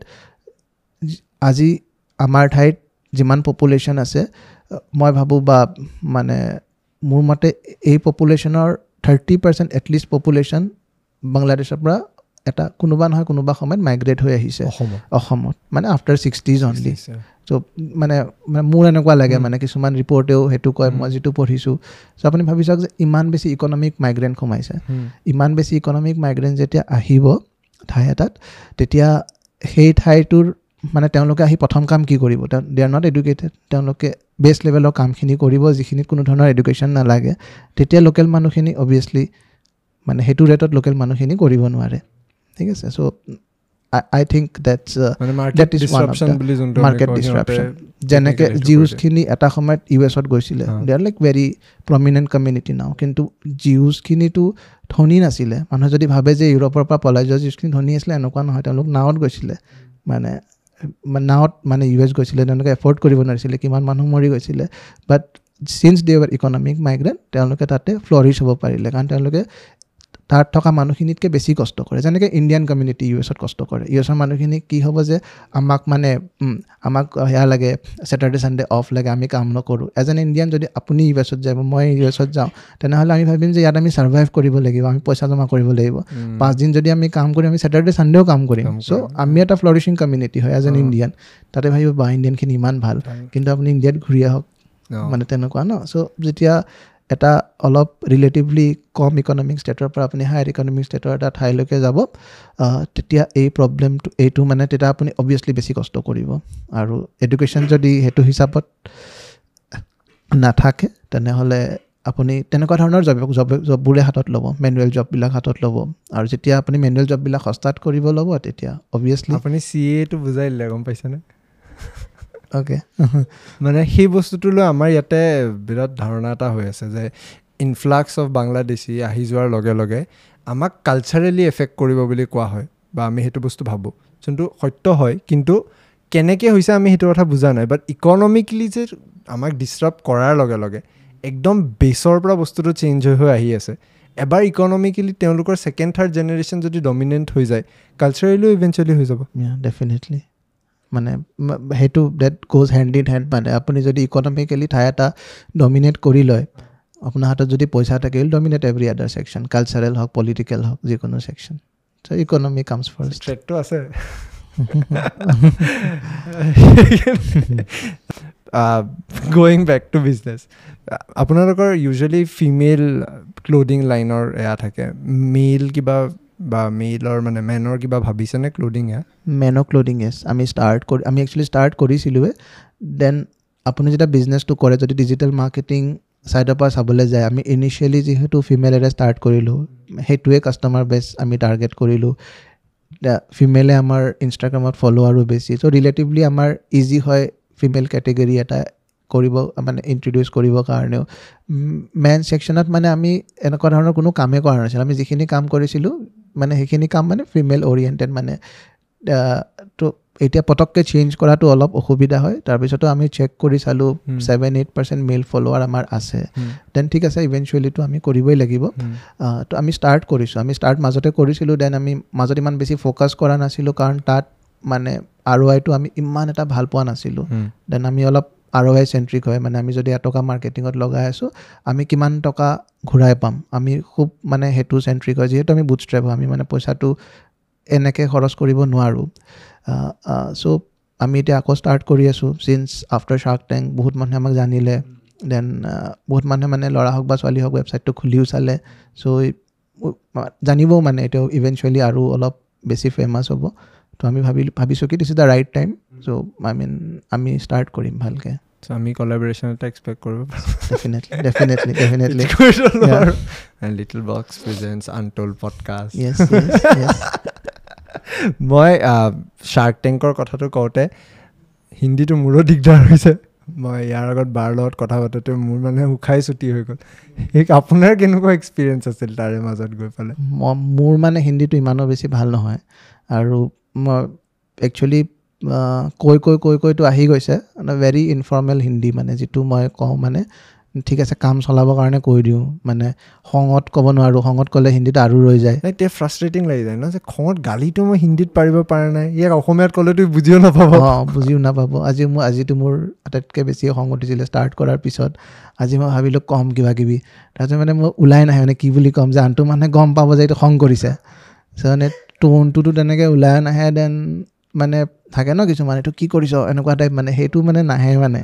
আজি আমাৰ ঠাইত যিমান পপুলেশ্যন আছে মই ভাবোঁ বা মানে মোৰ মতে এই পপুলেশ্যনৰ থাৰ্টি পাৰ্চেণ্ট এটলিষ্ট পপুলেশ্যন বাংলাদেশৰ পৰা এটা কোনোবা নহয় কোনোবা সময়ত মাইগ্ৰেট হৈ আহিছে অসমত মানে আফটাৰ ছিক্সটিজ অনলি চ' মানে মোৰ এনেকুৱা লাগে মানে কিছুমান ৰিপৰ্টেও সেইটো কয় মই যিটো পঢ়িছোঁ চ' আপুনি ভাবি চাওক যে ইমান বেছি ইকনমিক মাইগ্ৰেণ্ট সোমাইছে ইমান বেছি ইকনমিক মাইগ্ৰেণ্ট যেতিয়া আহিব ঠাই এটাত তেতিয়া সেই ঠাইটোৰ মানে তেওঁলোকে আহি প্ৰথম কাম কি কৰিব দে আৰ নট এডুকেটেড তেওঁলোকে বেষ্ট লেভেলৰ কামখিনি কৰিব যিখিনিত কোনো ধৰণৰ এডুকেশ্যন নালাগে তেতিয়া লোকেল মানুহখিনি অভিয়াছলি মানে সেইটো ৰেটত লোকেল মানুহখিনি কৰিব নোৱাৰে ঠিক আছে so' I think that's that is one of the market disruption যেনেকৈ জিউজখিনি এটা সময়ত ইউ এছত গৈছিলে they are like very prominent community now কিন্তু জিউজখিনিতো ধনী নাছিলে মানুহে যদি ভাবে যে ইউৰোপৰ পৰা পলাই যোৱা জিউজখিনি ধনী আছিলে এনেকুৱা নহয় তেওঁলোক নাৱত গৈছিলে মানে নাৱত মানে ইউ এছ গৈছিলে তেওঁলোকে এফৰ্ড কৰিব নোৱাৰিছিলে কিমান মানুহ মৰি গৈছিলে but since they were economic migrant তেওঁলোকে তাতে ফ্লৰিছ হ'ব পাৰিলে কাৰণ তেওঁলোকে তাত থকা মানুহখিনিতকৈ বেছি কষ্ট কৰে যেনেকৈ ইণ্ডিয়ান কমিউনিটি ইউ এছত কষ্ট কৰে ইউ এছৰ মানুহখিনি কি হ'ব যে আমাক মানে আমাক সেয়া লাগে ছেটাৰডে ছানডে অফ লাগে আমি কাম নকৰোঁ এজ এন ইণ্ডিয়ান যদি আপুনি ইউ এছত যায় মই ইউ এছত যাওঁ তেনেহ'লে আমি ভাবিম যে ইয়াত আমি ছাৰ্ভাইভ কৰিব লাগিব আমি পইচা জমা কৰিব লাগিব পাঁচদিন যদি আমি কাম কৰিম আমি ছেটাৰডে ছানডেও কাম কৰিম চ' আমি এটা ফ্লৰিচিং কমিউনিটি হয় এজ এন ইণ্ডিয়ান তাতে ভাবিব বা ইণ্ডিয়ানখিনি ইমান ভাল কিন্তু আপুনি ইণ্ডিয়াত ঘূৰি আহক মানে তেনেকুৱা ন চ' যেতিয়া এটা অলপ ৰিলেটিভলি কম ইকনমিক ষ্টেটৰ পৰা আপুনি হায়াৰ ইকনমিক ষ্টেটৰ এটা ঠাইলৈকে যাব তেতিয়া এই প্ৰব্লেমটো এইটো মানে তেতিয়া আপুনি অভিয়াছলি বেছি কষ্ট কৰিব আৰু এডুকেশ্যন যদি সেইটো হিচাপত নাথাকে তেনেহ'লে আপুনি তেনেকুৱা ধৰণৰ জব জব জববোৰে হাতত ল'ব মেনুৱেল জববিলাক হাতত ল'ব আৰু যেতিয়া আপুনি মেনুৱেল জববিলাক সস্তাত কৰিব ল'ব তেতিয়া অভিয়াছলি আপুনি চি এটো বুজাই দিলে গম পাইছেনে অ'কে মানে সেই বস্তুটো লৈ আমাৰ ইয়াতে বিৰাট ধাৰণা এটা হৈ আছে যে ইনফ্লাক্স অফ বাংলাদেশী আহি যোৱাৰ লগে লগে আমাক কালচাৰেলি এফেক্ট কৰিব বুলি কোৱা হয় বা আমি সেইটো বস্তু ভাবোঁ যোনটো সত্য হয় কিন্তু কেনেকৈ হৈছে আমি সেইটো কথা বুজা নাই বাট ইকনমিকেলি যে আমাক ডিষ্টাৰ্ব কৰাৰ লগে লগে একদম বেছৰ পৰা বস্তুটো চেঞ্জ হৈ হৈ আহি আছে এবাৰ ইকনমিকেলি তেওঁলোকৰ ছেকেণ্ড থাৰ্ড জেনেৰেশ্যন যদি ডমিনেণ্ট হৈ যায় কালচাৰেলিও ইভেঞ্চুৱেলি হৈ যাব ডেফিনেটলি মানে সেইটো that goes hand in hand মানে আপুনি যদি ইকনমিকেলি ঠাই এটা ডমিনেট কৰি লয় আপোনাৰ হাতত যদি পইচা থাকে will dominate every other section cultural হওক পলিটিকেল হওক যিকোনো section so' economy comes first থ্ৰেটটো আছে গোয়িং বেক টু বিজনেছ আপোনালোকৰ ইউজুৱেলি ফিমেল ক্লথিং লাইনৰ এয়া থাকে মেল কিবা বা মেইলৰ মানে মেনৰ কিবা ভাবিছেনে ক্লথিং এয়া মেনৰ ক্লথিং এছ আমি ষ্টাৰ্ট কৰি আমি একচুৱেলি ষ্টাৰ্ট কৰিছিলোঁৱে দেন আপুনি যেতিয়া বিজনেছটো কৰে যদি ডিজিটেল মাৰ্কেটিং ছাইডৰ পৰা চাবলৈ যায় আমি ইনিচিয়েলি যিহেতু ফিমেলেৰে ষ্টাৰ্ট কৰিলোঁ সেইটোৱে কাষ্টমাৰ বেছ আমি টাৰ্গেট কৰিলোঁ ফিমেলে আমাৰ ইনষ্টাগ্ৰামত ফলোৱাৰো বেছি চ' ৰিলেটিভলি আমাৰ ইজি হয় ফিমেল কেটেগৰী এটা কৰিব মানে ইণ্ট্ৰডিউচ কৰিবৰ কাৰণেও মেন ছেকশ্যনত মানে আমি এনেকুৱা ধৰণৰ কোনো কামেই কৰা নাছিলোঁ আমি যিখিনি কাম কৰিছিলোঁ মানে সেইখিনি কাম মানে ফিমেল অৰিয়েণ্টেড মানে তো এতিয়া পটককৈ চেঞ্জ কৰাটো অলপ অসুবিধা হয় তাৰপিছতো আমি চেক কৰি চালোঁ seven eight percent male follower আমাৰ আছে দেন ঠিক আছে ইভেঞ্চুৱেলিটো আমি কৰিবই লাগিব তো আমি ষ্টাৰ্ট কৰিছোঁ আমি ষ্টাৰ্ট মাজতে কৰিছিলোঁ দেন আমি মাজত ইমান বেছি ফ'কাছ কৰা নাছিলোঁ কাৰণ তাত মানে আৰ অ' আইটো আমি ইমান এটা ভাল পোৱা নাছিলোঁ দেন আমি অলপ আৰ অ' আই চেণ্ট্ৰিক হয় মানে আমি যদি এটকা মাৰ্কেটিঙত লগাই আছোঁ আমি কিমান টকা ঘূৰাই পাম আমি খুব মানে সেইটো চেণ্ট্ৰিক হয় যিহেতু আমি বুটষ্ট্ৰেপ হয় আমি মানে পইচাটো এনেকৈ খৰচ কৰিব নোৱাৰোঁ চ' আমি এতিয়া আকৌ ষ্টাৰ্ট কৰি আছোঁ চিন্স আফটাৰ শ্বাৰ্ক টেংক বহুত মানুহে আমাক জানিলে দেন বহুত মানুহে মানে ল'ৰা হওক বা ছোৱালী হওক ৱেবছাইটটো খুলিও চালে চ' জানিবও মানে এতিয়া ইভেঞ্চুৱেলি আৰু অলপ বেছি ফেমাছ হ'ব তো আমি ভাবিলোঁ ভাবিছোঁ কি this is the right time so' I mean আমি ষ্টাৰ্ট কৰিম ভালকৈ চ' আমি কলাবৰেশ্যন এটা এক্সপেক্ট কৰিব definitely definitely definitely little box presents untold podcast yes yes yes মই শ্বাৰ্ক টেংকৰ কথাটো কওঁতে হিন্দীটো মোৰো দিগদাৰ হৈছে মই ইয়াৰ আগত বাৰ লগত কথা পাতোঁতে মোৰ মানে উশাই ছুটি হৈ গ'ল সেই আপোনাৰ কেনেকুৱা এক্সপিৰিয়েঞ্চ আছিল তাৰে মাজত গৈ পেলাই মোৰ মানে হিন্দীটো ইমানো বেছি ভাল নহয় আৰু মই একচুৱেলি কৈ কৈ কৈ কৈতো আহি গৈছে ভেৰি ইনফৰ্মেল হিন্দী মানে যিটো মই কওঁ মানে ঠিক আছে কাম চলাবৰ কাৰণে কৈ দিওঁ মানে খঙত ক'ব নোৱাৰোঁ খঙত ক'লে হিন্দীত আৰু ৰৈ যায় এতিয়া ফ্ৰাষ্ট্ৰেটিং লাগি যায় ন যে খঙত গালিটো মই হিন্দীত পাৰিব পৰা নাই ইয়াক অসমীয়াত ক'লেতো বুজিও নাপাব অঁ বুজিও নাপাব আজি মোৰ আজিতো মোৰ আটাইতকৈ বেছি খং উঠিছিলে ষ্টাৰ্ট কৰাৰ পিছত আজি মই ভাবিলোঁ ক'ম কিবা কিবি তাৰপিছত মানে মই ওলাই নাহে মানে কি বুলি ক'ম যে আনটো মানুহে গম পাব যে এইটো খং কৰিছে চ' মানে টোনটোতো তেনেকৈ ওলাই নাহে দেন মানে থাকে ন কিছুমান এইটো কি কৰিছ এনেকুৱা টাইপ মানে সেইটো মানে নাহে মানে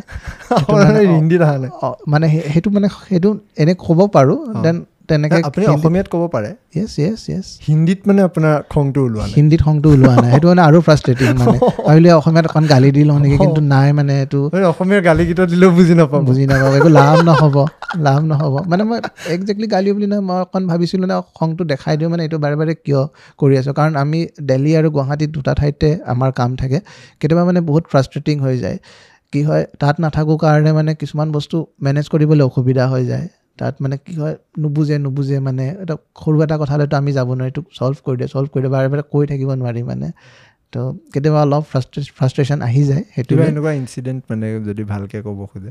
হিন্দীত অহা নাই মানে সেইটো মানে সেইটো এনে ক'ব পাৰোঁ দেন তেনেকৈ আপুনি অসমীয়াত ক'ব পাৰে য়েছ য়েছ য়েছ হিন্দীত মানে আপোনাৰ খংটো ওলোৱা নাই হিন্দীত খংটো ওলোৱা নাই সেইটো মানে আৰু ফ্ৰাষ্ট্ৰেটিং মানে ভাবিলে অসমীয়াত অকণ গালি দি লওঁ নেকি কিন্তু নাই মানে এইটো অসমীয়াৰ গালিকেইটা দিলেও বুজি নাপাম বুজি নাপাব একো লাভ নহ'ব লাভ নহ'ব মানে মই একজেক্টলি গালি বুলি নহয় মই অকণ ভাবিছিলোঁ মানে খংটো দেখাই দিওঁ মানে এইটো বাৰে বাৰে কিয় কৰি আছোঁ কাৰণ আমি দিল্লী আৰু গুৱাহাটীত দুটা ঠাইতে আমাৰ কাম থাকে কেতিয়াবা মানে বহুত ফ্ৰাষ্ট্ৰেটিং হৈ যায় কি হয় তাত নাথাকোঁ কাৰণে মানে কিছুমান বস্তু মেনেজ কৰিবলৈ অসুবিধা হৈ যায় তাত মানে কি হয় নুবুজে নুবুজে মানে এটা সৰু এটা কথা হ'লেতো আমি যাব নোৱাৰি এইটো ছল্ভ কৰি দিয়ে ছল্ভ কৰি দিয়ে বাৰে বাৰে কৈ থাকিব নোৱাৰি মানে তো কেতিয়াবা অলপ ফ্ৰাষ্ট্ৰে ফ্ৰাষ্ট্ৰেশ্যন আহি যায় সেইটো এনেকুৱা ইনচিডেণ্ট মানে যদি ভালকৈ ক'ব খোজে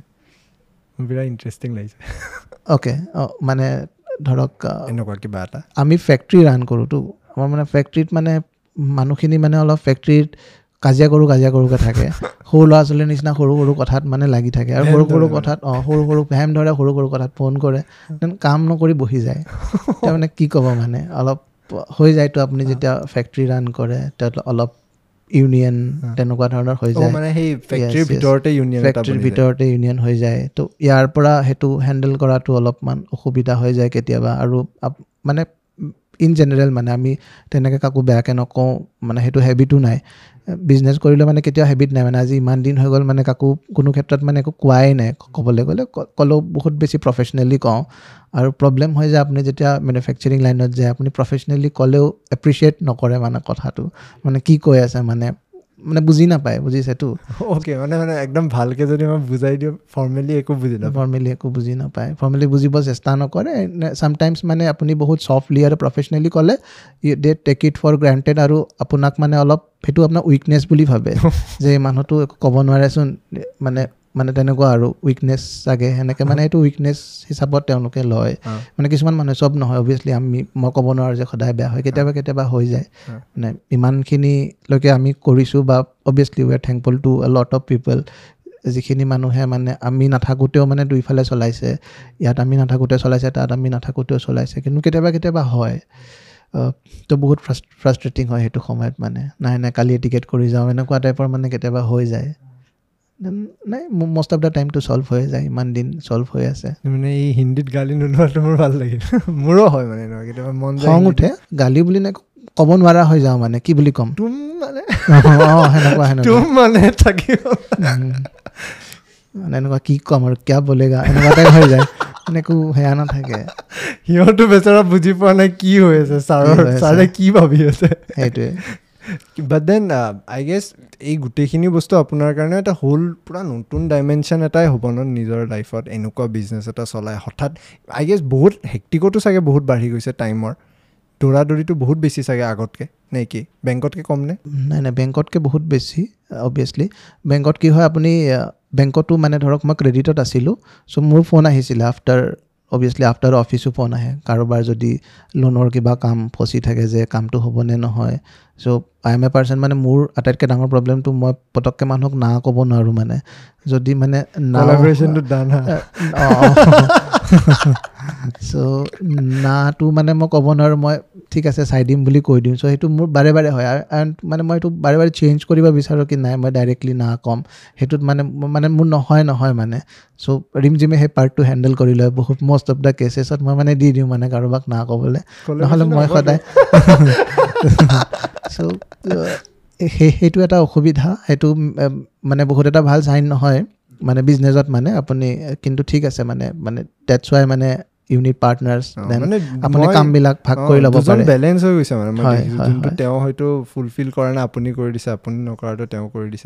বিৰাট ইণ্টাৰেষ্টিং লাগিছে অ'কে অঁ মানে ধৰক এনেকুৱা কিবা এটা আমি ফেক্টৰী ৰান কৰোঁতো আমাৰ মানে ফেক্টৰীত মানে মানুহখিনি মানে অলপ ফেক্টৰীত কাজিয়া কৰোঁ কাজিয়া কৰোঁকৈ থাকে সৰু ল'ৰা ছোৱালীৰ নিচিনা সৰু সৰু কথাত মানে লাগি থাকে আৰু সৰু সৰু কথাত অঁ সৰু সৰু ভেম ধৰে সৰু সৰু কথাত ফোন কৰে দেন কাম নকৰি বহি যায় এতিয়া মানে কি ক'ব মানে অলপ হৈ যায়তো আপুনি যেতিয়া ফেক্টৰী ৰান কৰে তাত অলপ ইউনিয়ন তেনেকুৱা ধৰণৰ হৈ যায় মানে সেই ফেক্টৰীৰ ভিতৰতে ইউনিয়ন ফেক্টৰীৰ ভিতৰতে ইউনিয়ন হৈ যায় তো ইয়াৰ পৰা সেইটো হেণ্ডেল কৰাটো অলপমান অসুবিধা হৈ যায় কেতিয়াবা আৰু মানে ইন জেনেৰেল মানে আমি তেনেকৈ কাকো বেয়াকৈ নকওঁ মানে সেইটো হেবিটো নাই বিজনেছ কৰিলে মানে কেতিয়াও হেবিট নাই মানে আজি ইমান দিন হৈ গ'ল মানে কাকো কোনো ক্ষেত্ৰত মানে একো কোৱাই নাই ক'বলৈ গ'লে ক'লেও বহুত বেছি প্ৰফেচনেলি কওঁ আৰু প্ৰব্লেম হৈ যায় আপুনি যেতিয়া মেনুফেকচাৰিং লাইনত যায় আপুনি প্ৰফেচনেলি ক'লেও এপ্ৰিচিয়েট নকৰে মানে কথাটো মানে কি কৈ আছে মানে মানে বুজি নাপায় বুজিছেতো অ'কে মানে মানে একদম ভালকৈ যদি মই বুজাই দিওঁ ফৰ্মেলি একো বুজি নাপায় ফৰ্মেলি একো বুজি নাপায় ফৰ্মেলি বুজিব চেষ্টা নকৰে চামটাইমছ মানে আপুনি বহুত চফ্টলি আৰু প্ৰফেচনেলি ক'লে they take it for granted আৰু আপোনাক মানে অলপ সেইটো আপোনাৰ উইকনেছ বুলি ভাবে যে এই মানুহটো একো ক'ব নোৱাৰেচোন মানে মানে তেনেকুৱা আৰু উইকনেছ চাগে সেনেকৈ মানে এইটো উইকনেছ হিচাপত তেওঁলোকে লয় মানে কিছুমান মানুহে চব নহয় অভিয়াছলি আমি মই ক'ব নোৱাৰোঁ যে সদায় বেয়া হয় কেতিয়াবা কেতিয়াবা হৈ যায় মানে ইমানখিনিলৈকে আমি কৰিছোঁ বা obviously we are thankful to a lot of people যিখিনি মানুহে মানে আমি নাথাকোঁতেও মানে দুইফালে চলাইছে ইয়াত আমি নাথাকোঁতে চলাইছে তাত আমি নাথাকোঁতেও চলাইছে কিন্তু কেতিয়াবা কেতিয়াবা হয় তো বহুত ফ্ৰাষ্ট্ৰেটিং হয় সেইটো সময়ত মানে নাই নাই কালি টিকেট কৰি যাওঁ এনেকুৱা টাইপৰ মানে কেতিয়াবা হৈ যায় নাই মষ্ট অফ দ্য টাইমটো চল্ভ হৈ যায় ইমান দিন চল্ভ হৈ আছে মানে এই হিন্দীত গালি নোলোৱাটো মোৰ ভাল লাগিল মোৰো হয় মানে এনেকুৱা কেতিয়াবা মন যায় খং উঠে গালি বুলি নে ক'ব নোৱাৰা হৈ যাওঁ মানে কি বুলি ক'ম তুম মানে অঁ সেনেকুৱা সেনেকুৱা তুম মানে থাকিব মানে এনেকুৱা কি ক'ম আৰু কিয় বলেগা এনেকুৱা টাইপ হৈ যায় মানে একো সেয়া নাথাকে সিহঁতো বেচেৰা বুজি পোৱা নাই কি হৈ আছে ছাৰৰ ছাৰে কি ভাবি আছে সেইটোৱে বাট দেন আই গেছ এই গোটেইখিনি বস্তু আপোনাৰ কাৰণে এটা হ'ল পূৰা নতুন ডাইমেনশ্যন এটাই হ'ব ন নিজৰ লাইফত এনেকুৱা বিজনেছ এটা চলাই হঠাৎ আই গেছ বহুত হেক্টিকতো চাগে বহুত বাঢ়ি গৈছে টাইমৰ দৌৰা দৌৰিটো বহুত বেছি চাগে আগতকৈ নে কি বেংকতকৈ কম নে নাই নাই বেংকতকৈ বহুত বেছি অভিয়াছলি বেংকত কি হয় আপুনি বেংকতো মানে ধৰক মই ক্ৰেডিটত আছিলোঁ চ' মোৰ ফোন আহিছিলে আফটাৰ অভিয়াছলি আফটাৰ অফিচো ফোন আহে কাৰোবাৰ যদি লোনৰ কিবা কাম ফচি থাকে যে কামটো হ'বনে নহয় চ' আই এম এ পাৰ্চন মানে মোৰ আটাইতকৈ ডাঙৰ প্ৰব্লেমটো মই পটককৈ মানুহক না ক'ব নোৱাৰোঁ মানে যদি মানে চ' নাটো মানে মই ক'ব নোৱাৰোঁ মই ঠিক আছে চাই দিম বুলি কৈ দিওঁ চ' সেইটো মোৰ বাৰে বাৰে হয় এণ্ড মানে মই এইটো বাৰে বাৰে চেঞ্জ কৰিব বিচাৰোঁ কি নাই মই ডাইৰেক্টলি না ক'ম সেইটোত মানে মানে মোৰ নহয় নহয় মানে চ' ৰিম জিমে সেই পাৰ্টটো হেণ্ডেল কৰি লয় বহুত মষ্ট অফ দ্য কেছেছত মই মানে দি দিওঁ মানে কাৰোবাক না ক'বলৈ নহ'লে মই সদায় চ' সেই সেইটো এটা অসুবিধা সেইটো মানে বহুত এটা ভাল চাইন নহয় মানে বিজনেছত মানে আপুনি কিন্তু ঠিক আছে মানে মানে ডেটছ ৱাই মানে ইউনিট পাৰ্টনাৰ্ছ দেন আপুনি কামবিলাক ভাগ কৰি ল'ব পাৰে বেলেঞ্চ হৈ গৈছে মানে মই দেখিছোঁ যোনটো তেওঁ হয়তো ফুলফিল কৰা নাই আপুনি কৰি দিছে আপুনি নকৰাটো তেওঁ কৰি দিছে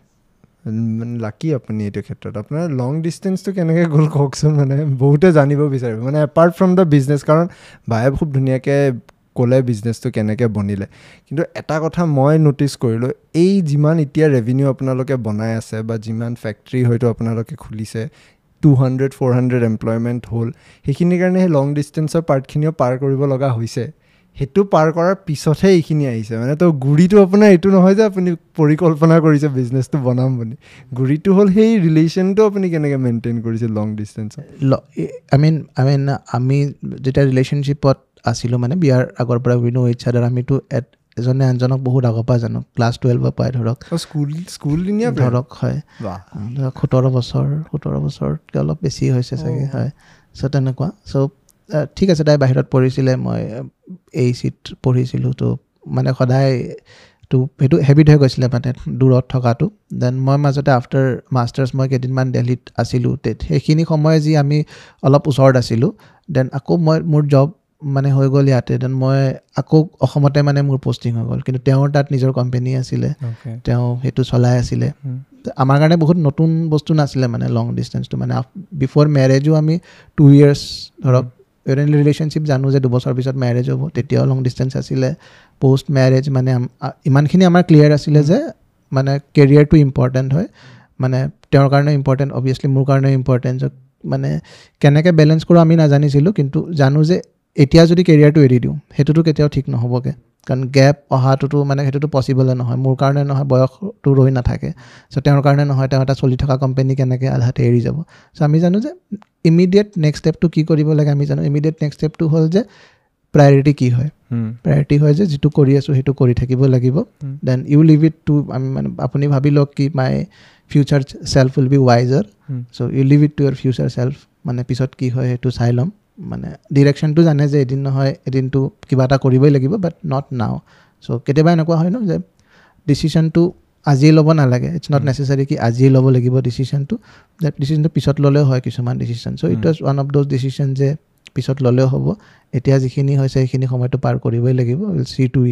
মানে লাকি আপুনি এইটো ক্ষেত্ৰত আপোনাৰ লং ডিষ্টেঞ্চটো কেনেকৈ গ'ল কওকচোন মানে বহুতে জানিব বিচাৰিব মানে এপাৰ্ট ফ্ৰম দ্য বিজনেছ কাৰণ বায়ে খুব ধুনীয়াকৈ ক'লে বিজনেছটো কেনেকৈ বনিলে কিন্তু এটা কথা মই ন'টিচ কৰিলোঁ এই যিমান এতিয়া ৰেভিনিউ আপোনালোকে বনাই আছে বা যিমান ফেক্টৰী হয়তো আপোনালোকে খুলিছে two hundred four hundred employment হ'ল সেইখিনিৰ কাৰণে সেই লং ডিষ্টেঞ্চৰ পাৰ্টখিনিও পাৰ কৰিব লগা হৈছে সেইটো পাৰ কৰাৰ পিছতহে এইখিনি আহিছে মানে তো গুৰিটো আপোনাৰ এইটো নহয় যে আপুনি পৰিকল্পনা কৰিছে বিজনেছটো বনাম বুলি গুৰিটো হ'ল সেই ৰিলেশ্যনটো আপুনি কেনেকৈ মেইনটেইন কৰিছে লং ডিষ্টেঞ্চত আই মিন আই মিন আমি যেতিয়া ৰিলেশ্যনশ্বিপত আছিলোঁ মানে বিয়াৰ আগৰ পৰা উই ন' ইটছ আদাৰ আমিতো এট এজনে আনজনক বহুত আগৰ পৰা জানো ক্লাছ টুৱেলভৰ পৰাই ধৰক স্কুল স্কুল দিনীয়া ধৰক হয় সোতৰ বছৰ সোতৰ বছৰতকৈ অলপ বেছি হৈছে চাগে হয় চ' তেনেকুৱা চ' ঠিক আছে তাই বাহিৰত পঢ়িছিলে মই এই চিট পঢ়িছিলোঁ তো মানে সদায় তো সেইটো হেবিট হৈ গৈছিলে মানে দূৰত থকাটো দেন মই মাজতে আফটাৰ মাষ্টাৰ্ছ মই কেইদিনমান দিল্লীত আছিলোঁ সেইখিনি সময় যি আমি অলপ ওচৰত আছিলোঁ দেন আকৌ মই মোৰ জব মানে হৈ গ'ল ইয়াতে দেন মই আকৌ অসমতে মানে মোৰ পষ্টিং হৈ গ'ল কিন্তু তেওঁৰ তাত নিজৰ কোম্পেনী আছিলে তেওঁ সেইটো চলাই আছিলে আমাৰ কাৰণে বহুত নতুন বস্তু নাছিলে মানে লং ডিষ্টেঞ্চটো মানে বিফৰ মেৰেজো আমি টু ইয়েৰ্ছ ধৰক ৰিলেশ্যনশ্বিপ জানো যে দুবছৰ পিছত মেৰেজ হ'ব তেতিয়াও লং ডিষ্টেঞ্চ আছিলে পষ্ট মেৰেজ মানে ইমানখিনি আমাৰ ক্লিয়াৰ আছিলে যে মানে কেৰিয়াৰটো ইম্পৰ্টেণ্ট হয় মানে তেওঁৰ কাৰণে ইম্পৰ্টেণ্ট অভিয়াছলি মোৰ কাৰণে ইম্পৰ্টেণ্ট মানে কেনেকৈ বেলেঞ্চ কৰোঁ আমি নাজানিছিলোঁ কিন্তু জানো যে এতিয়া যদি কেৰিয়াৰটো এৰি দিওঁ সেইটোতো কেতিয়াও ঠিক নহ'বগৈ কাৰণ গেপ অহাটোতো মানে সেইটোতো পচিবলে নহয় মোৰ কাৰণে নহয় বয়সটো ৰৈ নাথাকে চ' তেওঁৰ কাৰণে নহয় তেওঁ এটা চলি থকা কোম্পেনী কেনেকৈ আধাতে এৰি যাব চ' আমি জানো যে ইমিডিয়েট নেক্সট ষ্টেপটো কি কৰিব লাগে আমি জানো ইমিডিয়েট নেক্সট ষ্টেপটো হ'ল যে প্ৰায়ৰিটি কি হয় প্ৰায়ৰিটি হয় যে যিটো কৰি আছোঁ সেইটো কৰি থাকিব লাগিব then you leave it to আমি মানে আপুনি ভাবি লওক কি my future self will be wiser so' you leave it to your future self মানে পিছত কি হয় সেইটো চাই ল'ম মানে ডিৰেকশ্যনটো জানে যে এদিন নহয় এদিনটো কিবা এটা কৰিবই লাগিব বাট নট নাও চ' কেতিয়াবা এনেকুৱা হয় ন যে ডিচিশ্যনটো আজিয়ে ল'ব নালাগে ইটছ নট নেচেচাৰী কি আজিয়ে ল'ব লাগিব ডিচিশ্যনটো দেট ডিচিশ্যনটো পিছত ল'লেও হয় কিছুমান decision so' it was one of those decision যে পিছত ল'লেও হ'ব এতিয়া যিখিনি হৈছে সেইখিনি সময়টো পাৰ কৰিবই লাগিব উইল চি টু ইট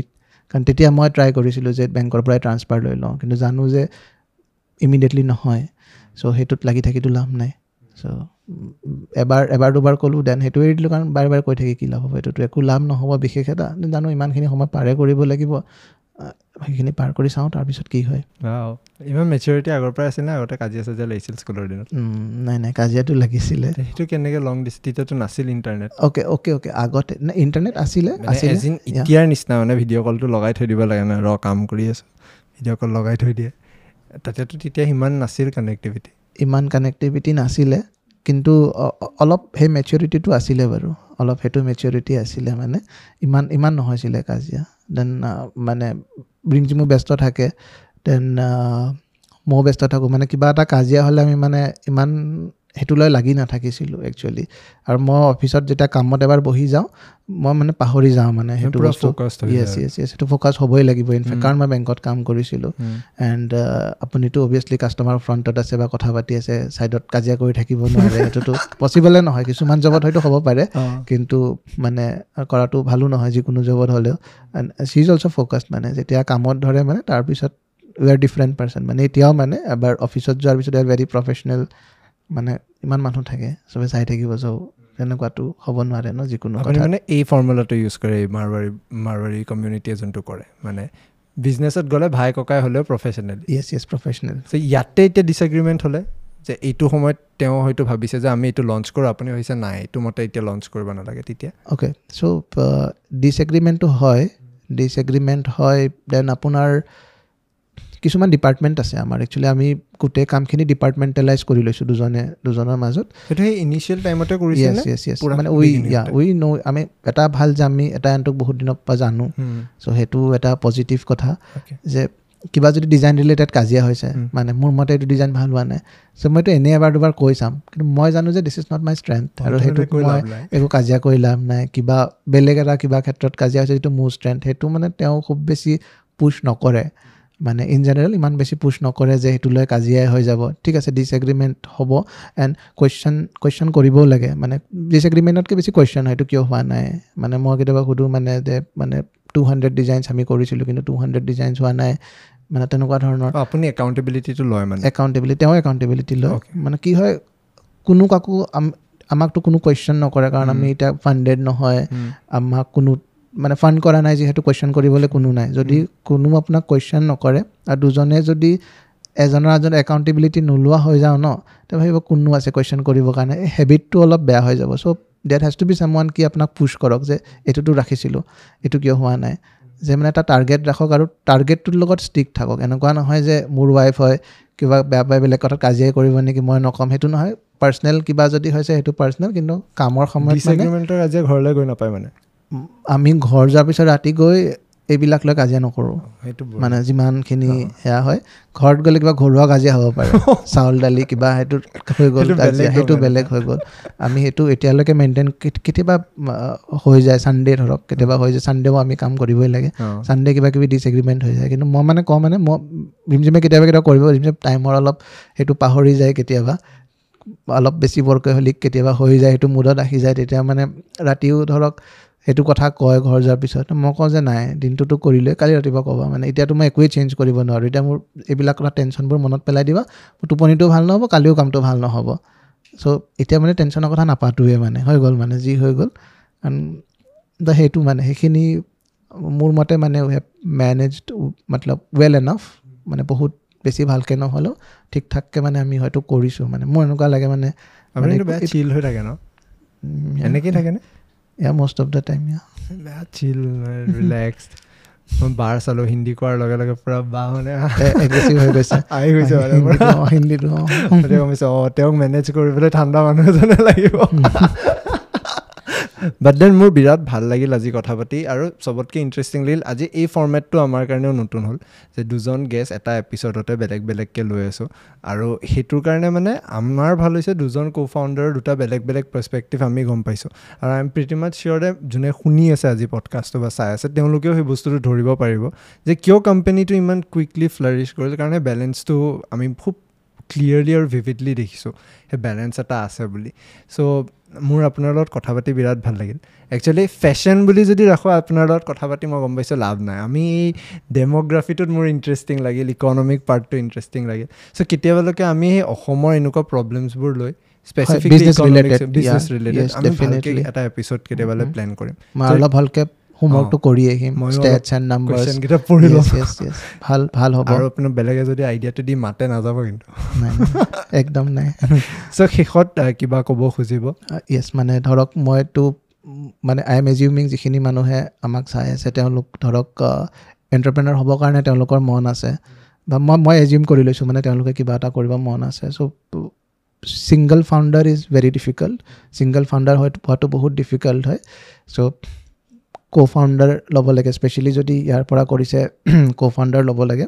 কাৰণ তেতিয়া মই ট্ৰাই কৰিছিলোঁ যে বেংকৰ পৰাই ট্ৰান্সফাৰ লৈ লওঁ, কিন্তু জানো যে ইমিডিয়েটলি নহয়, চ' সেইটোত লাগি থাকিতো লাভ নাই। চ' এবাৰ এবাৰ দুবাৰ ক'লোঁ, দেন সেইটো এৰি দিলোঁ, কাৰণ বাৰে বাৰে কৈ থাকি কি লাভ হ'ব, এইটোতো একো লাভ নহ'ব বিশেষ এটা, জানো ইমানখিনি সময় পাৰে কৰিব লাগিব, সেইখিনি পাৰ কৰি চাওঁ তাৰপিছত কি হয়। ইমান মেচিউৰিটি আগৰ পৰাই আছিল নে আগতে কাজিয়া চাজিয়া লাগিছিল স্কুলৰ দিনত? নাই নাই কাজিয়াটো লাগিছিলে। সেইটো কেনেকৈ লং ডিষ্টেঞ্চ, তেতিয়াতো নাছিল ইণ্টাৰনেট? অ'কে অ'কে অ'কে আগতে নাই ইণ্টাৰনেট আছিলে আছিলে এতিয়াৰ নিচিনা মানে ভিডিঅ' কলটো লগাই থৈ দিব লাগে ন, ৰ কাম কৰি আছোঁ ভিডিঅ' কল লগাই থৈ দিয়ে, তাতেতো তেতিয়া সিমান নাছিল কানেক্টিভিটি, ইমান কানেক্টিভিটি নাছিলে, কিন্তু অলপ সেই মেচিউৰিটিটো আছিলে বাৰু, অলপ সেইটো মেচিউৰিটি আছিলে, মানে ইমান ইমান নহৈছিলে কাজিয়া। দেন মানে ব্ৰিঞ্জিমো ব্যস্ত থাকে, দেন ময়ো ব্যস্ত থাকোঁ, মানে কিবা এটা কাজিয়া হ'লে আমি মানে ইমান সেইটোলৈ লাগি নাথাকিছিলোঁ একচুৱেলি। আৰু মই অফিচত যেতিয়া কামত এবাৰ বহি যাওঁ, মই মানে পাহৰি যাওঁ মানে সেইটো বস্তু, য়েছ য়েছ য়েছ সেইটো ফ'কাছ হ'বই লাগিব ইনফেক্ট, কাৰণ মই বেংকত কাম কৰিছিলোঁ। এণ্ড আপুনিতো অভিয়াছলি কাষ্টমাৰ ফ্ৰণ্টত আছে বা কথা পাতি আছে, ছাইডত কাজিয়া কৰি থাকিব নোৱাৰে, সেইটোতো পচিবলে নহয়। কিছুমান জবত হয়তো হ'ব পাৰে, কিন্তু মানে কৰাটো ভালো নহয় যিকোনো জবত হ'লেও। And she is also' focused, মানে যেতিয়া কামত ধৰে মানে তাৰপিছত উই আৰ ডিফাৰেণ্ট পাৰ্চন, মানে এতিয়াও মানে এবাৰ অফিচত যোৱাৰ পিছত উই আৰ ভেৰি প্ৰফেচনেল, মানে ইমান মানুহ থাকে চবে চাই থাকিব, চ' তেনেকুৱাটো হ'ব নোৱাৰে ন যিকোনো কথা। মানে এই ফৰ্মুলাটো ইউজ কৰে মাৰৱাৰী মাৰৱাৰী কমিউনিটিয়ে যোনটো কৰে, মানে বিজনেছত গ'লে ভাই ককাই হ'লেও প্ৰফেচনেল। য়েছ য়েছ প্ৰফেচনেল। চ' ইয়াতে এতিয়া ডিছএগ্ৰিমেণ্ট হ'লে যে এইটো সময়ত তেওঁ হয়তো ভাবিছে যে আমি এইটো লঞ্চ কৰোঁ, আপুনি ভাবিছে নাই এইটো মতে এতিয়া লঞ্চ কৰিব নালাগে, তেতিয়া অ'কে চ' ডিছএগ্ৰিমেণ্টটো হয়, ডিছএগ্ৰিমেণ্ট হয়। দেন আপোনাৰ কিছুমান ডিপাৰ্টমেণ্ট আছে আমাৰ, একচুৱেলি আমি গোটেই কামখিনি ডিপাৰ্টমেণ্টেলাইজ কৰি লৈছোঁ দুজনে দুজনৰ মাজত। সেইটো সেই ইনিচিয়েল টাইমতে কৰিছে? য়েছ য়েছ য়েছ মানে উই ইয়া উই ন' আমি এটা ভাল যে আমি এটা এনটোক বহুত দিনৰ পৰা জানো, চ' সেইটো এটা পজিটিভ কথা। যে কিবা যদি ডিজাইন ৰিলেটেড কাজিয়া হৈছে, মানে মোৰ মতে এইটো ডিজাইন ভাল হোৱা নাই, চ' মইতো এনেই এবাৰ দুবাৰ কৈ চাম, কিন্তু মই জানো যে this is not my strength, আৰু সেইটোক মই একো কাজিয়া কৰি লাভ নাই। কিবা বেলেগ এটা কিবা ক্ষেত্ৰত কাজিয়া হৈছে যিটো মোৰ ষ্ট্ৰেংথ, সেইটো মানে তেওঁ খুব বেছি পুছ নকৰে, মানে ইন জেনেৰেল ইমান বেছি পুছ নকৰে যে সেইটোলৈ কাজিয়াই হৈ যাব। ঠিক আছে ডিছএগ্ৰিমেণ্ট হ'ব, এণ্ড কুৱেশ্যন কুৱেশ্যন কৰিবও লাগে, মানে ডিছএগ্ৰিমেণ্টতকৈ বেছি কুৱেশ্যন হয় এইটো কিয় হোৱা নাই। মানে মই কেতিয়াবা সুধোঁ মানে যে মানে টু হাণ্ড্ৰেড ডিজাইনছ আমি কৰিছিলোঁ, কিন্তু টু হাণ্ড্ৰেড ডিজাইনছ হোৱা নাই, মানে তেনেকুৱা ধৰণৰ। আপুনি একাউণ্টেবিলিটিটো লয়? মানে একাউণ্টেবিলিটি তেওঁ একাউণ্টেবিলিটি লয়। মানে কি হয়, কোনো কাকো আমাকতো কোনো কুৱেশ্যন নকৰে, কাৰণ আমি এতিয়া ফাণ্ডেড নহয়, আমাক কোনো মানে ফাণ্ড কৰা নাই যিহেতু কুৱেশ্যন কৰিবলৈ কোনো নাই। যদি কোনো আপোনাক কুৱেশ্যন নকৰে আৰু দুজনে যদি এজনৰ এজন একাউণ্টেবিলিটি নোলোৱা হৈ যাওঁ ন, তেতিয়া ভাবিব কোনো আছে কুৱেশ্যন কৰিবৰ কাৰণে, এই হেবিটটো অলপ বেয়া হৈ যাব। So' that has to be someone কি আপোনাক পুছ কৰক যে এইটোতো ৰাখিছিলোঁ, এইটো কিয় হোৱা নাই, যে মানে এটা টাৰ্গেট ৰাখক আৰু টাৰ্গেটটোৰ লগত ষ্টিক থাকক। এনেকুৱা নহয় যে মোৰ ৱাইফ হয় কিবা বেয়া পাই বেলেগ কথাত কাজিয়াই কৰিব নেকি মই নক'ম, সেইটো নহয়। পাৰ্চনেল কিবা যদি হৈছে সেইটো পাৰ্চনেল, কিন্তু কামৰ সময়ত ডিছএগ্ৰিমেণ্টৰ কাজিয়া ঘৰলৈ গৈ নাপায়। মানে আমি ঘৰ যোৱাৰ পিছত ৰাতি গৈ এইবিলাক লৈ কাজিয়া নকৰোঁ, মানে যিমানখিনি সেয়া হয়। ঘৰত গ'লে কিবা ঘৰুৱা কাজিয়া হ'ব পাৰে, চাউল দালি কিবা সেইটো হৈ গ'ল কাজিয়া, সেইটো বেলেগ হৈ গ'ল। আমি সেইটো এতিয়ালৈকে মেইনটেইন, কেতিয়াবা হৈ যায় ছানডে ধৰক, কেতিয়াবা হৈ যায় ছানডেও আমি কাম কৰিবই লাগে, ছানডে কিবা কিবি ডিছএগ্ৰিমেণ্ট হৈ যায়। কিন্তু মই মানে কওঁ মানে মই ৰিমজিমে কেতিয়াবা কেতিয়াবা কৰিব, ৰিমজিম টাইমৰ অলপ সেইটো পাহৰি যায়, কেতিয়াবা অলপ বেছি ৱৰ্কহলিক কেতিয়াবা হৈ যায়, সেইটো মুডত আহি যায়, তেতিয়া মানে ৰাতিও ধৰক সেইটো কথা কয় ঘৰ যোৱাৰ পিছত। মই কওঁ যে নাই দিনটোতো কৰিলে কালি ৰাতিপুৱা ক'বা, মানে এতিয়াতো মই একোৱেই চেঞ্জ কৰিব নোৱাৰোঁ, এতিয়া মোৰ এইবিলাক কথা টেনশ্যনবোৰ মনত পেলাই দিবা, মোৰ টোপনিটো ভাল নহ'ব, কালিও কামটো ভাল নহ'ব। চ' এতিয়া মানে টেনশ্যনৰ কথা নাপাতোৱে, মানে হৈ গ'ল, মানে যি হৈ গ'ল। কাৰণ সেইটো মানে সেইখিনি মোৰ মতে মানে উই হেভ মেনেজড মতলব ৱেল এনাফ, মানে বহুত বেছি ভালকৈ নহ'লেও ঠিক ঠাককৈ মানে আমি হয়তো কৰিছোঁ। মানে মোৰ এনেকুৱা লাগে মানে চিল হৈ থাকে ন, এনেকেই থাকেনে? Yeah, most of the time, yeah. Chill, relaxed. মই বাৰ চালোঁ, হিন্দী কোৱাৰ লগে লগে পূৰা বা মানে এগ্ৰেছিভ হৈ গৈছে, আহি গৈছে হিন্দীটো। গমিছে অঁ তেওঁক মেনেজ কৰিবলৈ ঠাণ্ডা মানুহ এজনে লাগিব। বাট দেন মোৰ বিৰাট ভাল লাগিল আজি কথা পাতি, আৰু চবতকৈ ইণ্টাৰেষ্টিং লাগিল আজি এই ফৰ্মেটটো আমাৰ কাৰণেও নতুন হ'ল, যে দুজন গেষ্ট এটা এপিছডতে বেলেগ বেলেগকৈ লৈ আছোঁ। আৰু সেইটোৰ কাৰণে মানে আমাৰ ভাল হৈছে দুজন কো ফাউণ্ডাৰৰ দুটা বেলেগ বেলেগ পাৰ্চপেক্টিভ আমি গম পাইছোঁ। আৰু আই এম প্ৰিটি মাছ চিয়ৰ যে যোনে শুনি আছে আজি পডকাষ্টটো বা চাই আছে তেওঁলোকেও সেই বস্তুটো ধৰিব পাৰিব যে কিয় কোম্পানীটো ইমান কুইকলি ফ্লাৰিছ কৰিলে, কাৰণ বেলেঞ্চটো আমি খুব ক্লিয়াৰলি আৰু ভিভিডলি দেখিছোঁ সেই বেলেঞ্চ এটা আছে বুলি চ' মোৰ আপোনাৰ লগত কথা পাতি বিৰাট ভাল লাগিল একচুৱেলি ফেশ্বন বুলি যদি ৰাখোঁ আপোনাৰ লগত কথা পাতি মই গম পাইছোঁ লাভ নাই আমি এই ডেম'গ্ৰাফিটোত মোৰ ইণ্টাৰেষ্টিং লাগিল ইকনমিক পাৰ্টটো ইণ্টাৰেষ্টিং লাগিল চ' কেতিয়াবালৈকে আমি সেই অসমৰ এনেকুৱা প্ৰব্লেমছবোৰ লৈ স্পেচিফিকলি বিজনেছ ৰিলেটেড আমি ভালকৈ এটা এপিছ'ড কেতিয়াবালৈ প্লেন কৰিম মই অলপ ভালকৈ হোমৱৰ্কটো কৰি আহিম ষ্টেটছ এণ্ড নাম্বাৰছ কুৱেশ্যনকেইটা পঢ়ি ল'ম ভাল ভাল হ'ব আৰু আপোনাৰ বেলেগে যদি আইডিয়াটো দি মাতে নাযাব কিন্তু একদম নাই চ' শেষত কিবা ক'ব খুজিব য়েছ মানে ধৰক মইতো মানে আই এম এজিউমিং যিখিনি মানুহে আমাক চাই আছে তেওঁলোক ধৰক এণ্টাৰপ্ৰেনাৰ হ'বৰ কাৰণে তেওঁলোকৰ মন আছে বা মই মই এজিউম কৰি লৈছোঁ মানে তেওঁলোকে কিবা এটা কৰিব মন আছে so' single founder is very difficult single founder হয় হোৱাটো বহুত ডিফিকাল্ট হয় চ' কো ফাউণ্ডাৰ ল'ব লাগে স্পেচিয়েলি যদি ইয়াৰ পৰা কৰিছে কো ফাউণ্ডাৰ ল'ব লাগে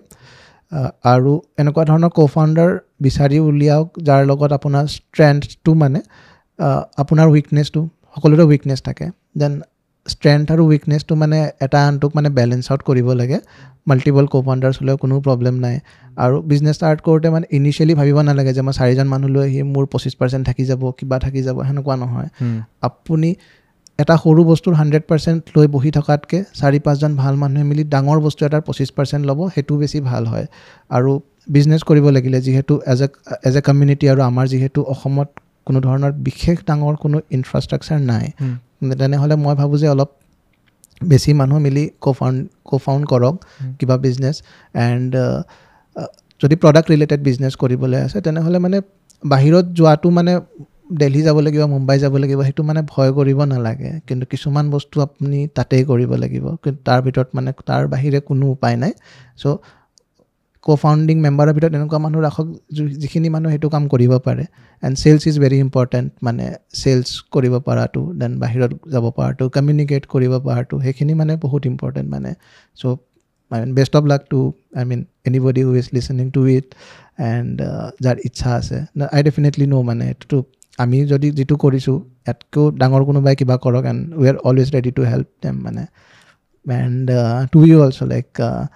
আৰু এনেকুৱা ধৰণৰ কো ফাউণ্ডাৰ বিচাৰি উলিয়াওক যাৰ লগত আপোনাৰ ষ্ট্ৰেংথটো মানে আপোনাৰ উইকনেছটো সকলোৰে উইকনেছ থাকে দেন ষ্ট্ৰেংথ আৰু উইকনেছটো মানে এটা আনটোক মানে বেলেঞ্চ আউট কৰিব লাগে মাল্টিপল কো ফাউণ্ডাৰ্ছ হ'লেও কোনো প্ৰব্লেম নাই আৰু বিজনেছ ষ্টাৰ্ট কৰোঁতে মানে ইনিচিয়েলি ভাবিব নালাগে যে মই চাৰিজন মানুহ লৈ আহি মোৰ পঁচিছ পাৰ্চেণ্ট থাকি যাব কিবা থাকি যাব সেনেকুৱা নহয় আপুনি এটা সৰু বস্তুৰ হাণ্ড্ৰেড পাৰ্চেণ্ট লৈ বহি থকাতকৈ চাৰি পাঁচজন ভাল মানুহে মিলি ডাঙৰ বস্তু এটাৰ পঁচিছ পাৰ্চেণ্ট ল'ব সেইটো বেছি ভাল হয় আৰু বিজনেছ কৰিব লাগিলে যিহেতু as a as a community আৰু আমাৰ যিহেতু অসমত কোনো ধৰণৰ বিশেষ ডাঙৰ কোনো ইনফ্ৰাষ্ট্ৰাকচাৰ নাই তেনেহ'লে মই ভাবোঁ যে অলপ বেছি মানুহ মিলি কো ফাউণ্ড কো ফাউণ্ড কৰক কিবা বিজনেছ এণ্ড যদি প্ৰডাক্ট ৰিলেটেড বিজনেছ কৰিবলৈ আছে তেনেহ'লে মানে বাহিৰত যোৱাটো মানে দিল্লী যাব লাগিব মুম্বাই যাব লাগিব সেইটো মানে ভয় কৰিব নালাগে কিন্তু কিছুমান বস্তু আপুনি তাতেই কৰিব লাগিব কিন্তু তাৰ ভিতৰত মানে তাৰ বাহিৰে কোনো উপায় নাই চ' কো ফাউণ্ডিং মেম্বাৰৰ ভিতৰত এনেকুৱা মানুহ ৰাখক যিখিনি মানুহ সেইটো কাম কৰিব পাৰে and sales is very important মানে চেলছ কৰিব পৰাটো দেন বাহিৰত যাব পৰাটো কমিউনিকেট কৰিব পৰাটো সেইখিনি মানে বহুত ইম্পৰ্টেণ্ট মানে so' I mean best of luck to I mean anybody who is listening to it and যাৰ ইচ্ছা আছে আই ডেফিনেটলি ন' মানে এইটোতো আমি যদি যিটো কৰিছোঁ ইয়াতকৈও ডাঙৰ কোনোবাই কিবা কৰক and we are always ready to help them মানে and to you also' like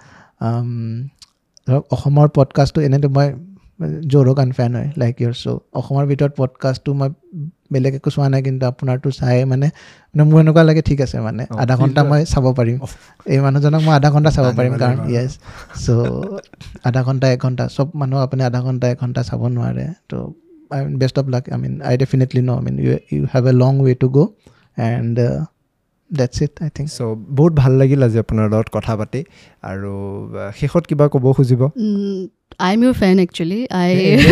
ধৰক অসমৰ পডকাষ্টটো এনেতো মই জো ৰগান ফেন হয় লাইক ইয়ৰ চ' অসমৰ ভিতৰত পডকাষ্টটো মই বেলেগ একো চোৱা নাই কিন্তু আপোনাৰটো চাই মানে মানে মোৰ এনেকুৱা লাগে ঠিক আছে মানে আধা ঘণ্টা মই চাব পাৰিম এই মানুহজনক মই আধা ঘণ্টা চাব পাৰিম কাৰণ য়েছ চ' আধা ঘণ্টা এক ঘণ্টা চব মানুহ আপুনি আধা ঘণ্টা এক ঘণ্টা চাব নোৱাৰে তো I mean, best of luck. I mean, I definitely know. I mean, you you have a long way to go, and uh, that's it. I think. So, বহুত ভাল লাগিল আজি আপোনাৰ লগত কথা পাতি আৰু শেষত কিবা ক'ব খুজিব? I am your fan actually. I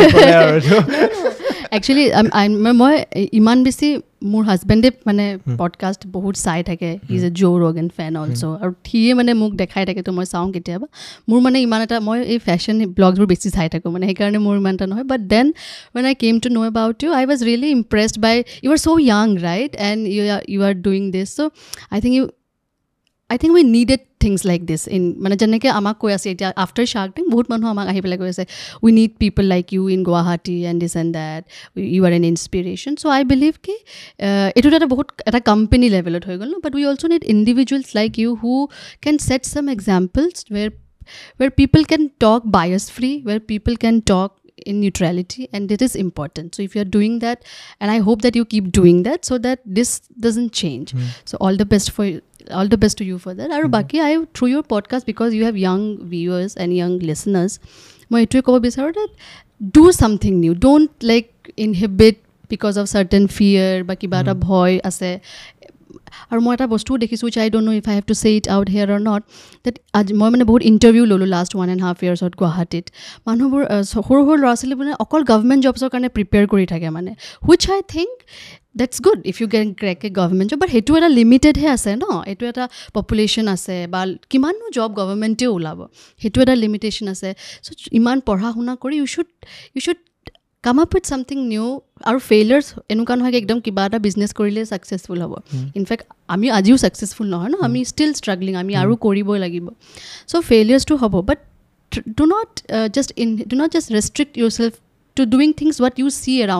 actually I'm I'm মই ইমান বেছি মোৰ হাজবেণ্ডে মানে পডকাষ্ট বহুত চাই থাকে he is a Joe Rogan fan also' আৰু সিয়ে মানে মোক দেখাই থাকে তো মই চাওঁ কেতিয়াবা মোৰ মানে ইমান এটা মই এই ফেশ্বন ব্লগছবোৰ বেছি চাই থাকোঁ মানে সেইকাৰণে মোৰ ইমান এটা নহয় but then when I came to know' about you I was really impressed by you are so' young right and you are you are doing this so' I think you I think we needed things like this in মানে যেনেকৈ আমাক কৈ আছে এতিয়া after shark tank বহুত মানুহ আমাক আহি পেলাই কৈ আছে we need people like you in Guwahati and this and that you are an inspiration so' I believe কি এইটোত এটা বহুত এটা কোম্পানী লেভেলত হৈ গ'ল ন but we also' need individuals like you who can set some examples where where people can talk bias free where people can talk in neutrality and it is important so if you are doing that and I hope that you keep doing that so that this doesn't change mm. so all the best for all the best to you for that aru mm-hmm. baki I through your podcast because you have young viewers and young listeners moi etue kobo bicharu that do something new don't like inhibit because of certain fear ba kiba ta bhoy ase আৰু মই এটা বস্তুও দেখিছোঁ which I don't know if I have to say it out here or not that আজি মই মানে বহুত interview ল'লোঁ লাষ্ট ওৱান এণ্ড হাফ ইয়াৰ্ছত গুৱাহাটীত মানুহবোৰ সৰু সৰু ল'ৰা ছোৱালীবোৰে অকল গভৰ্ণমেণ্ট জবছৰ কাৰণে প্ৰিপেয়াৰ কৰি থাকে মানে which I think that's good if you can crack a government job but সেইটো এটা লিমিটেডহে আছে ন এইটো এটা পপুলেশ্যন আছে বা কিমাননো জব গভৰ্ণমেণ্টেও ওলাব সেইটো এটা লিমিটেশ্যন আছে চ' ইমান পঢ়া শুনা কৰি you should you should come up with something new আৰু ফেইলাৰ্ছ এনেকুৱা নহয় কি একদম কিবা এটা বিজনেছ কৰিলে ছাকচেছফুল হ'ব ইনফেক্ট আমি আজিও ছাকচেছফুল নহয় ন আমি ষ্টিল ষ্ট্ৰাগলিং আমি আৰু কৰিবই লাগিব চ' ফেইলাৰ্ছটো হ'ব but do not just in do not just restrict your self to doing things what you see around the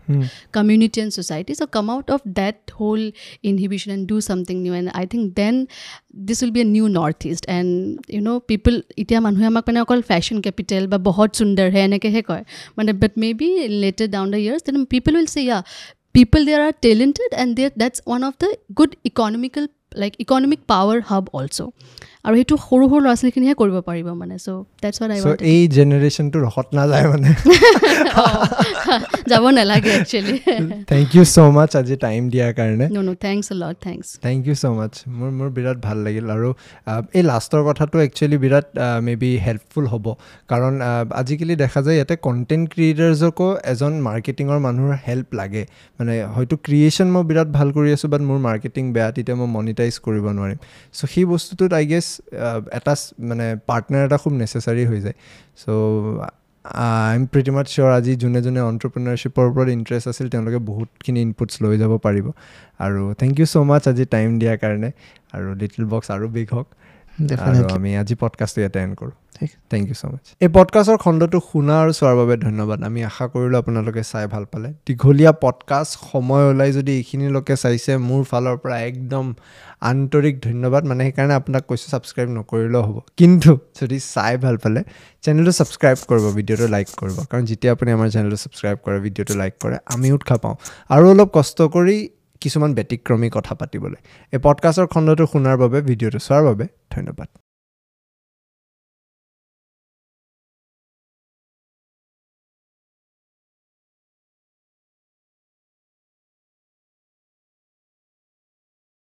community and society. So come out of that whole inhibition and do something new. And I think then this will be a new Northeast. And you know, people itia manhuye amak mane okol fashion capital ba bahut sundar hai eneke he koy mane, but maybe later down the years then people will say yeah, people there are talented and that's one of the good economical like economic power hub also. আৰু সেইটো সৰু সৰু ল'ৰা ছোৱালীখিনিহে কৰিব পাৰিব মানে. So' that's what I want. So' এই জেনেৰেশ্যনটো ৰখত নাযায় মানে যাব নালাগে actually. Thank you so' much আজি টাইম দিয়াৰ কাৰণে. No' no' thanks a lot, thanks. Thank you so' much. মোৰ মোৰ বিৰাট ভাল লাগিল. আৰু এই লাষ্টৰ কথাটো একচুৱেলি বিৰাট মে বি হেল্পফুল হ'ব, কাৰণ আজিকালি দেখা যায় ইয়াতে কণ্টেণ্ট ক্ৰিয়েটাৰ্ছকো এজন মাৰ্কেটিঙৰ মানুহৰ হেল্প লাগে. মানে হয়তো ক্ৰিয়েশ্যন মই বিৰাট ভাল কৰি আছোঁ, বাট মোৰ মাৰ্কেটিং বেয়া, তেতিয়া মই মনিটাইজ কৰিব নোৱাৰিম. চ' সেই বস্তুটোত আই গেছ এটা মানে পাৰ্টনাৰ এটা খুব নেচেচাৰী হৈ যায়. চ' আই এম প্ৰিটি মাছ চিয়'ৰ আজি যোনে যোনে এণ্টাৰপ্ৰিনাৰশ্বিপৰ ওপৰত ইণ্টাৰেষ্ট আছিল তেওঁলোকে বহুতখিনি ইনপুটছ লৈ যাব পাৰিব. আৰু থেংক ইউ ছ' মাছ আজি টাইম দিয়াৰ কাৰণে. আৰু লিটিল বক্স আৰু বিগ হওক. আৰু আমি আজি পডকাষ্টটো ইয়াতে এণ্ড কৰোঁ. Thank you so' much. এই পডকাষ্টৰ খণ্ডটো শুনা আৰু চোৱাৰ বাবে ধন্যবাদ. আমি আশা কৰিলোঁ আপোনালোকে চাই ভাল পালে. দীঘলীয়া পডকাষ্ট সময় ওলাই যদি এইখিনিলৈকে চাইছে, মোৰ ফালৰ পৰা একদম আন্তৰিক ধন্যবাদ. মানে সেইকাৰণে আপোনাক কৈছোঁ ছাবস্ক্ৰাইব নকৰিলেও হ'ব, কিন্তু যদি চাই ভাল পালে চেনেলটো ছাবস্ক্ৰাইব কৰিব, ভিডিঅ'টো লাইক কৰিব. কাৰণ যেতিয়া আপুনি আমাৰ চেনেলটো ছাবস্ক্ৰাইব কৰে, ভিডিঅ'টো লাইক কৰে, আমি উৎসাহ পাওঁ আৰু অলপ কষ্ট কৰি কিছুমান ব্যতিক্ৰমী কথা পাতিবলৈ. এই পডকাষ্টৰ খণ্ডটো শুনাৰ বাবে, ভিডিঅ'টো চোৱাৰ বাবে ধন্যবাদ.